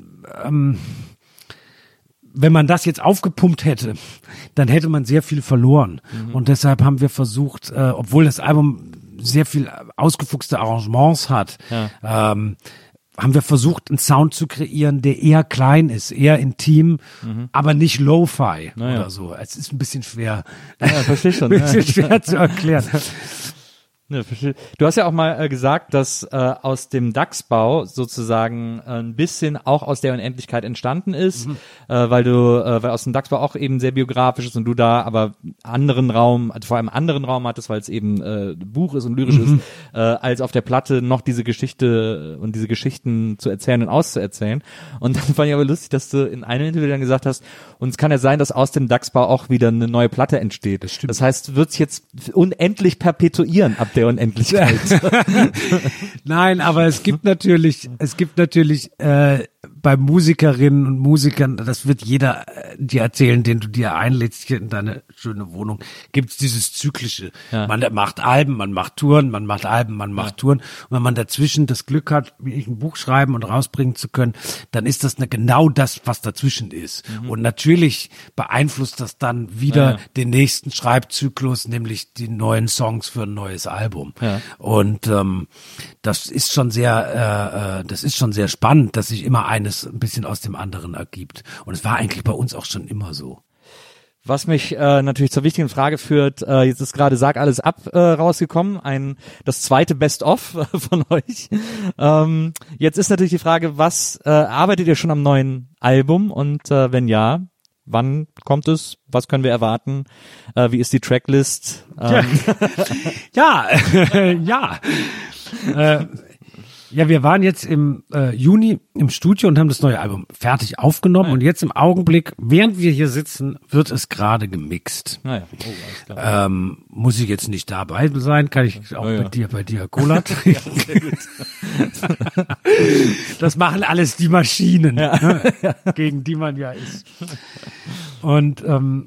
wenn man das jetzt aufgepumpt hätte, dann hätte man sehr viel verloren. Und deshalb haben wir versucht, obwohl das Album sehr viel ausgefuchste Arrangements hat, haben wir versucht, einen Sound zu kreieren, der eher klein ist, eher intim, aber nicht Lo-Fi oder so. Es ist ein bisschen schwer, verstehe schon. ein bisschen schwer zu erklären. Ja, verstehe. Du hast ja auch mal gesagt, dass aus dem Dachsbau sozusagen ein bisschen auch aus der Unendlichkeit entstanden ist, weil aus dem Dachsbau auch eben sehr biografisch ist und du da aber anderen Raum, also vor allem anderen Raum hattest, weil es eben Buch ist und lyrisch ist, als auf der Platte noch diese Geschichte und diese Geschichten zu erzählen und auszuerzählen. Und dann fand ich aber lustig, dass du in einem Interview dann gesagt hast, und es kann ja sein, dass aus dem Dachsbau auch wieder eine neue Platte entsteht. Das heißt, wird es jetzt unendlich perpetuieren ab der Unendlichkeit. Nein, aber es gibt natürlich bei Musikerinnen und Musikern, das wird jeder dir erzählen, den du dir einlädst hier in deine schöne Wohnung, gibt's dieses Zyklische. Ja. Man macht Alben, man macht Touren, man macht Alben, man macht Touren. Und wenn man dazwischen das Glück hat, wie ich ein Buch schreiben und rausbringen zu können, dann ist das genau das, was dazwischen ist. Und natürlich beeinflusst das dann wieder den nächsten Schreibzyklus, nämlich die neuen Songs für ein neues Album. Ja. Und das ist schon sehr spannend, dass sich immer eines ein bisschen aus dem anderen ergibt. Und es war eigentlich bei uns auch schon immer so. Was mich natürlich zur wichtigen Frage führt, jetzt ist gerade Sag alles ab rausgekommen, das zweite Best-of von euch. Jetzt ist natürlich die Frage, was arbeitet ihr schon am neuen Album und wenn ja, wann kommt es? Was können wir erwarten? Wie ist die Tracklist? Ja, wir waren jetzt im Juni im Studio und haben das neue Album fertig aufgenommen und jetzt im Augenblick, während wir hier sitzen, wird es gerade gemixt. Naja. Oh, alles klar. Muss ich jetzt nicht dabei sein, kann ich auch bei dir Cola trinken. Ja, sehr gut. Das machen alles die Maschinen, gegen die man ja ist. Und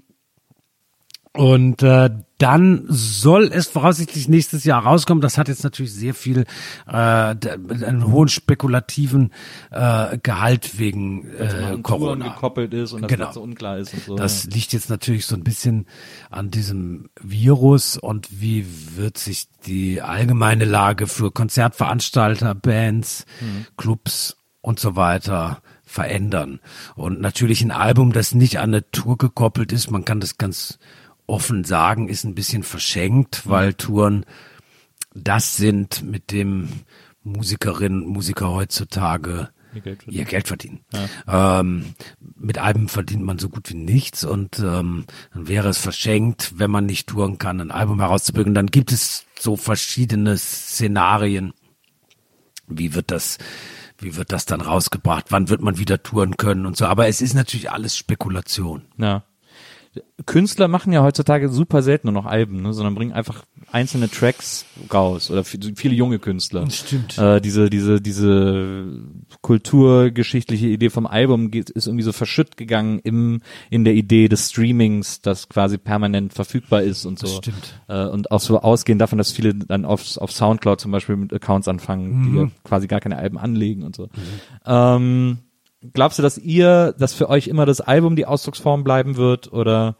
dann soll es voraussichtlich nächstes Jahr rauskommen. Das hat jetzt natürlich sehr viel einen hohen spekulativen Gehalt wegen Corona gekoppelt ist und das so unklar ist und so. Das liegt jetzt natürlich so ein bisschen an diesem Virus und wie wird sich die allgemeine Lage für Konzertveranstalter, Bands, Clubs und so weiter verändern. Und natürlich ein Album, das nicht an eine Tour gekoppelt ist, man kann das ganz offen sagen, ist ein bisschen verschenkt, weil Touren das sind, mit dem Musikerinnen und Musiker heutzutage ihr Geld verdienen. Ja. Mit Alben verdient man so gut wie nichts und dann wäre es verschenkt, wenn man nicht touren kann, ein Album herauszubringen. Dann gibt es so verschiedene Szenarien. Wie wird das dann rausgebracht? Wann wird man wieder touren können und so? Aber es ist natürlich alles Spekulation. Ja. Künstler machen ja heutzutage super selten nur noch Alben, ne, sondern bringen einfach einzelne Tracks raus oder viele junge Künstler. Stimmt. Diese kulturgeschichtliche Idee vom Album ist irgendwie so verschütt gegangen in der Idee des Streamings, das quasi permanent verfügbar ist und so. Das stimmt. Und auch so ausgehend davon, dass viele dann auf Soundcloud zum Beispiel mit Accounts anfangen, die ja quasi gar keine Alben anlegen und so. Glaubst du, dass für euch immer das Album die Ausdrucksform bleiben wird oder?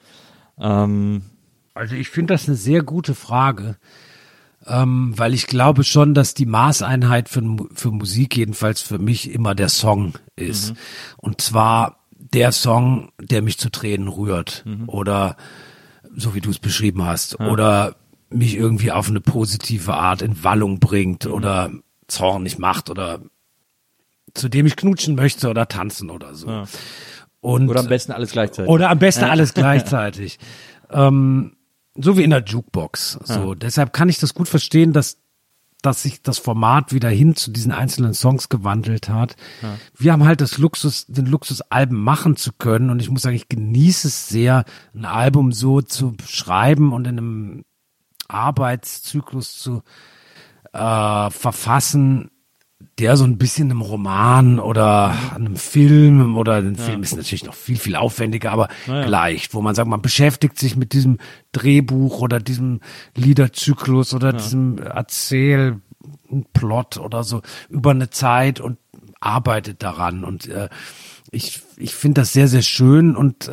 Also ich finde das eine sehr gute Frage, weil ich glaube schon, dass die Maßeinheit für Musik, jedenfalls für mich, immer der Song ist. Und zwar der Song, der mich zu Tränen rührt oder so wie du es beschrieben hast oder mich irgendwie auf eine positive Art in Wallung bringt oder zornig macht oder zu dem ich knutschen möchte oder tanzen oder so. Ja. Oder am besten alles gleichzeitig. Alles gleichzeitig. So wie in der Jukebox. So, deshalb kann ich das gut verstehen, dass sich das Format wieder hin zu diesen einzelnen Songs gewandelt hat. Ja. Wir haben halt den Luxus, Alben machen zu können und ich muss sagen, ich genieße es sehr, ein Album so zu schreiben und in einem Arbeitszyklus zu verfassen, der so ein bisschen einem Roman oder einem Film oder ein Film ist natürlich noch viel, viel aufwendiger, aber gleich, wo man sagt, man beschäftigt sich mit diesem Drehbuch oder diesem Liederzyklus oder diesem Erzählplot oder so über eine Zeit und arbeitet daran und ich finde das sehr, sehr schön und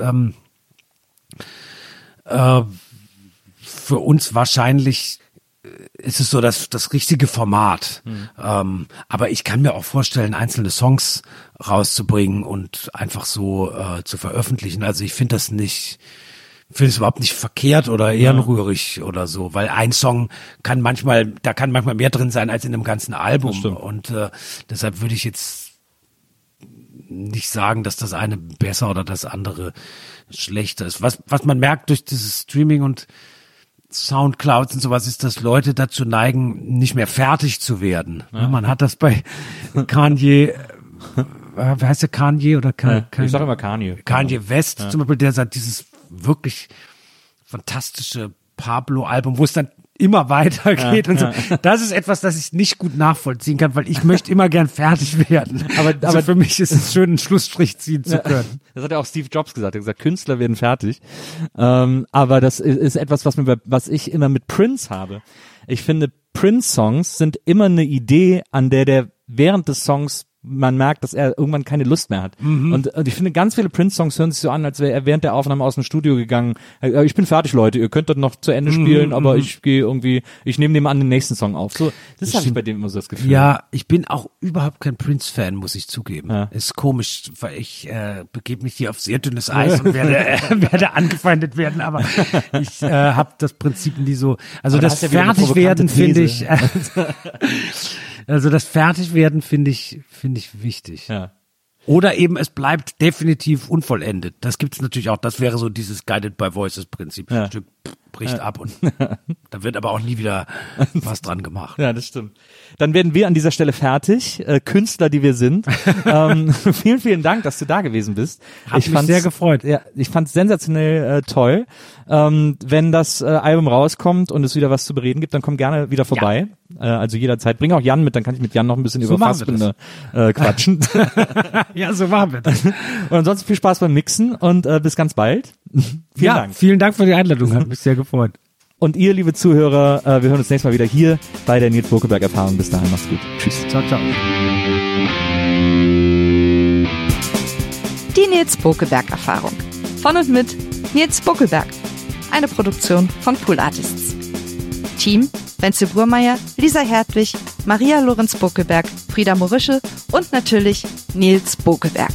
für uns wahrscheinlich ist es so das richtige Format. Aber ich kann mir auch vorstellen, einzelne Songs rauszubringen und einfach so zu veröffentlichen. Also ich finde das nicht finde es überhaupt nicht verkehrt oder ehrenrührig oder so, weil ein Song kann manchmal mehr drin sein als in einem ganzen Album. Und deshalb würde ich jetzt nicht sagen, dass das eine besser oder das andere schlechter ist. Was man merkt durch dieses Streaming und Soundclouds und sowas ist, dass Leute dazu neigen, nicht mehr fertig zu werden. Ja. Man hat das bei Kanye, wie heißt der, Kanye oder ich sag immer Kanye. Kanye West zum Beispiel, der sagt, dieses wirklich fantastische Pablo-Album, wo es dann immer weitergeht und so. Das ist etwas, das ich nicht gut nachvollziehen kann, weil ich möchte immer gern fertig werden. Aber für mich ist es schön, einen Schlussstrich ziehen zu können. Das hat ja auch Steve Jobs gesagt. Er hat gesagt, Künstler werden fertig. Aber das ist etwas, was ich immer mit Prince habe. Ich finde, Prince-Songs sind immer eine Idee, an der während des Songs man merkt, dass er irgendwann keine Lust mehr hat. Und ich finde, ganz viele Prince-Songs hören sich so an, als wäre er während der Aufnahme aus dem Studio gegangen. Ich bin fertig, Leute, ihr könnt das noch zu Ende spielen, aber ich nehme dem an den nächsten Song auf. So, das habe ich bei dem immer so das Gefühl. Ja, ich bin auch überhaupt kein Prince-Fan, muss ich zugeben. Ja. Ist komisch, weil ich begebe mich hier auf sehr dünnes Eis und werde angefeindet werden, aber ich habe das Prinzip nie so. Also das Fertigwerden finde ich. Also das Fertigwerden finde ich wichtig. Ja. Oder eben es bleibt definitiv unvollendet. Das gibt's natürlich auch. Das wäre so dieses Guided by Voices Prinzip. Ja. Ein Stück bricht ab und da wird aber auch nie wieder was dran gemacht. Ja, das stimmt. Dann werden wir an dieser Stelle fertig. Künstler, die wir sind. Vielen, vielen Dank, dass du da gewesen bist. Hat mich sehr gefreut. Ja, ich fand's sensationell toll. Wenn das Album rauskommt und es wieder was zu bereden gibt, dann komm gerne wieder vorbei. Ja. Also jederzeit. Bring auch Jan mit, dann kann ich mit Jan noch ein bisschen über Fassbinder quatschen. Ja, so machen wir das. Und ansonsten viel Spaß beim Mixen und bis ganz bald. Vielen Dank. Vielen Dank für die Einladung. Hat mich sehr gefreut. Und ihr, liebe Zuhörer, wir hören uns nächstes Mal wieder hier bei der Nils Bokeberg Erfahrung. Bis dahin, macht's gut. Tschüss. Ciao, ciao. Die Nils Bokeberg Erfahrung. Von und mit Nils Bokeberg. Eine Produktion von Pool Artists. Team: Wenzel Burmeier, Lisa Hertwig, Maria Lorenz Bokeberg, Frieda Morische und natürlich Nils Bokeberg.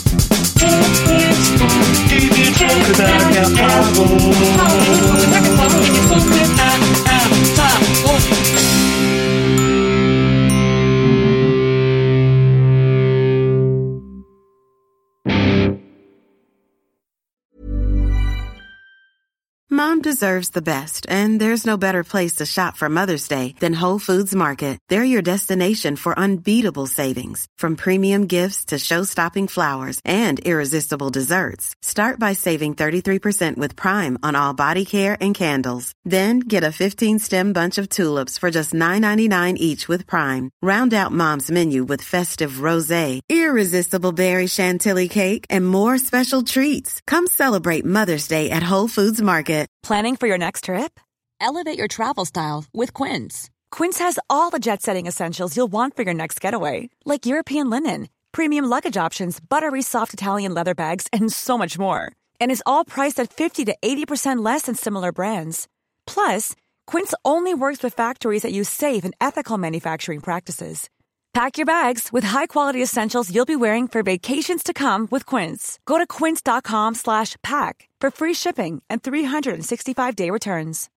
Mom deserves the best, and there's no better place to shop for Mother's Day than Whole Foods Market. They're your destination for unbeatable savings, from premium gifts to show-stopping flowers and irresistible desserts. Start by saving 33% with Prime on all body care and candles. Then get a 15-stem bunch of tulips for just $9.99 each with Prime. Round out Mom's menu with festive rosé, irresistible berry chantilly cake, and more special treats. Come celebrate Mother's Day at Whole Foods Market. Planning for your next trip? Elevate your travel style with Quince. Quince has all the jet-setting essentials you'll want for your next getaway, like European linen, premium luggage options, buttery soft Italian leather bags, and so much more. And is all priced at 50 to 80% less than similar brands. Plus, Quince only works with factories that use safe and ethical manufacturing practices. Pack your bags with high-quality essentials you'll be wearing for vacations to come with Quince. Go to quince.com/pack for free shipping and 365-day returns.